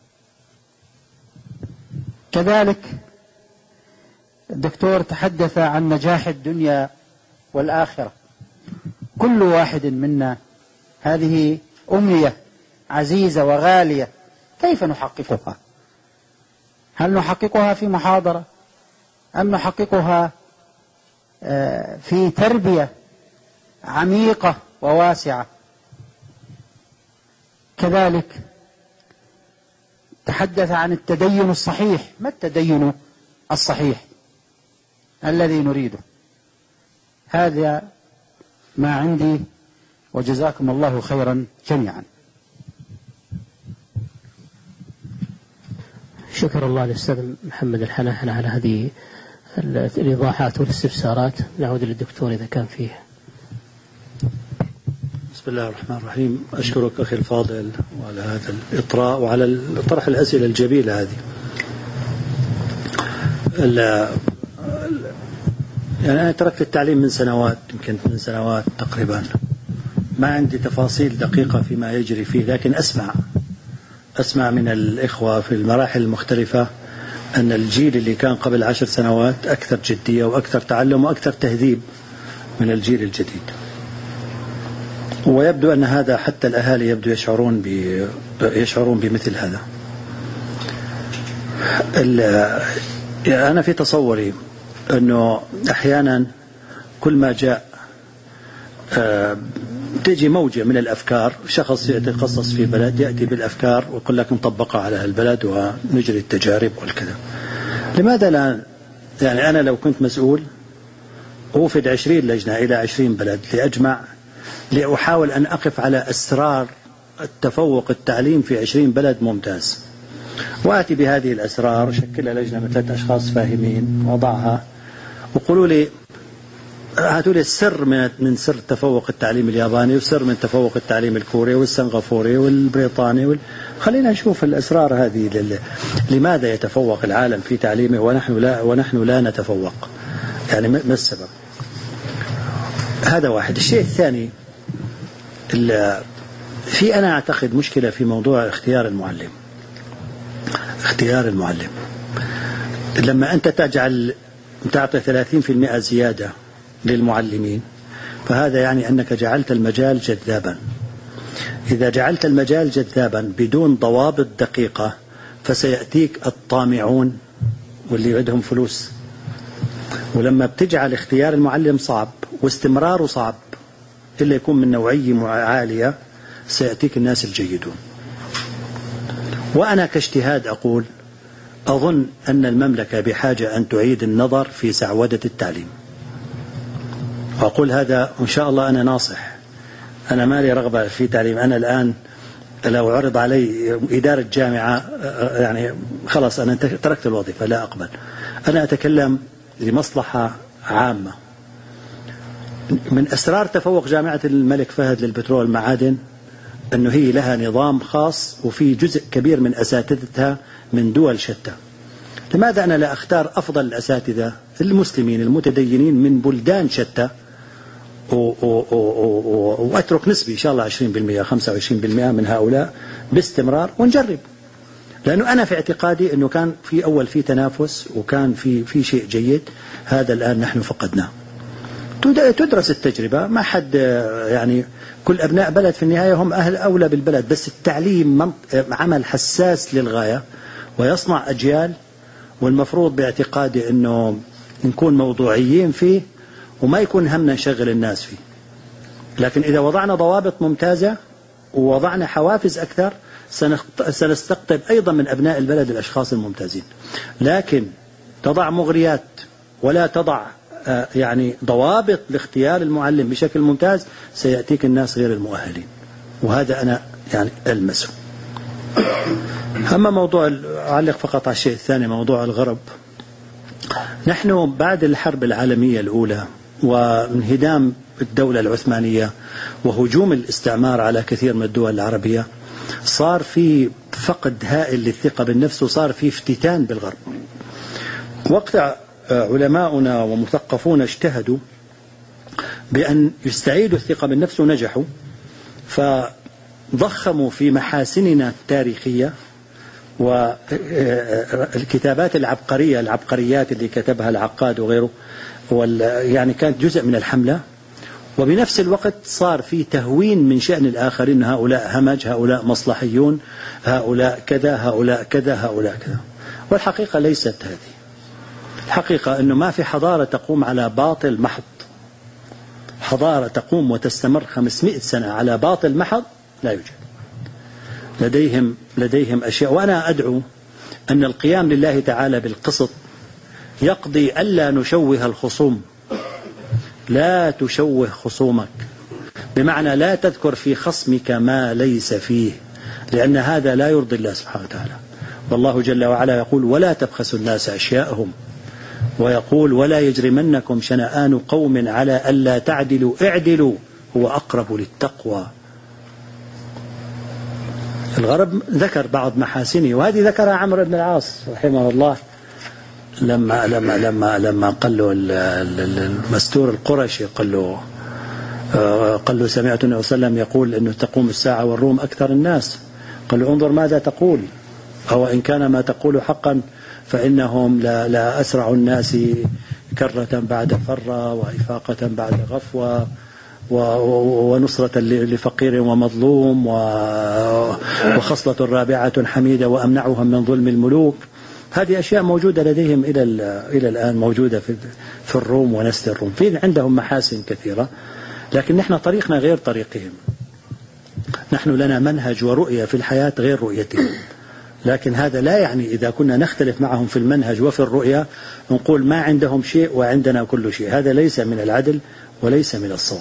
كذلك الدكتور تحدث عن نجاح الدنيا والآخرة. كل واحد منا هذه أمنية عزيزة وغالية، كيف نحققها؟ هل نحققها في محاضرة أم نحققها في تربية عميقة وواسعة؟ كذلك تحدث عن التدين الصحيح. ما التدين الصحيح الذي نريده؟ هذا ما عندي، وجزاكم الله خيرا جميعا. شكر الله للأستاذ محمد الحناحنة على هذه الإيضاحات والاستفسارات. نعود للدكتور إذا كان فيه. بسم الله الرحمن الرحيم. أشكرك أخي الفاضل وعلى هذا الإطراء وعلى طرح الأسئلة الجميلة هذه. يعني أنا تركت التعليم من سنوات، يمكن من سنوات تقريبا. ما عندي تفاصيل دقيقة فيما يجري فيه، لكن أسمع أسمع من الإخوة في المراحل المختلفة أن الجيل اللي كان قبل عشر سنوات أكثر جدية وأكثر تعلم وأكثر تهذيب من الجيل الجديد. ويبدو أن هذا حتى الأهالي يبدو يشعرون يشعرون بمثل هذا. أنا في تصوري أنه أحيانا كل ما جاء تجي موجة من الأفكار، شخص يتخصص في بلد يأتي بالأفكار ويقول لك نطبقها على البلد ونجري التجارب والكذا. لماذا لا؟ يعني أنا لو كنت مسؤول أوفد عشرين لجنة إلى عشرين بلد لأجمع لأحاول أن أقف على أسرار التفوق التعليم في عشرين بلد ممتاز، وآتي بهذه الأسرار، شكلها لجنة من ثلاثة أشخاص فاهمين، وضعها وقولوا لي هاتوا لي السر من من سر تفوق التعليم الياباني، وسر من تفوق التعليم الكوري والسنغافوري والبريطاني وال... خلينا نشوف الأسرار هذه لل... لماذا يتفوق العالم في تعليمه ونحن لا ونحن لا نتفوق؟ يعني ما السبب؟ هذا واحد. الشيء الثاني، في أنا أعتقد مشكلة في موضوع اختيار المعلم. اختيار المعلم لما أنت تجعل تعطي ثلاثين بالمئة زيادة للمعلمين، فهذا يعني أنك جعلت المجال جذابا. إذا جعلت المجال جذابا بدون ضوابط دقيقة، فسيأتيك الطامعون واللي عندهم فلوس. ولما بتجعل اختيار المعلم صعب واستمراره صعب إلا يكون من نوعية عالية، سيأتيك الناس الجيدون. وأنا كاجتهاد أقول أظن أن المملكة بحاجة أن تعيد النظر في سعودة التعليم. وأقول هذا إن شاء الله، أنا ناصح، أنا ما لي رغبة في تعليم. أنا الآن لو عرض علي إدارة جامعة يعني خلاص أنا تركت الوظيفة، لا أقبل. أنا أتكلم لمصلحة عامة. من أسرار تفوق جامعة الملك فهد للبترول والمعادن أنه هي لها نظام خاص، وفي جزء كبير من أساتذتها من دول شتى. لماذا أنا لا أختار أفضل الأساتذة المسلمين المتدينين من بلدان شتى وأترك نسبي إن شاء الله عشرين بالمئة خمسة وعشرين بالمئة من هؤلاء باستمرار ونجرب؟ لأنه أنا في اعتقادي أنه كان في أول في تنافس وكان في في شيء جيد، هذا الآن نحن فقدناه. تدرس التجربة، ما حد يعني كل أبناء بلد في النهاية هم أهل أولى بالبلد، بس التعليم عمل حساس للغاية ويصنع أجيال، والمفروض باعتقادي أنه نكون موضوعيين فيه وما يكون همنا نشغل الناس فيه. لكن إذا وضعنا ضوابط ممتازة ووضعنا حوافز أكثر سنستقطب أيضا من أبناء البلد الأشخاص الممتازين. لكن تضع مغريات ولا تضع يعني ضوابط لاختيار المعلم بشكل ممتاز، سيأتيك الناس غير المؤهلين، وهذا أنا يعني ألمسه. أما موضوع، أعلق فقط على الشيء الثاني، موضوع الغرب. نحن بعد الحرب العالمية الأولى وانهدام الدولة العثمانية وهجوم الاستعمار على كثير من الدول العربية، صار في فقد هائل للثقة بالنفس، وصار في افتتان بالغرب. وقت علماؤنا ومثقفون اجتهدوا بأن يستعيدوا الثقة بالنفس ونجحوا، فضخموا في محاسننا التاريخية والكتابات العبقرية العبقريات اللي كتبها العقاد وغيره، يعني كانت جزء من الحملة. وبنفس الوقت صار في تهوين من شأن الآخرين، هؤلاء همج، هؤلاء مصلحيون، هؤلاء كذا، هؤلاء كذا، هؤلاء كذا. والحقيقة ليست هذه. الحقيقة أنه ما في حضارة تقوم على باطل محض. حضارة تقوم وتستمر خمسمائة سنة على باطل محض لا يوجد. لديهم لديهم أشياء. وأنا أدعو أن القيام لله تعالى بالقسط يقضي ألا نشوه الخصوم. لا تشوه خصومك، بمعنى لا تذكر في خصمك ما ليس فيه، لأن هذا لا يرضي الله سبحانه وتعالى. والله جل وعلا يقول: ولا تبخسوا الناس أشياءهم، ويقول: ولا يجرمنكم شنآن قوم على ألا تعدلوا اعدلوا هو أقرب للتقوى. الغرب ذكر بعض محاسنه، وهذه ذكرها عمرو بن العاص رحمه الله لما لما لما لما قال له المستور القرشي، قال له قال له سمعت النبي صلى الله عليه وسلم يقول انه تقوم الساعة والروم اكثر الناس. قال له: انظر ماذا تقول، او ان كان ما تقول حقا فانهم لا, لا اسرع الناس كرة بعد فرة، وإفاقة بعد غفوة، ونصرة لفقير ومظلوم، وخصلة رابعة حميدة وأمنعهم من ظلم الملوك. هذه أشياء موجودة لديهم إلى إلى الآن، موجودة في في الروم ونسل الروم، في عندهم محاسن كثيرة، لكن نحن طريقنا غير طريقهم. نحن لنا منهج ورؤية في الحياة غير رؤيتهم، لكن هذا لا يعني إذا كنا نختلف معهم في المنهج وفي الرؤية نقول ما عندهم شيء وعندنا كل شيء. هذا ليس من العدل وليس من الصواب.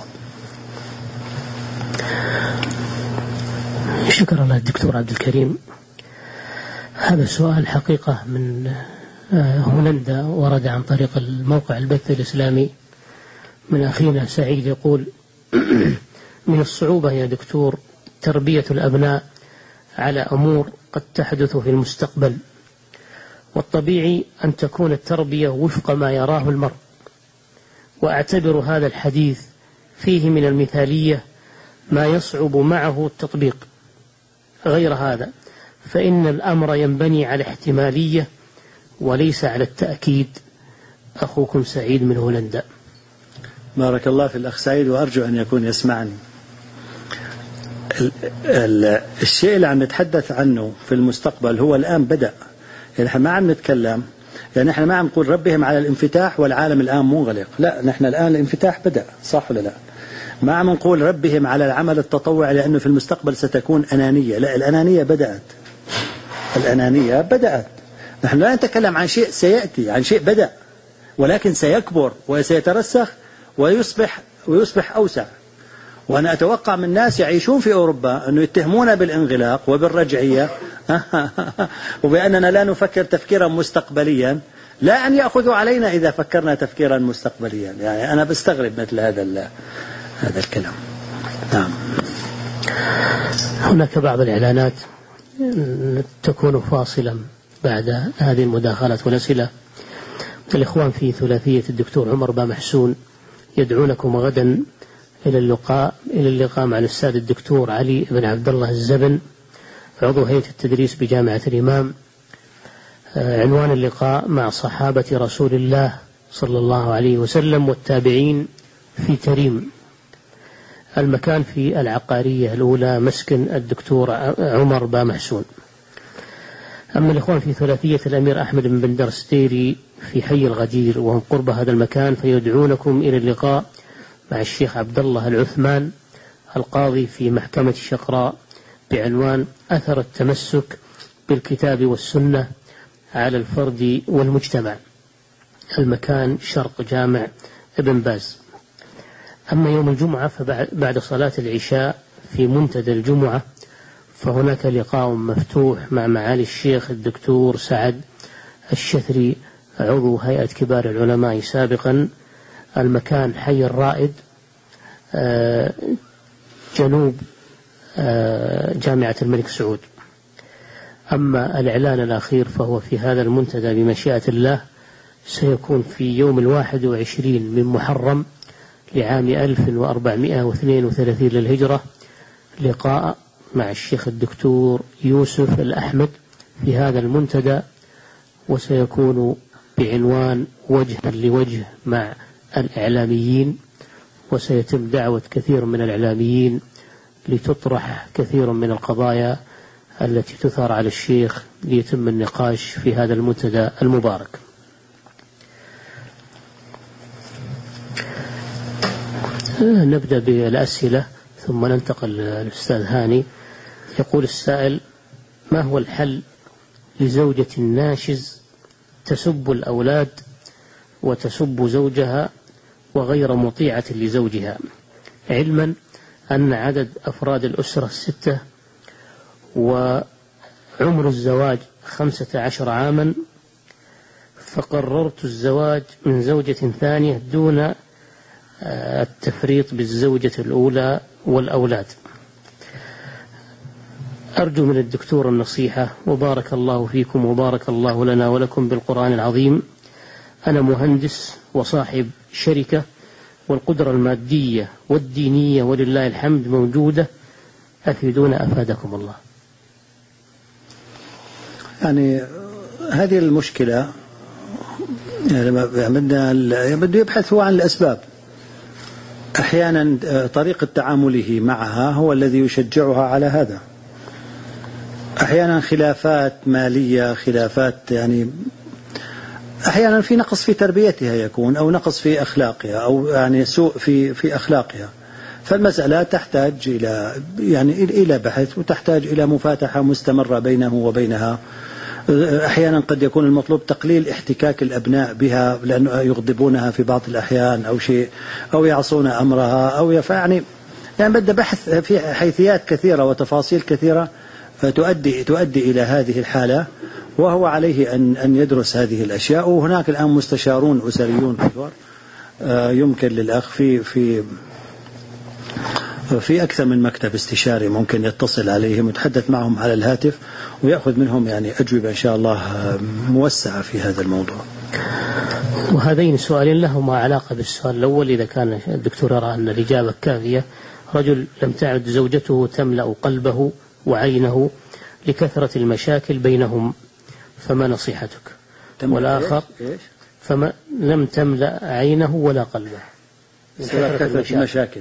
شكرا الله الدكتور عبد الكريم. هذا السؤال حقيقة من هولندا، ورد عن طريق الموقع البث الإسلامي من أخينا سعيد، يقول: من الصعوبة يا دكتور تربية الأبناء على أمور قد تحدث في المستقبل، والطبيعي أن تكون التربية وفق ما يراه المرء، وأعتبر هذا الحديث فيه من المثالية ما يصعب معه التطبيق. غير هذا فإن الأمر ينبني على احتمالية وليس على التأكيد. أخوكم سعيد من هولندا. بارك الله في الأخ سعيد، وأرجو أن يكون يسمعني. الشيء اللي عم نتحدث عنه في المستقبل هو الآن بدأ. يعني احنا ما عم نتكلم، يعني احنا ما عم نقول ربهم على الانفتاح والعالم الآن منغلق، لا، نحن الآن الانفتاح بدأ، صح ولا لا؟ ما عم نقول ربهم على العمل التطوعي لأنه في المستقبل ستكون أنانية، لا، الأنانية بدأت، الأنانية بدأت. نحن لا نتكلم عن شيء سيأتي، عن شيء بدأ، ولكن سيكبر وسيترسخ ويصبح ويصبح أوسع. وأنا أتوقع من ناس يعيشون في أوروبا أنه يتهمون بالانغلاق وبالرجعية وبأننا لا نفكر تفكيرا مستقبليا، لا أن يأخذوا علينا إذا فكرنا تفكيرا مستقبليا. يعني أنا بستغرب مثل هذا هذا الكلام. نعم. هناك بعض الإعلانات تكون فاصلا بعد هذه المداخلات والأسئلة. الإخوان في ثلاثية الدكتور عمر بامحسون يدعونكم غدا إلى اللقاء إلى اللقاء مع الأستاذ الدكتور علي بن عبد الله الزبن عضو هيئة التدريس بجامعة الإمام. عنوان اللقاء: مع صحابة رسول الله صلى الله عليه وسلم والتابعين في تريم. المكان في العقارية الأولى، مسكن الدكتور عمر بامحسون. أما الإخوان في ثلاثية الأمير أحمد بن بندر ستيري في حي الغدير وهم قرب هذا المكان، فيدعونكم إلى اللقاء مع الشيخ عبد الله العثمان القاضي في محكمة الشقراء بعنوان أثر التمسك بالكتاب والسنة على الفرد والمجتمع. المكان شرق جامع ابن باز. أما يوم الجمعة فبعد صلاة العشاء في منتدى الجمعة فهناك لقاء مفتوح مع معالي الشيخ الدكتور سعد الشثري عضو هيئة كبار العلماء سابقا. المكان حي الرائد جنوب جامعة الملك سعود. أما الإعلان الأخير فهو في هذا المنتدى بمشيئة الله سيكون في يوم الواحد وعشرين من محرم لعام ألف وأربعمائة واثنين وثلاثين للهجرة، لقاء مع الشيخ الدكتور يوسف الأحمد في هذا المنتدى، وسيكون بعنوان وجها لوجه مع الإعلاميين، وسيتم دعوة كثير من الإعلاميين لتطرح كثير من القضايا التي تثار على الشيخ ليتم النقاش في هذا المنتدى المبارك. نبدأ بالأسئلة ثم ننتقل للأستاذ هاني. يقول السائل: ما هو الحل لزوجة ناشز تسب الأولاد وتسب زوجها وغير مطيعة لزوجها، علما أن عدد أفراد الأسرة الستة وعمر الزواج خمسة عشر عاما، فقررت الزواج من زوجة ثانية دون التفريط بالزوجة الأولى والأولاد. أرجو من الدكتور النصيحة، وبارك الله فيكم وبارك الله لنا ولكم بالقرآن العظيم. أنا مهندس وصاحب شركة، والقدرة المادية والدينية ولله الحمد موجودة، أفيدونا أفادكم الله. يعني هذه المشكلة يعني بده يبحث هو عن الأسباب. أحيانا طريقة تعامله معها هو الذي يشجعها على هذا. أحيانا خلافات مالية، خلافات يعني أحيانا في نقص في تربيتها يكون، أو نقص في أخلاقها، أو يعني سوء في في أخلاقها. فالمسألة تحتاج إلى يعني إلى بحث، وتحتاج إلى مفاتحة مستمرة بينه وبينها. أحيانا قد يكون المطلوب تقليل احتكاك الأبناء بها لأنه يغضبونها في بعض الأحيان أو شيء، أو يعصون أمرها، أو يعني يعني بدأ بحث في حيثيات كثيرة وتفاصيل كثيرة تؤدي تؤدي إلى هذه الحالة، وهو عليه أن أن يدرس هذه الأشياء. وهناك الآن مستشارون أسريون كثر يمكن للأخ في في في أكثر من مكتب استشاري ممكن يتصل عليهم ويتحدث معهم على الهاتف ويأخذ منهم يعني أجوبة إن شاء الله موسعة في هذا الموضوع. وهذين السؤالين لهما علاقة بالسؤال الأول. إذا كان الدكتور يرى أن الإجابة كافية: رجل لم تعد زوجته تملأ قلبه وعينه لكثرة المشاكل بينهم، فما نصيحتك؟ والآخر: فما لم تملأ عينه ولا قلبه لكثرة المشاكل.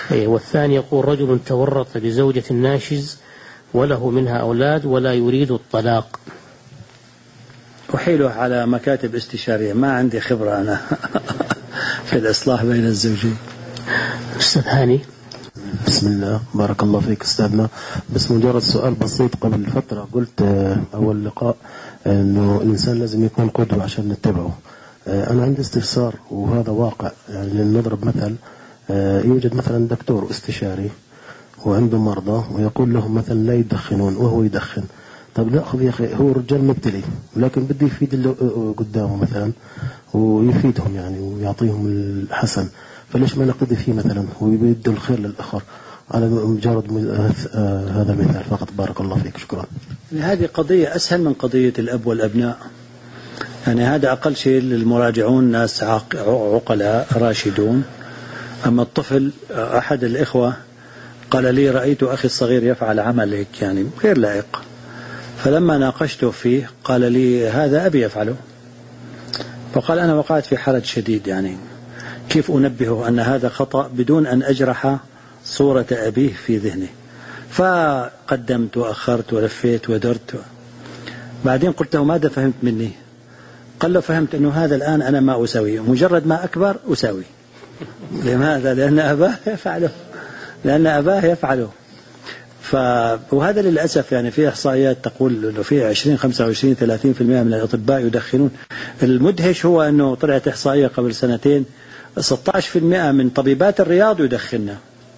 والثاني يقول رجل تورط بزوجة ناشز وله منها أولاد ولا يريد الطلاق. أحيله على مكاتب استشارية، ما عندي خبرة أنا في الإصلاح بين الزوجين. أستاذ هاني. بسم الله، بارك الله فيك أستاذنا. بس مجرد سؤال بسيط. قبل فترة قلت أول لقاء أنه الإنسان لازم يكون قدوة عشان نتبعه. أنا عندي استفسار وهذا واقع، يعني نضرب مثل، يوجد مثلا دكتور استشاري وعنده مرضى ويقول لهم مثلا لا يدخنون وهو يدخن. طب نأخذ يا أخي، هو رجال مبتلي لكن بده يفيد اللي قدامه مثلا ويفيدهم يعني ويعطيهم الحسن، فليش ما نقضي فيه مثلا ويبدو الخير للآخر؟ على مجرد هذا المثال فقط. بارك الله فيك، شكرا. هذه قضية أسهل من قضية الأب والأبناء، يعني هذا أقل شيء للمراجعون ناس عقلاء راشدون. أما الطفل، أحد الإخوة قال لي رأيت أخي الصغير يفعل عمل هيك يعني غير لائق، فلما ناقشته فيه قال لي هذا أبي يفعله، فقال أنا وقعت في حرج شديد، يعني كيف أنبهه أن هذا خطأ بدون أن أجرح صورة أبيه في ذهنه؟ فقدمت وأخرت ولفيت ودرت. بعدين قلت له ماذا فهمت مني؟ قال له فهمت أنه هذا الآن أنا ما أسويه، مجرد ما أكبر أسوي. لماذا؟ لأن أباه يفعله، لأن أباه يفعله. ف... وهذا للأسف يعني في إحصائيات تقول أنه في عشرين خمسة وعشرين ثلاثين بالمئة من الأطباء يدخنون. المدهش هو أنه طلعت إحصائية قبل سنتين ستة عشر بالمئة من طبيبات الرياض يدخننا.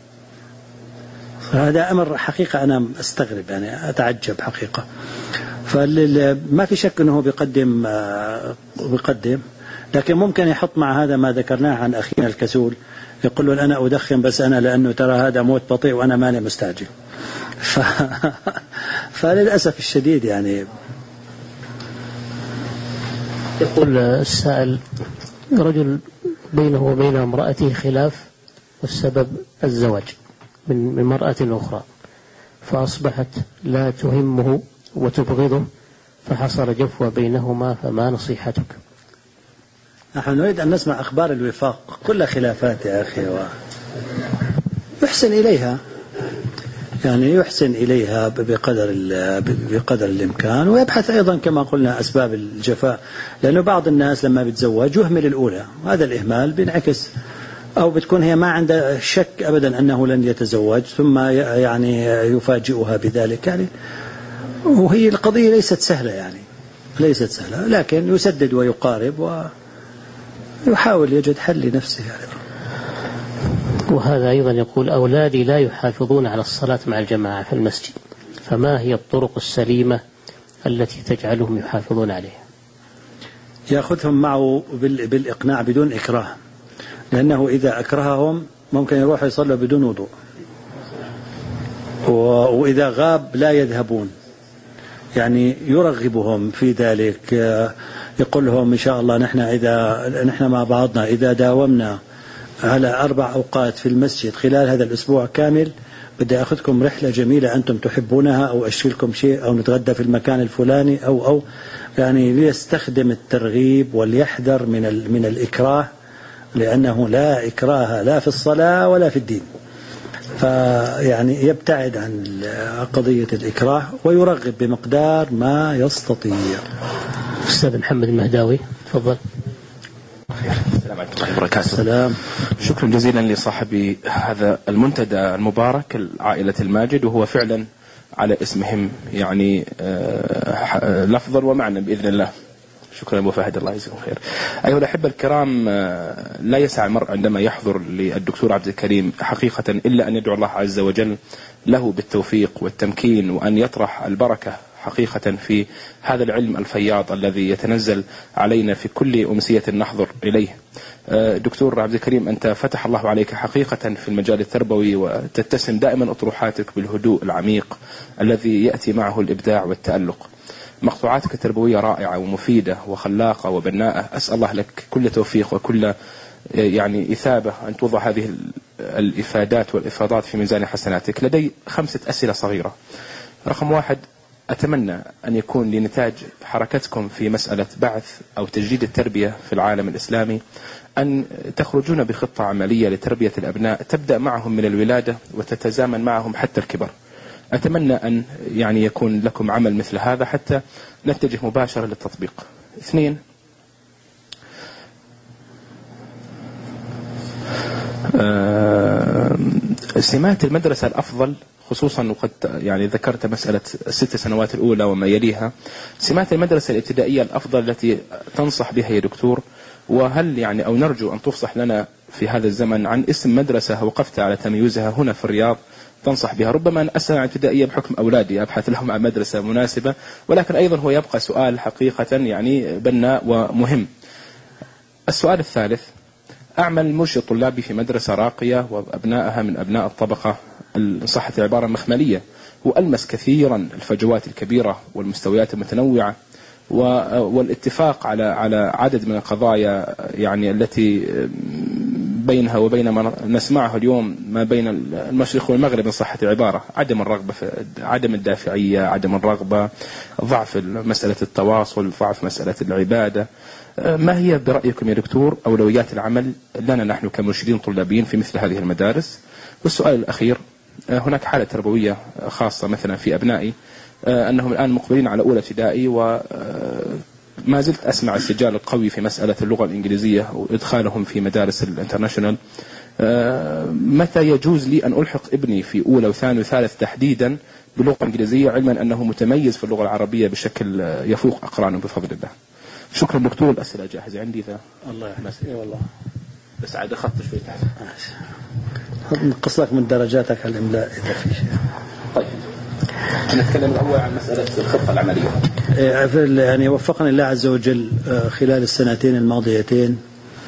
هذا أمر حقيقة أنا أستغرب، يعني أتعجب حقيقة. فما في شك أنه بيقدم بيقدم لكن ممكن يحط مع هذا ما ذكرناه عن أخينا الكسول، يقول له أنا أدخن بس أنا لأنه ترى هذا موت بطيء وأنا ماني مستعجل. ف... فللأسف الشديد يعني. يقول السائل رجل بينه وبين امرأته خلاف والسبب الزواج من امرأة أخرى، فأصبحت لا تهمه وتبغضه فحصل جفوة بينهما، فما نصيحتك؟ نحن نريد أن نسمع أخبار الوفاق، كل خلافات يا أخي ويحسن إليها، يعني يحسن إليها بقدر بقدر الإمكان، ويبحث أيضا كما قلنا أسباب الجفاء، لأنه بعض الناس لما بتزوج يهمل الأولى، هذا الإهمال بينعكس، أو بتكون هي ما عندها شك أبدا أنه لن يتزوج ثم يعني يفاجئها بذلك، يعني وهي القضية ليست سهلة، يعني ليست سهلة، لكن يسدد ويقارب ويحاول يجد حل لنفسه يعني. وهذا أيضا يقول أولادي لا يحافظون على الصلاة مع الجماعة في المسجد، فما هي الطرق السليمة التي تجعلهم يحافظون عليها؟ يأخذهم معه بالإقناع بدون إكراه، لأنه إذا أكرههم ممكن يروحوا يصلوا بدون وضوء، وإذا غاب لا يذهبون، يعني يرغبهم في ذلك، يقول لهم إن شاء الله نحن إذا نحن مع بعضنا إذا داومنا على أربع أوقات في المسجد خلال هذا الأسبوع كامل بدي أخذكم رحلة جميلة أنتم تحبونها، أو أشتري لكم شيء، أو نتغدى في المكان الفلاني، أو أو يعني ليستخدم الترغيب وليحذر من من الإكراه، لأنه لا إكراه لا في الصلاة ولا في الدين، فيعني يبتعد عن قضية الإكراه ويرغب بمقدار ما يستطيع. أستاذ محمد المهداوي تفضل. السلام عليكم ورحمة الله وبركاته. السلام. شكرا جزيلا لصاحب هذا المنتدى المبارك عائلة الماجد، وهو فعلا على اسمهم يعني لفظا ومعنى بإذن الله. شكرا أبو فهد، الله يجزيكم خير. أيها الأحبة الكرام، لا يسع المرء عندما يحضر للدكتور عبد الكريم حقيقة إلا أن يدعو الله عز وجل له بالتوفيق والتمكين، وأن يطرح البركة حقيقة في هذا العلم الفياض الذي يتنزل علينا في كل أمسية نحضر إليه. دكتور عبد الكريم، أنت فتح الله عليك حقيقة في المجال التربوي، وتتسم دائما أطروحاتك بالهدوء العميق الذي يأتي معه الإبداع والتألق. مقطوعاتك التربوية رائعة ومفيدة وخلاقة وبناءة، أسأل الله لك كل توفيق وكل يعني إثابة أن توضع هذه الإفادات والإفاضات في ميزان حسناتك. لدي خمسة أسئلة صغيرة. رقم واحد، أتمنى أن يكون لنتاج حركتكم في مسألة بعث أو تجديد التربية في العالم الإسلامي أن تخرجون بخطة عملية لتربية الأبناء تبدأ معهم من الولادة وتتزامن معهم حتى الكبر. أتمنى أن يعني يكون لكم عمل مثل هذا حتى نتجه مباشرة للتطبيق. اثنين، سمات المدرسة الأفضل، خصوصا وقد يعني ذكرت مسألة الست سنوات الأولى وما يليها، سمات المدرسة الابتدائية الأفضل التي تنصح بها يا دكتور، وهل يعني أو نرجو أن تفصح لنا في هذا الزمن عن اسم مدرسة وقفت على تميزها هنا في الرياض تنصح بها؟ ربما أن أسأل عن ابتدائية بحكم أولادي أبحث لهم عن مدرسة مناسبة، ولكن أيضا هو يبقى سؤال حقيقة يعني بناء ومهم. السؤال الثالث، أعمل مرشد طلابي في مدرسة راقية وأبنائها من أبناء الطبقة صحة العبارة مخملية، وألمس كثيرا الفجوات الكبيرة والمستويات المتنوعة والاتفاق على على عدد من القضايا يعني التي بينها وبين ما نسمعه اليوم ما بين المشرق والمغرب من صحة العبارة، عدم الرغبة في عدم الدافعية، عدم الرغبة، ضعف مسألة التواصل، ضعف مسألة العبادة. ما هي برأيكم يا دكتور أولويات العمل لنا نحن كمرشدين طلابيين في مثل هذه المدارس؟ والسؤال الأخير، هناك حالة تربوية خاصة مثلا في أبنائي أنهم الآن مقبلين على أولى ابتدائي وما زلت أسمع السجال القوي في مسألة اللغة الإنجليزية وإدخالهم في مدارس الانترناشنال. متى يجوز لي أن ألحق ابني في أولى وثاني وثالث تحديدا باللغة الإنجليزية، علما أنه متميز في اللغة العربية بشكل يفوق أقرانه بفضل الله؟ شكرا دكتور. الأسئلة جاهزة عندي ذا. الله يحفظك. اي والله بس عاد أخذت شوي تحت. نقص لك من درجاتك على الإملاء إذا في شيء. طيب نتكلم الأول عن مسألة الخطة العملية. يعني وفقني الله عز وجل خلال السنتين الماضيتين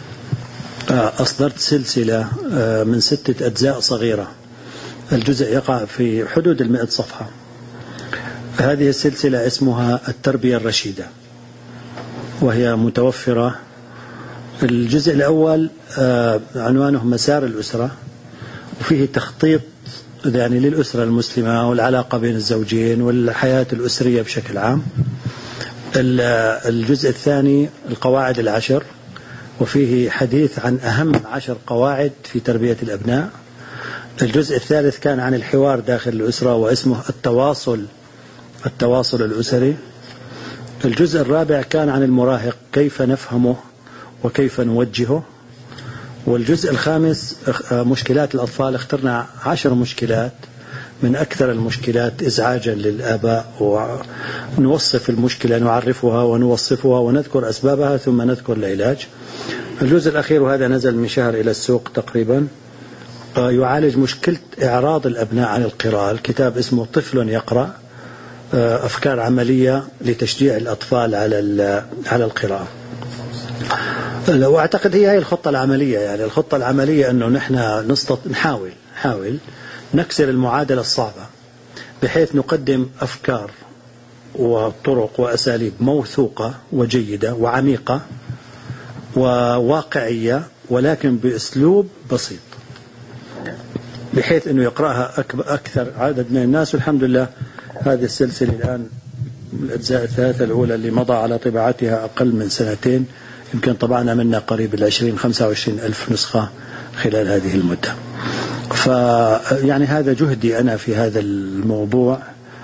أصدرت سلسلة من ستة أجزاء صغيرة، الجزء يقع في حدود المئة صفحة. هذه السلسلة اسمها التربية الرشيدة، وهي متوفرة. الجزء الأول عنوانه مسار الأسرة، وفيه تخطيط يعني للأسرة المسلمة والعلاقة بين الزوجين والحياة الأسرية بشكل عام. الجزء الثاني القواعد العشر، وفيه حديث عن أهم عشر قواعد في تربية الأبناء. الجزء الثالث كان عن الحوار داخل الأسرة واسمه التواصل التواصل الأسري. الجزء الرابع كان عن المراهق، كيف نفهمه وكيف نوجهه. والجزء الخامس مشكلات الأطفال، اخترنا عشر مشكلات من أكثر المشكلات إزعاجا للآباء، ونوصف المشكلة، نعرفها ونوصفها ونذكر أسبابها ثم نذكر العلاج. الجزء الأخير وهذا نزل من شهر إلى السوق تقريبا، يعالج مشكلة إعراض الأبناء عن القراءة. الكتاب اسمه طفل يقرأ، أفكار عملية لتشجيع الأطفال على على القراءة. وأعتقد هي هي الخطة العملية. يعني الخطة العملية أنه نحن نستط... نحاول نحاول نكسر المعادلة الصعبة، بحيث نقدم أفكار وطرق وأساليب موثوقة وجيدة وعميقة وواقعية، ولكن بأسلوب بسيط، بحيث أنه يقرأها أكثر عدد من الناس. والحمد لله هذه السلسلة الآن الأجزاء الثلاثة الأولى اللي مضى على طباعتها أقل من سنتين، يمكن طبعنا منا قريب العشرين خمسة وعشرين ألف نسخة خلال هذه المدة. فيعني هذا جهدي أنا في هذا الموضوع.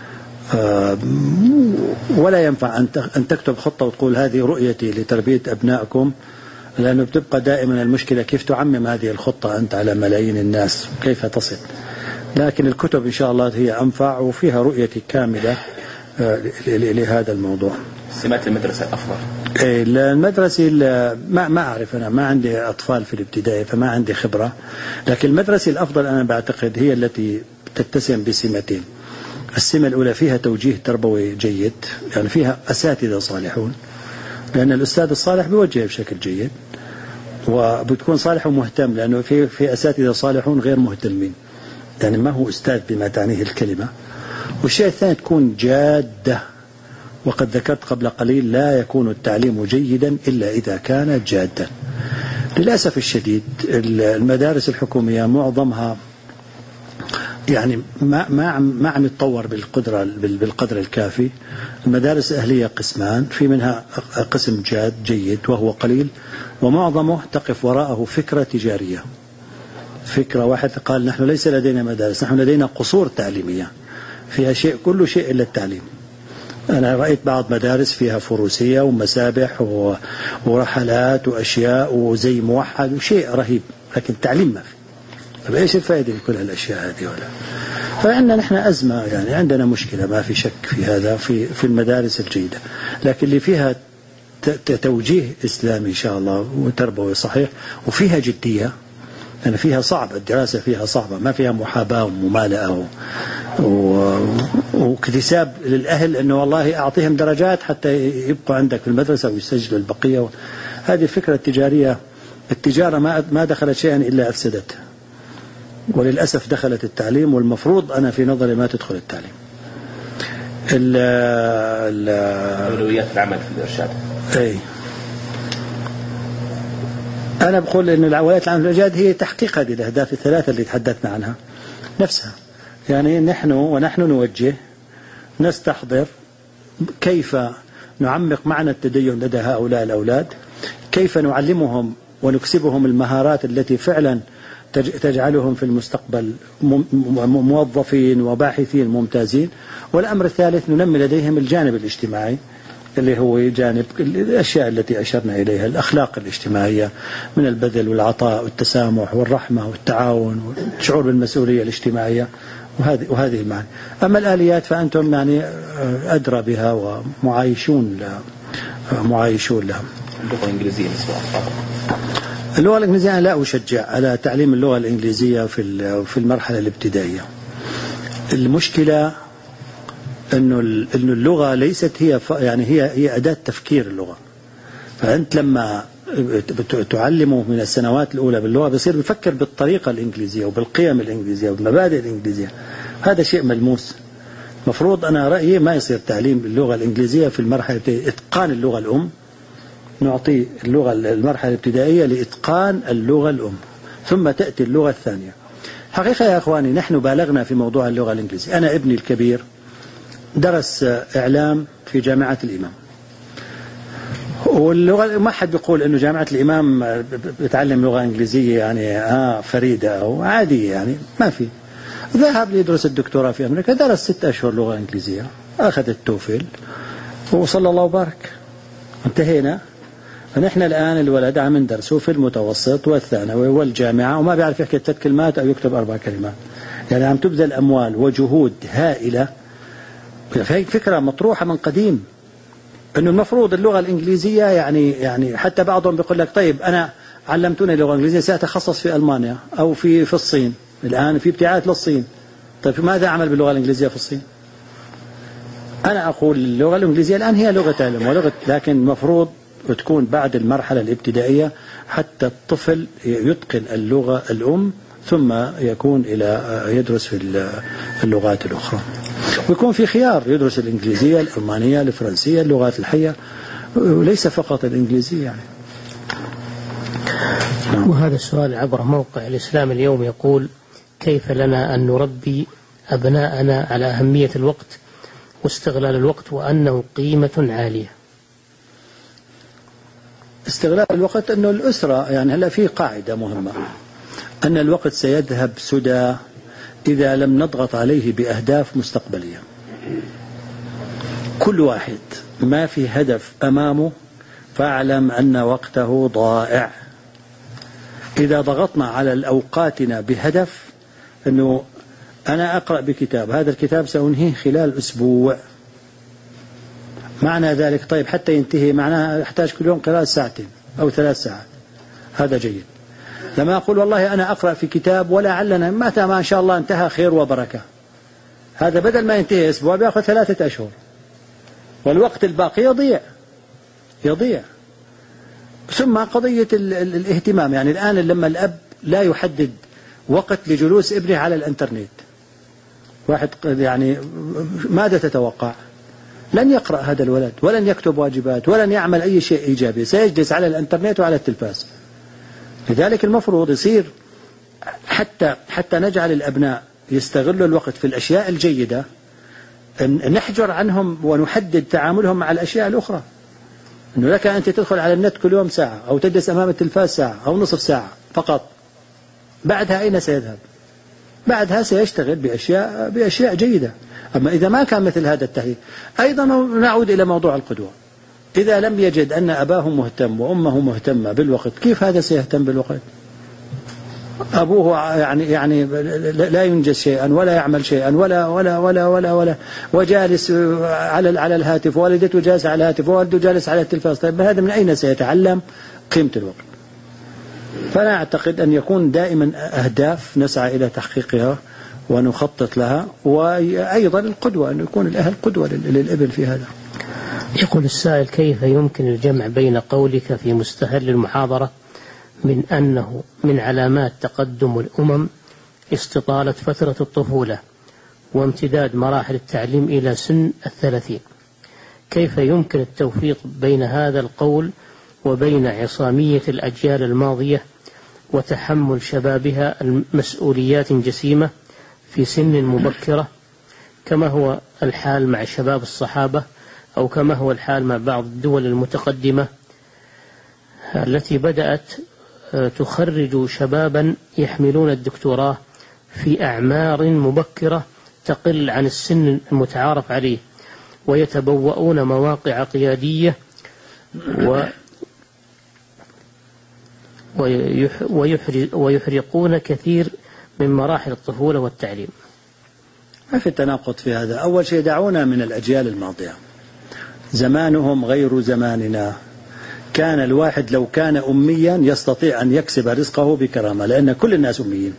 ولا ينفع أن تكتب خطة وتقول هذه رؤيتي لتربية أبنائكم، لأنه بتبقى دائما المشكلة كيف تعمم هذه الخطة أنت على ملايين الناس، كيف تصل. لكن الكتب إن شاء الله هي أنفع وفيها رؤيتي كاملة لهذا الموضوع. سمات المدرسة الأفضل؟ المدرسة ما ما أعرف، أنا ما عندي أطفال في الابتدائي فما عندي خبرة، لكن المدرسة الأفضل أنا بعتقد هي التي تتسم بسمتين. السمة الأولى فيها توجيه تربوي جيد، يعني فيها أساتذة صالحون، لأن الأستاذ الصالح بيوجه بشكل جيد وبتكون صالح ومهتم، لأنه في في أساتذة صالحون غير مهتمين، يعني ما هو أستاذ بما تعنيه الكلمة. والشيء الثاني تكون جادة، وقد ذكرت قبل قليل لا يكون التعليم جيدا إلا إذا كان جادا. للأسف الشديد المدارس الحكومية معظمها يعني ما ما ما عم يتطور بالقدرة بالقدر الكافي. المدارس الأهلية قسمان، في منها قسم جاد جيد وهو قليل، ومعظمه تقف وراءه فكرة تجارية. فكرة واحد قال نحن ليس لدينا مدارس، نحن لدينا قصور تعليمية فيها شيء كل شيء إلا التعليم. أنا رأيت بعض مدارس فيها فروسية ومسابح ورحلات وأشياء وزي موحد وشيء رهيب، لكن التعليم ما في. طيب إيش الفائدة من كل هالأشياء هذه؟ ولا فعندنا نحن أزمة، يعني عندنا مشكلة ما في شك في هذا في في المدارس الجيدة، لكن اللي فيها توجيه إسلامي إن شاء الله وتربوي صحيح وفيها جدية. يعني فيها صعبة، الدراسة فيها صعبة، ما فيها محاباة وممالأة واكتساب للأهل أنه والله أعطيهم درجات حتى يبقوا عندك في المدرسة ويسجلوا البقية. هذه الفكرة التجارية، التجارة ما ما دخلت شيئا إلا أفسدته، وللأسف دخلت التعليم، والمفروض أنا في نظري ما تدخل التعليم. أولويات العمل في الإرشاد. أي أنا بقول إن الأولويات العمل في الإرشاد هي تحقيق هذه الأهداف الثلاثة اللي تحدثنا عنها نفسها. يعني نحن ونحن نوجه نستحضر كيف نعمق معنى التدين لدى هؤلاء الأولاد، كيف نعلمهم ونكسبهم المهارات التي فعلا تجعلهم في المستقبل موظفين وباحثين ممتازين. والأمر الثالث ننمي لديهم الجانب الاجتماعي اللي هو جانب الأشياء التي أشرنا إليها، الأخلاق الاجتماعية من البذل والعطاء والتسامح والرحمة والتعاون والشعور بالمسؤولية الاجتماعية وهذه وهذه المعاني. أما الآليات فأنتم يعني أدرى بها ومعايشون لها معايشون لها. اللغة الإنجليزية اللغة الإنجليزية أنا لا أشجع على تعليم اللغة الإنجليزية في في المرحلة الابتدائية. المشكلة إنه إنه اللغة ليست هي يعني هي هي أداة تفكير اللغة. فأنت لما تعلمه من السنوات الأولى باللغة بيصير بيفكر بالطريقة الإنجليزية وبالقيم الإنجليزية وبالمبادئ الإنجليزية. هذا شيء ملموس. مفروض أنا رأيي ما يصير تعليم اللغة الإنجليزية في المرحلة إتقان اللغة الأم. نعطي اللغة المرحلة الابتدائية لإتقان اللغة الأم، ثم تأتي اللغة الثانية. حقيقة يا أخواني نحن بالغنا في موضوع اللغة الإنجليزية. أنا ابني الكبير درس إعلام في جامعة الإمام، واللغة ما حد بيقول إنه جامعة الإمام بتعلم لغة إنجليزية يعني آه فريدة أو عادية، يعني ما في. ذهب ليدرس الدكتوراه في أمريكا، درس ست أشهر لغة إنجليزية، أخذ التوفل وصلى الله وبارك، انتهينا. فنحن الآن الولد عم ندرسه في المتوسط والثانوي والجامعة وما بيعرف يحكي ثلاث كلمات أو يكتب أربع كلمات. يعني عم تبذل أموال وجهود هائلة. فهي فكرة مطروحة من قديم إنه المفروض اللغة الإنجليزية يعني يعني حتى بعضهم بيقول لك طيب أنا علمتوني اللغة الإنجليزية سأتخصص في ألمانيا أو في في الصين. الآن في ابتعاث للصين، طيب ماذا أعمل باللغة الإنجليزية في الصين؟ أنا أقول اللغة الإنجليزية الآن هي لغة علم ولغة، لكن المفروض وتكون بعد المرحلة الابتدائية حتى الطفل يتقن اللغة الأم ثم يكون إلى يدرس في اللغات الأخرى، ويكون في خيار يدرس الإنجليزية الألمانية الفرنسية اللغات الحية وليس فقط الإنجليزية يعني. وهذا السؤال عبر موقع الإسلام اليوم يقول: كيف لنا أن نربي أبناءنا على أهمية الوقت واستغلال الوقت وأنه قيمة عالية؟ استغلال الوقت أنه الأسرة يعني هلا في قاعدة مهمة أن الوقت سيذهب سدى إذا لم نضغط عليه بأهداف مستقبلية. كل واحد ما في هدف أمامه فاعلم أن وقته ضائع. إذا ضغطنا على أوقاتنا بهدف أنه أنا أقرأ بكتاب، هذا الكتاب سأنهيه خلال أسبوع، معنى ذلك طيب حتى ينتهي معناه أحتاج كل يوم قراءة ساعتين أو ثلاث ساعات، هذا جيد. لما أقول والله أنا أقرأ في كتاب ولعلنا متى ما شاء الله انتهى خير وبركة، هذا بدل ما ينتهي أسبوع بيأخذ ثلاثة أشهر والوقت الباقي يضيع يضيع. ثم قضية الاهتمام، يعني الآن لما الأب لا يحدد وقت لجلوس ابنه على الانترنت، واحد يعني ماذا تتوقع؟ لن يقرأ هذا الولد ولن يكتب واجبات ولن يعمل أي شيء إيجابي، سيجلس على الانترنت وعلى التلفاز. لذلك المفروض يصير حتى حتى نجعل الأبناء يستغلوا الوقت في الأشياء الجيدة نحجر عنهم ونحدد تعاملهم مع الأشياء الأخرى. أنه لك أنت تدخل على النت كل يوم ساعة أو تجلس أمام التلفاز ساعة أو نصف ساعة فقط، بعدها أين سيذهب؟ بعدها سيشتغل بأشياء, بأشياء جيدة. أما إذا ما كان مثل هذا التحديد، أيضا نعود إلى موضوع القدوة. إذا لم يجد أن أباه مهتم وأمه مهتمة بالوقت، كيف هذا سيهتم بالوقت؟ أبوه يعني يعني لا ينجز شيئا ولا يعمل شيئا ولا ولا ولا ولا ولا وجالس على على الهاتف، والدته جالسة على الهاتف، ووالده جالس على التلفاز. طيب هذا من أين سيتعلم قيمة الوقت؟ فأنا أعتقد أن يكون دائما أهداف نسعى إلى تحقيقها ونخطط لها، وأيضا القدوة، أن يكون الأهل قدوة للابن في هذا. يقول السائل: كيف يمكن الجمع بين قولك في مستهل المحاضرة من أنه من علامات تقدم الأمم استطالة فترة الطفولة وامتداد مراحل التعليم إلى سن الثلاثين، كيف يمكن التوفيق بين هذا القول وبين عصامية الأجيال الماضية وتحمل شبابها المسؤوليات جسيمة في سن مبكرة، كما هو الحال مع شباب الصحابة أو كما هو الحال مع بعض الدول المتقدمة التي بدأت تخرج شبابا يحملون الدكتوراه في أعمار مبكرة تقل عن السن المتعارف عليه، ويتبوؤون مواقع قيادية و ويحرقون كثير من مراحل الطفولة والتعليم. ما في تناقض في هذا. أول شيء دعونا من الأجيال الماضية، زمانهم غير زماننا. كان الواحد لو كان أميا يستطيع أن يكسب رزقه بكرامة، لأن كل الناس أميين.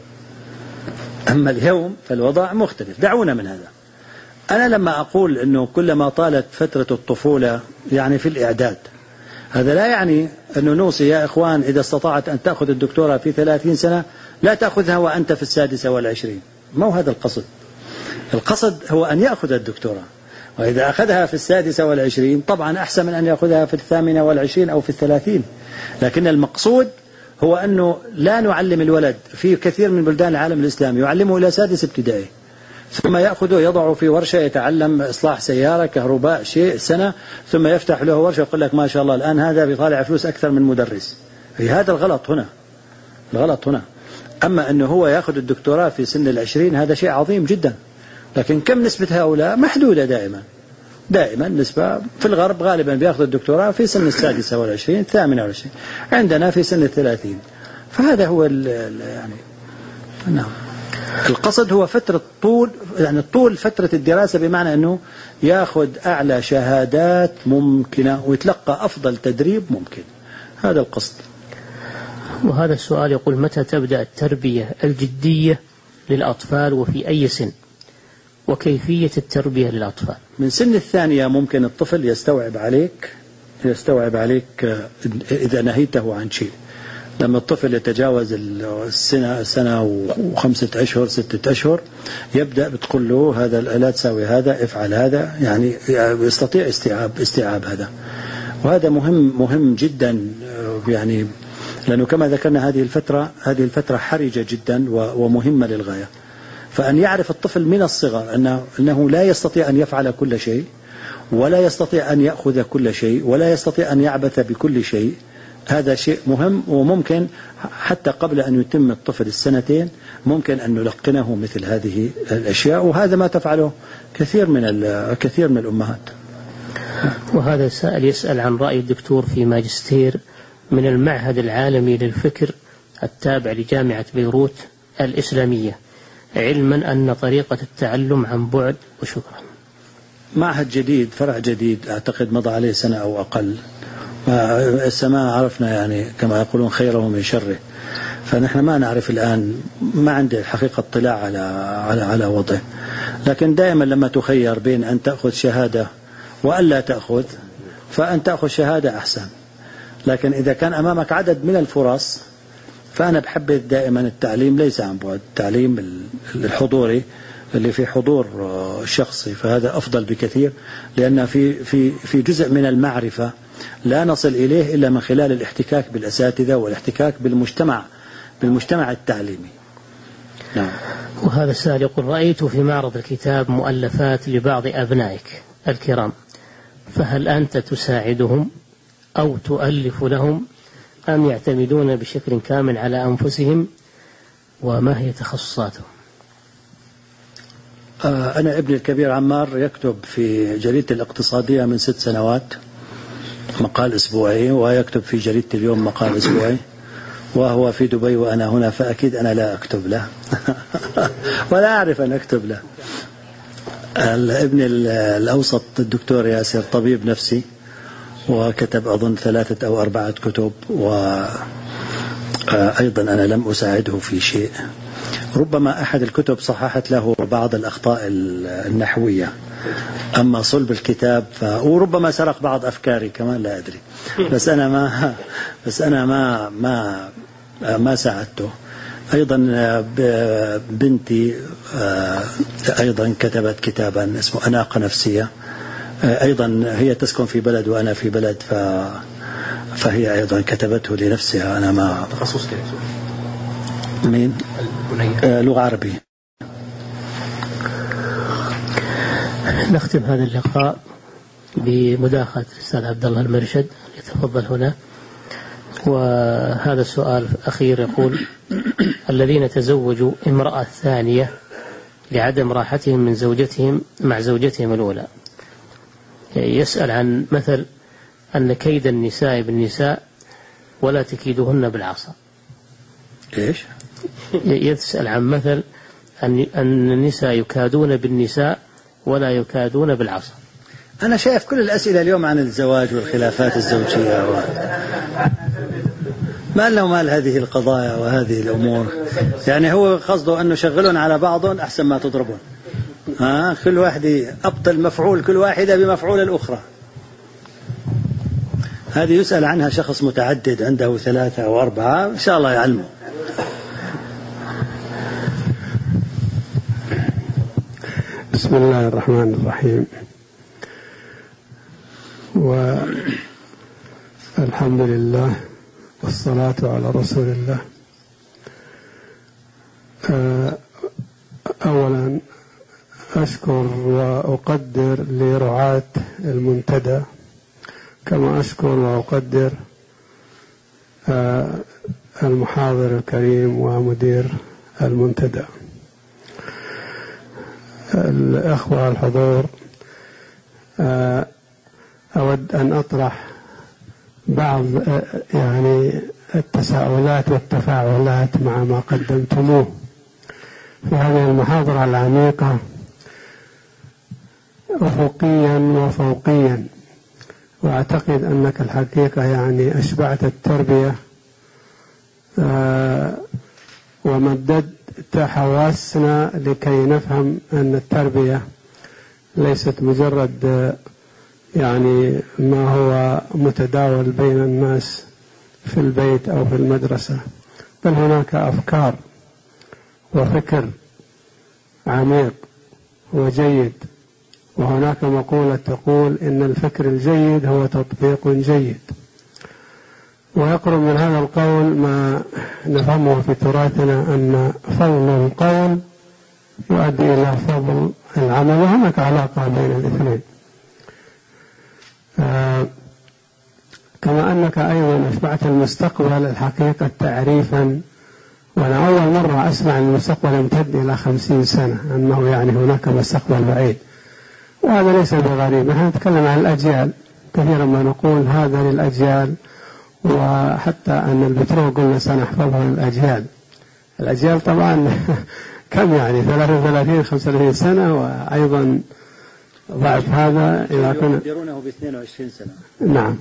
أما اليوم فالوضع مختلف. دعونا من هذا. أنا لما أقول أنه كلما طالت فترة الطفولة يعني في الإعداد، هذا لا يعني أنه نوصي يا إخوان إذا استطعت أن تأخذ الدكتوراه في ثلاثين سنة لا تأخذها وأنت في السادسة والعشرين. ما هو هذا القصد. القصد هو أن يأخذ الدكتوراه، وإذا أخذها في السادسة والعشرين طبعا أحسن من أن يأخذها في الثامنة والعشرين أو في الثلاثين. لكن المقصود هو أنه لا نعلم الولد في كثير من بلدان العالم الإسلامي يعلمه إلى سادس ابتدائي، ثم يأخذه يضعه في ورشة يتعلم إصلاح سيارة كهرباء شيء سنة، ثم يفتح له ورشة يقول لك ما شاء الله الآن هذا بيطالع فلوس أكثر من مدرس. في هذا الغلط هنا، الغلط هنا. أما أنه هو يأخذ الدكتوراه في سن العشرين هذا شيء عظيم جدا. لكن كم نسبة هؤلاء؟ محدودة دائما. دائما نسبة في الغرب غالبا بيأخذ الدكتوراه في سن السادسة والعشرين الثامنة والعشرين، عندنا في سن الثلاثين. فهذا هو يعني نعم القصد هو فترة طول يعني طول فترة الدراسة، بمعنى أنه يأخذ أعلى شهادات ممكنة ويتلقى أفضل تدريب ممكن. هذا القصد. وهذا السؤال يقول: متى تبدأ التربية الجدية للأطفال وفي أي سن؟ وكيفية التربية للأطفال؟ من سن الثانية ممكن الطفل يستوعب عليك يستوعب عليك إذا نهيته عن شيء. لما الطفل يتجاوز السنة سنة وخمسة أشهر ستة أشهر يبدأ بتقول له هذا لا تسوي هذا، افعل هذا، يعني يستطيع استيعاب استيعاب هذا. وهذا مهم مهم جدا، يعني لأنه كما ذكرنا هذه الفترة هذه الفترة حرجة جدا ومهمة للغاية. فأن يعرف الطفل من الصغر أنه, أنه لا يستطيع أن يفعل كل شيء، ولا يستطيع أن يأخذ كل شيء، ولا يستطيع أن يعبث بكل شيء. هذا شيء مهم، وممكن حتى قبل أن يتم الطفل السنتين ممكن أن نلقنه مثل هذه الأشياء، وهذا ما تفعله كثير من كثير من الأمهات. وهذا سائل يسأل عن رأي الدكتور في ماجستير من المعهد العالمي للفكر التابع لجامعة بيروت الإسلامية، علما أن طريقة التعلم عن بعد. وشكرا. معهد جديد، فرع جديد، أعتقد مضى عليه سنة أو أقل. السماء عرفنا يعني كما يقولون خيره من شره، فنحن ما نعرف الآن، ما عندي الحقيقة اطلاع على على على وضعه. لكن دائما لما تخير بين أن تأخذ شهادة وألا تأخذ، فأن تأخذ شهادة أحسن. لكن إذا كان أمامك عدد من الفرص، فأنا بحبذ دائما التعليم ليس عن بعد، التعليم الحضوري اللي في حضور شخصي، فهذا أفضل بكثير، لأن في في في جزء من المعرفة لا نصل إليه إلا من خلال الاحتكاك بالأساتذة والاحتكاك بالمجتمع بالمجتمع التعليمي. نعم. وهذا السائل يقول: رأيت في معرض الكتاب مؤلفات لبعض أبنائك الكرام، فهل أنت تساعدهم أو تؤلف لهم أم يعتمدون بشكل كامل على أنفسهم، وما هي تخصصاتهم؟ أنا ابني الكبير عمار يكتب في جريدة الاقتصادية من ست سنوات مقال أسبوعي، ويكتب في جريدة اليوم مقال أسبوعي، وهو في دبي وأنا هنا، فأكيد أنا لا أكتب له ولا أعرف أن أكتب له. الابن الأوسط الدكتور ياسر طبيب نفسي، وكتب أظن ثلاثة أو أربعة كتب، وأيضا أنا لم أساعده في شيء. ربما أحد الكتب صححت له بعض الأخطاء النحوية، أما صلب الكتاب ف... وربما سرق بعض أفكاري كمان، لا أدري. بس أنا ما بس أنا ما ما ما ساعدته. أيضا بنتي أيضا كتبت كتابا اسمه أناقة نفسية، أيضا هي تسكن في بلد وأنا في بلد، ف فهي أيضا كتبته لنفسها. أنا ما تخصص كيف؟ مين؟ آه لغة عربية. نختم هذا اللقاء بمداخلة الأستاذ عبد الله المرشد، يتفضل هنا. وهذا السؤال أخير يقول: الذين تزوجوا امرأة ثانية لعدم راحتهم من زوجتهم مع زوجتهم الأولى، يسأل عن مثل أن كيد النساء بالنساء ولا تكيدهن بالعصا. إيش؟ يسأل عن مثل أن أن النساء يكادون بالنساء ولا يكادون بالعصا. أنا شايف كل الأسئلة اليوم عن الزواج والخلافات الزوجية و... ما له مال هذه القضايا وهذه الأمور. يعني هو قصده أنه شغلون على بعضهم أحسن ما تضربون. ها كل واحد أبطل مفعول كل واحدة بمفعول الأخرى. هذه يسأل عنها شخص متعدد عنده ثلاثة أو أربعة، إن شاء الله يعلمه. بسم الله الرحمن الرحيم، والحمد لله والصلاة على رسول الله. أولا أشكر وأقدر لرعاة المنتدى، كما أشكر وأقدر المحاضر الكريم ومدير المنتدى. الأخوة الحضور، أود أن أطرح بعض يعني التساؤلات والتفاعلات مع ما قدمتموه في هذه المحاضرة العميقة أفقيا وفوقيا. وأعتقد أنك الحقيقة يعني أشبعت التربية ومددت حواسنا لكي نفهم أن التربية ليست مجرد يعني ما هو متداول بين الناس في البيت أو في المدرسة، بل هناك أفكار وفكر عميق وجيد. وهناك مقولة تقول إن الفكر الجيد هو تطبيق جيد. ويقرب من هذا القول ما نفهمه في تراثنا أن فضل القول يؤدي إلى فضل العمل، وهناك علاقة بين الاثنين. آه كما أنك أيضا أشبعت المستقبل الحقيقة تعريفا، وأنا أول مرة أسمع أن المستقبل يمتد إلى خمسين سنة، أنه يعني هناك مستقبل بعيد، وهذا ليس بغريب. نحن نتكلم عن الأجيال، كثيرا ما نقول هذا للأجيال، وحتى أن البترول قلنا سنحفظها للأجيال. الأجيال طبعا كم يعني ثلاثة وثلاثين خمسة وثلاثين سنة، وأيضا ضعف هذا إذا كنا يديرونه ب اثنين وعشرين سنة. نعم.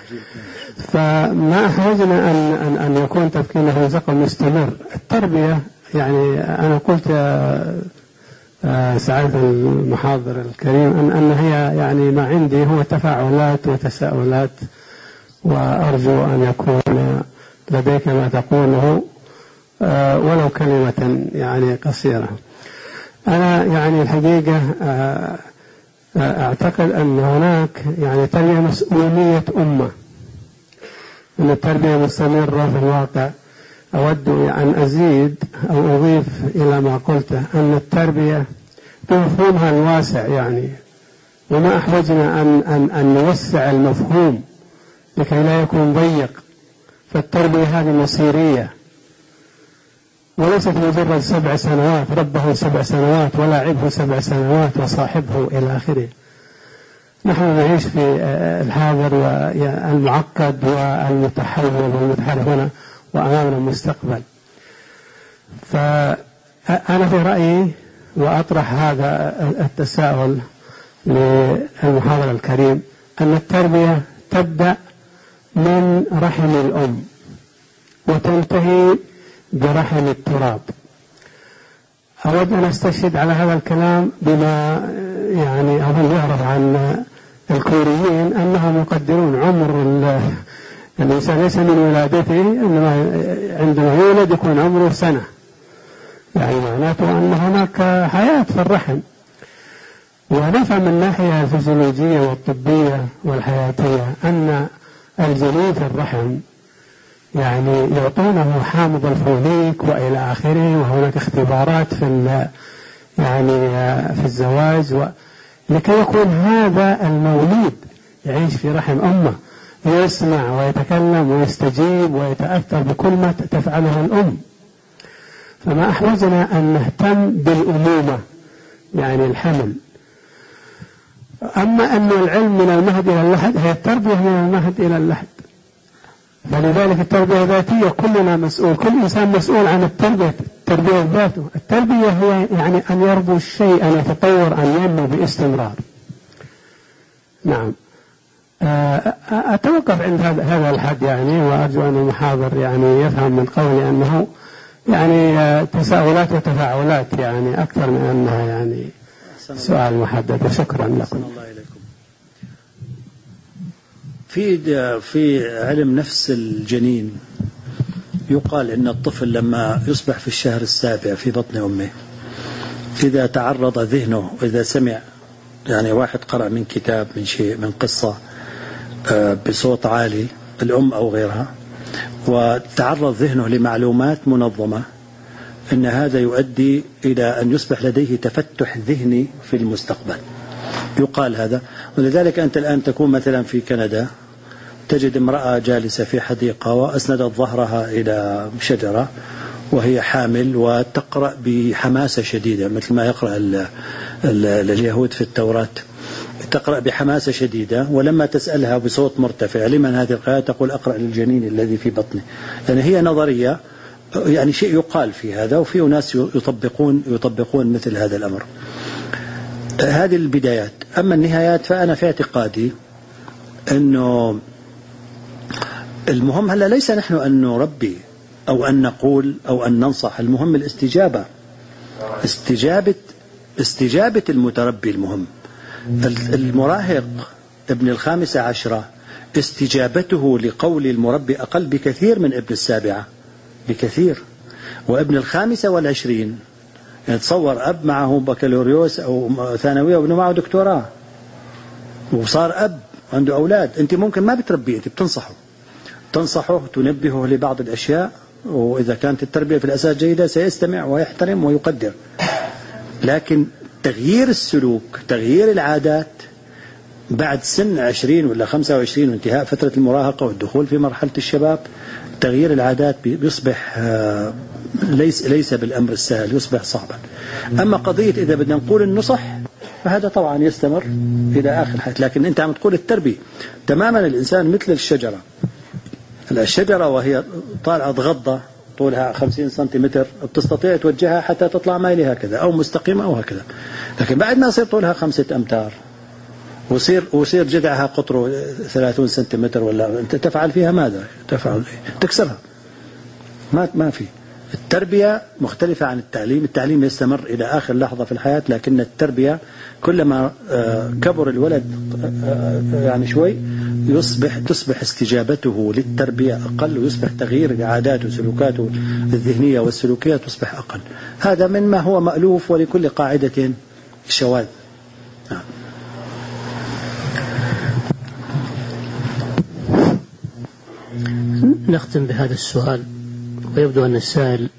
فما أحوجنا أن, أن, أن يكون تفكيرنا في مستقبل مستمر. التربية يعني أنا قلت يا سعادة المحاضر الكريم أن, أن هي يعني ما عندي هو تفاعلات وتساؤلات، وأرجو أن يكون لديك ما تقوله ولو كلمة يعني قصيرة. أنا يعني الحقيقة أعتقد أن هناك يعني تربية مسؤولية أمة، أن التربية مستمرة في الواقع أود أن أزيد أو أضيف إلى ما قلته أن التربية بمفهومها الواسع يعني، وما أحوجنا أن, أن, أن نوسع المفهوم لكي لا يكون ضيق. فالتربية هذه مصيرية وليست مجرد سبع سنوات ربه سبع سنوات ولاعبه سبع سنوات وصاحبه إلى آخره. نحن نعيش في الحاضر والمعقد والمتحول والمتحرك هنا وأمامنا المستقبل. فأنا في رأيي وأطرح هذا التساؤل للمحاضر الكريم أن التربية تبدأ من رحم الأم وتنتهي برحم التراب. أود أن أستشهد على هذا الكلام بما يعني أظن يعرف عن الكوريين أنهم يقدرون عمر الإنسان ليس من ولادته، إنما عندما يولد يكون عمره سنة، يعني معناته أن هناك حياة في الرحم. ونفهم من الناحية الفسيولوجية والطبية والحياتية أن الجنين في الرحم يعني يعطونه حامض الفوليك وإلى آخره، وهناك اختبارات في يعني في الزواج و... لكي يكون هذا المولود يعيش في رحم أمه يسمع ويتكلم ويستجيب ويتأثر بكل ما تفعله الأم. فما أحوجنا أن نهتم بالأمومة يعني الحمل. أما أن العلم من المهد إلى اللحد، هي التربية من المهد إلى اللحد. فلذلك التربية ذاتية كلنا مسؤول، كل إنسان مسؤول عن التربية، التربية ذاته. التربية هي يعني أن يربو الشيء، أن يتطور، أن ينمو باستمرار. نعم. أتوقف عند هذا الحد يعني، وأرجو أن المحاضر يعني يفهم من قولي أنه يعني تساؤلات وتفاعلات يعني أكثر من أنها يعني سؤال محدد. وشكرا لكم. في في علم نفس الجنين يقال إن الطفل لما يصبح في الشهر السابع في بطن أمه إذا تعرض ذهنه، إذا سمع يعني واحد قرأ من كتاب من شيء من قصة بصوت عالي الأم أو غيرها، وتعرض ذهنه لمعلومات منظمة، إن هذا يؤدي إلى أن يصبح لديه تفتح ذهني في المستقبل. يقال هذا. ولذلك أنت الآن تكون مثلا في كندا تجد امرأة جالسة في حديقة وأسندت ظهرها إلى شجرة وهي حامل وتقرأ بحماسة شديدة مثل ما يقرأ ال ال اليهود في التوراة، تقرأ بحماسة شديدة. ولما تسألها بصوت مرتفع لمن هذه القراءة تقول أقرأ للجنين الذي في بطني. يعني هي نظرية يعني شيء يقال في هذا، وفي ناس يطبقون يطبقون مثل هذا الأمر. هذه البدايات. أما النهايات فأنا في اعتقادي أنه المهم هلا ليس نحن أن نربي أو أن نقول أو أن ننصح، المهم الاستجابة، استجابة استجابة المتربي. المهم المراهق ابن الخامسة عشرة استجابته لقول المربي أقل بكثير من ابن السابعة بكثير. وابن الخامسة والعشرين يعني تصور أب معه بكالوريوس أو ثانوية وابنه معه دكتوراه وصار أب عنده أولاد، أنت ممكن ما بتربيه، أنت بتنصحه تنصحه تنبهه لبعض الأشياء، وإذا كانت التربية في الأساس جيدة سيستمع ويحترم ويقدر. لكن تغيير السلوك، تغيير العادات بعد سن عشرين ولا خمسة وعشرين وانتهاء فترة المراهقة والدخول في مرحلة الشباب، تغيير العادات بيصبح ليس ليس بالأمر السهل، يصبح صعبا. أما قضية إذا بدنا نقول النصح فهذا طبعا يستمر إلى آخر الحياة. لكن أنت عم تقول التربية تماما. الإنسان مثل الشجرة، الشجرة وهي طالعة تغضى طولها خمسين سنتيمتر بتستطيع توجهها حتى تطلع مايلي هكذا أو مستقيمة أو هكذا. لكن بعد ما يصير طولها خمسة أمتار ويصير ويصير جذعها قطره ثلاثون سنتيمتر ولا أنت تفعل فيها ماذا؟ تفعل تكسرها. ما ما في. التربية مختلفة عن التعليم. التعليم يستمر إلى آخر لحظة في الحياة، لكن التربية كلما كبر الولد يعني شوي يصبح تصبح استجابته للتربية أقل، ويصبح تغيير عاداته وسلوكاته الذهنية والسلوكية تصبح أقل. هذا مما هو مألوف، ولكل قاعدة شواذ. نعم. نختم بهذا السؤال ويبدو أن السائل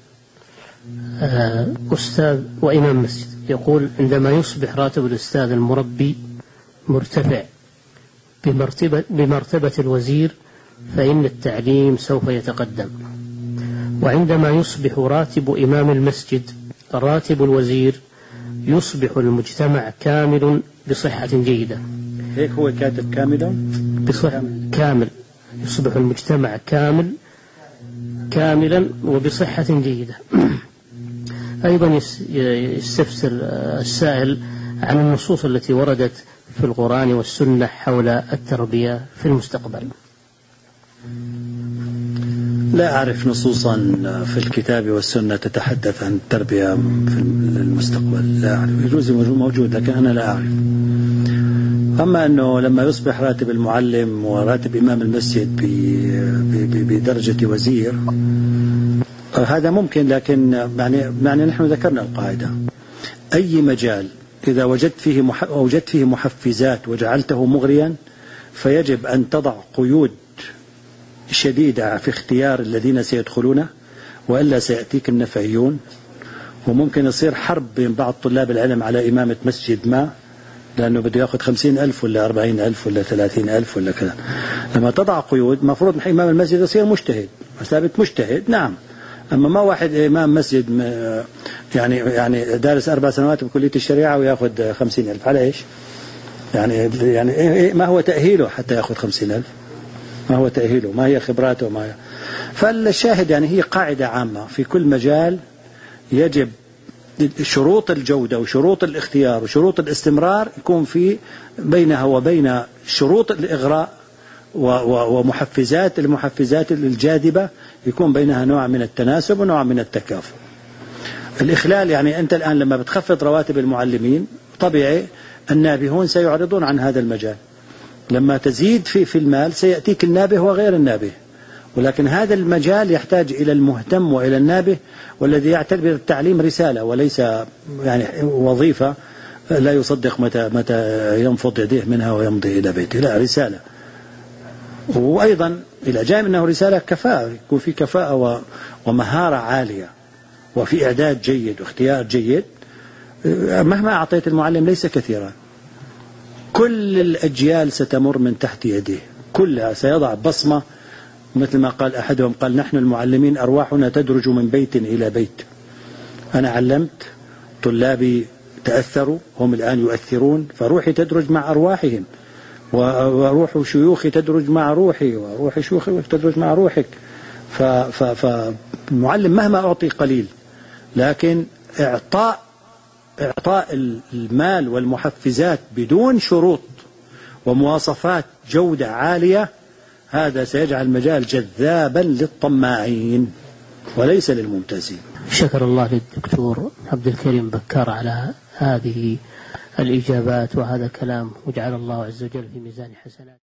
أستاذ وإمام مسجد. يقول: عندما يصبح راتب الأستاذ المربي مرتفع بمرتبة, بمرتبة الوزير فإن التعليم سوف يتقدم، وعندما يصبح راتب إمام المسجد راتب الوزير يصبح المجتمع كامل بصحة جيدة. هيك هو كاتب كاملا بصحة كامل، يصبح المجتمع كامل كاملا وبصحة جيدة. أيضا يستفسر السائل عن النصوص التي وردت في القرآن والسنة حول التربية في المستقبل. لا أعرف نصوصا في الكتاب والسنة تتحدث عن التربية في المستقبل، لا أعرف. يجوز موجود لكن أنا لا أعرف. أما أنه لما يصبح راتب المعلم وراتب إمام المسجد بدرجة وزير هذا ممكن، لكن يعني, يعني نحن ذكرنا القاعدة: أي مجال إذا وجدت فيه وجدت فيه محفزات وجعلته مغريا فيجب أن تضع قيود شديدة في اختيار الذين سيدخلونه، وإلا سيأتيك النفعيون، وممكن يصير حرب بين بعض طلاب العلم على إمامة مسجد ما، لأنه بده يأخذ خمسين ألف ولا أربعين ألف ولا ثلاثين ألف ولا كذا. لما تضع قيود مفروض إمام المسجد يصير مجتهد، ثابت مجتهد نعم، أما ما واحد إمام مسجد يعني يعني دارس أربع سنوات بكلية الشريعة ويأخذ خمسين ألف، على إيش؟ يعني يعني ما هو تأهيله حتى يأخذ خمسين ألف؟ ما هو تأهيله؟ ما هي خبراته؟ ما هي. فالشاهد يعني هي قاعدة عامة في كل مجال يجب شروط الجودة وشروط الاختيار وشروط الاستمرار يكون في بينها وبين شروط الإغراء ومحفزات المحفزات الجاذبة يكون بينها نوع من التناسب ونوع من التكافؤ. الإخلال يعني أنت الآن لما بتخفض رواتب المعلمين طبيعي النابهون سيعرضون عن هذا المجال، لما تزيد في في المال سيأتيك النابه وغير النابه، ولكن هذا المجال يحتاج إلى المهتم وإلى النابه، والذي يعتبر التعليم رسالة وليس يعني وظيفة لا يصدق متى متى ينفض يديه منها ويمضي إلى بيته، لا رسالة. وأيضا إلى جانب أنه رسالة كفاءة، يكون في كفاءة ومهارة عالية وفي إعداد جيد واختيار جيد. مهما أعطيت المعلم ليس كثيرا، كل الأجيال ستمر من تحت يديه، كلها سيضع بصمة، مثل ما قال أحدهم قال: نحن المعلمين أرواحنا تدرج من بيت إلى بيت. أنا علمت، طلابي تأثروا، هم الآن يؤثرون، فروحي تدرج مع أرواحهم، وروح شيوخي تدرج مع روحي، وروح شيوخي تدرج مع روحك. فالمعلم مهما أعطي قليل، لكن إعطاء إعطاء المال والمحفزات بدون شروط ومواصفات جودة عالية هذا سيجعل المجال جذابا للطماعين وليس للممتازين. شكر الله للدكتور عبد الكريم بكار على هذه الإجابات وهذا الكلام، وجعل الله عز وجل في ميزان حسنات.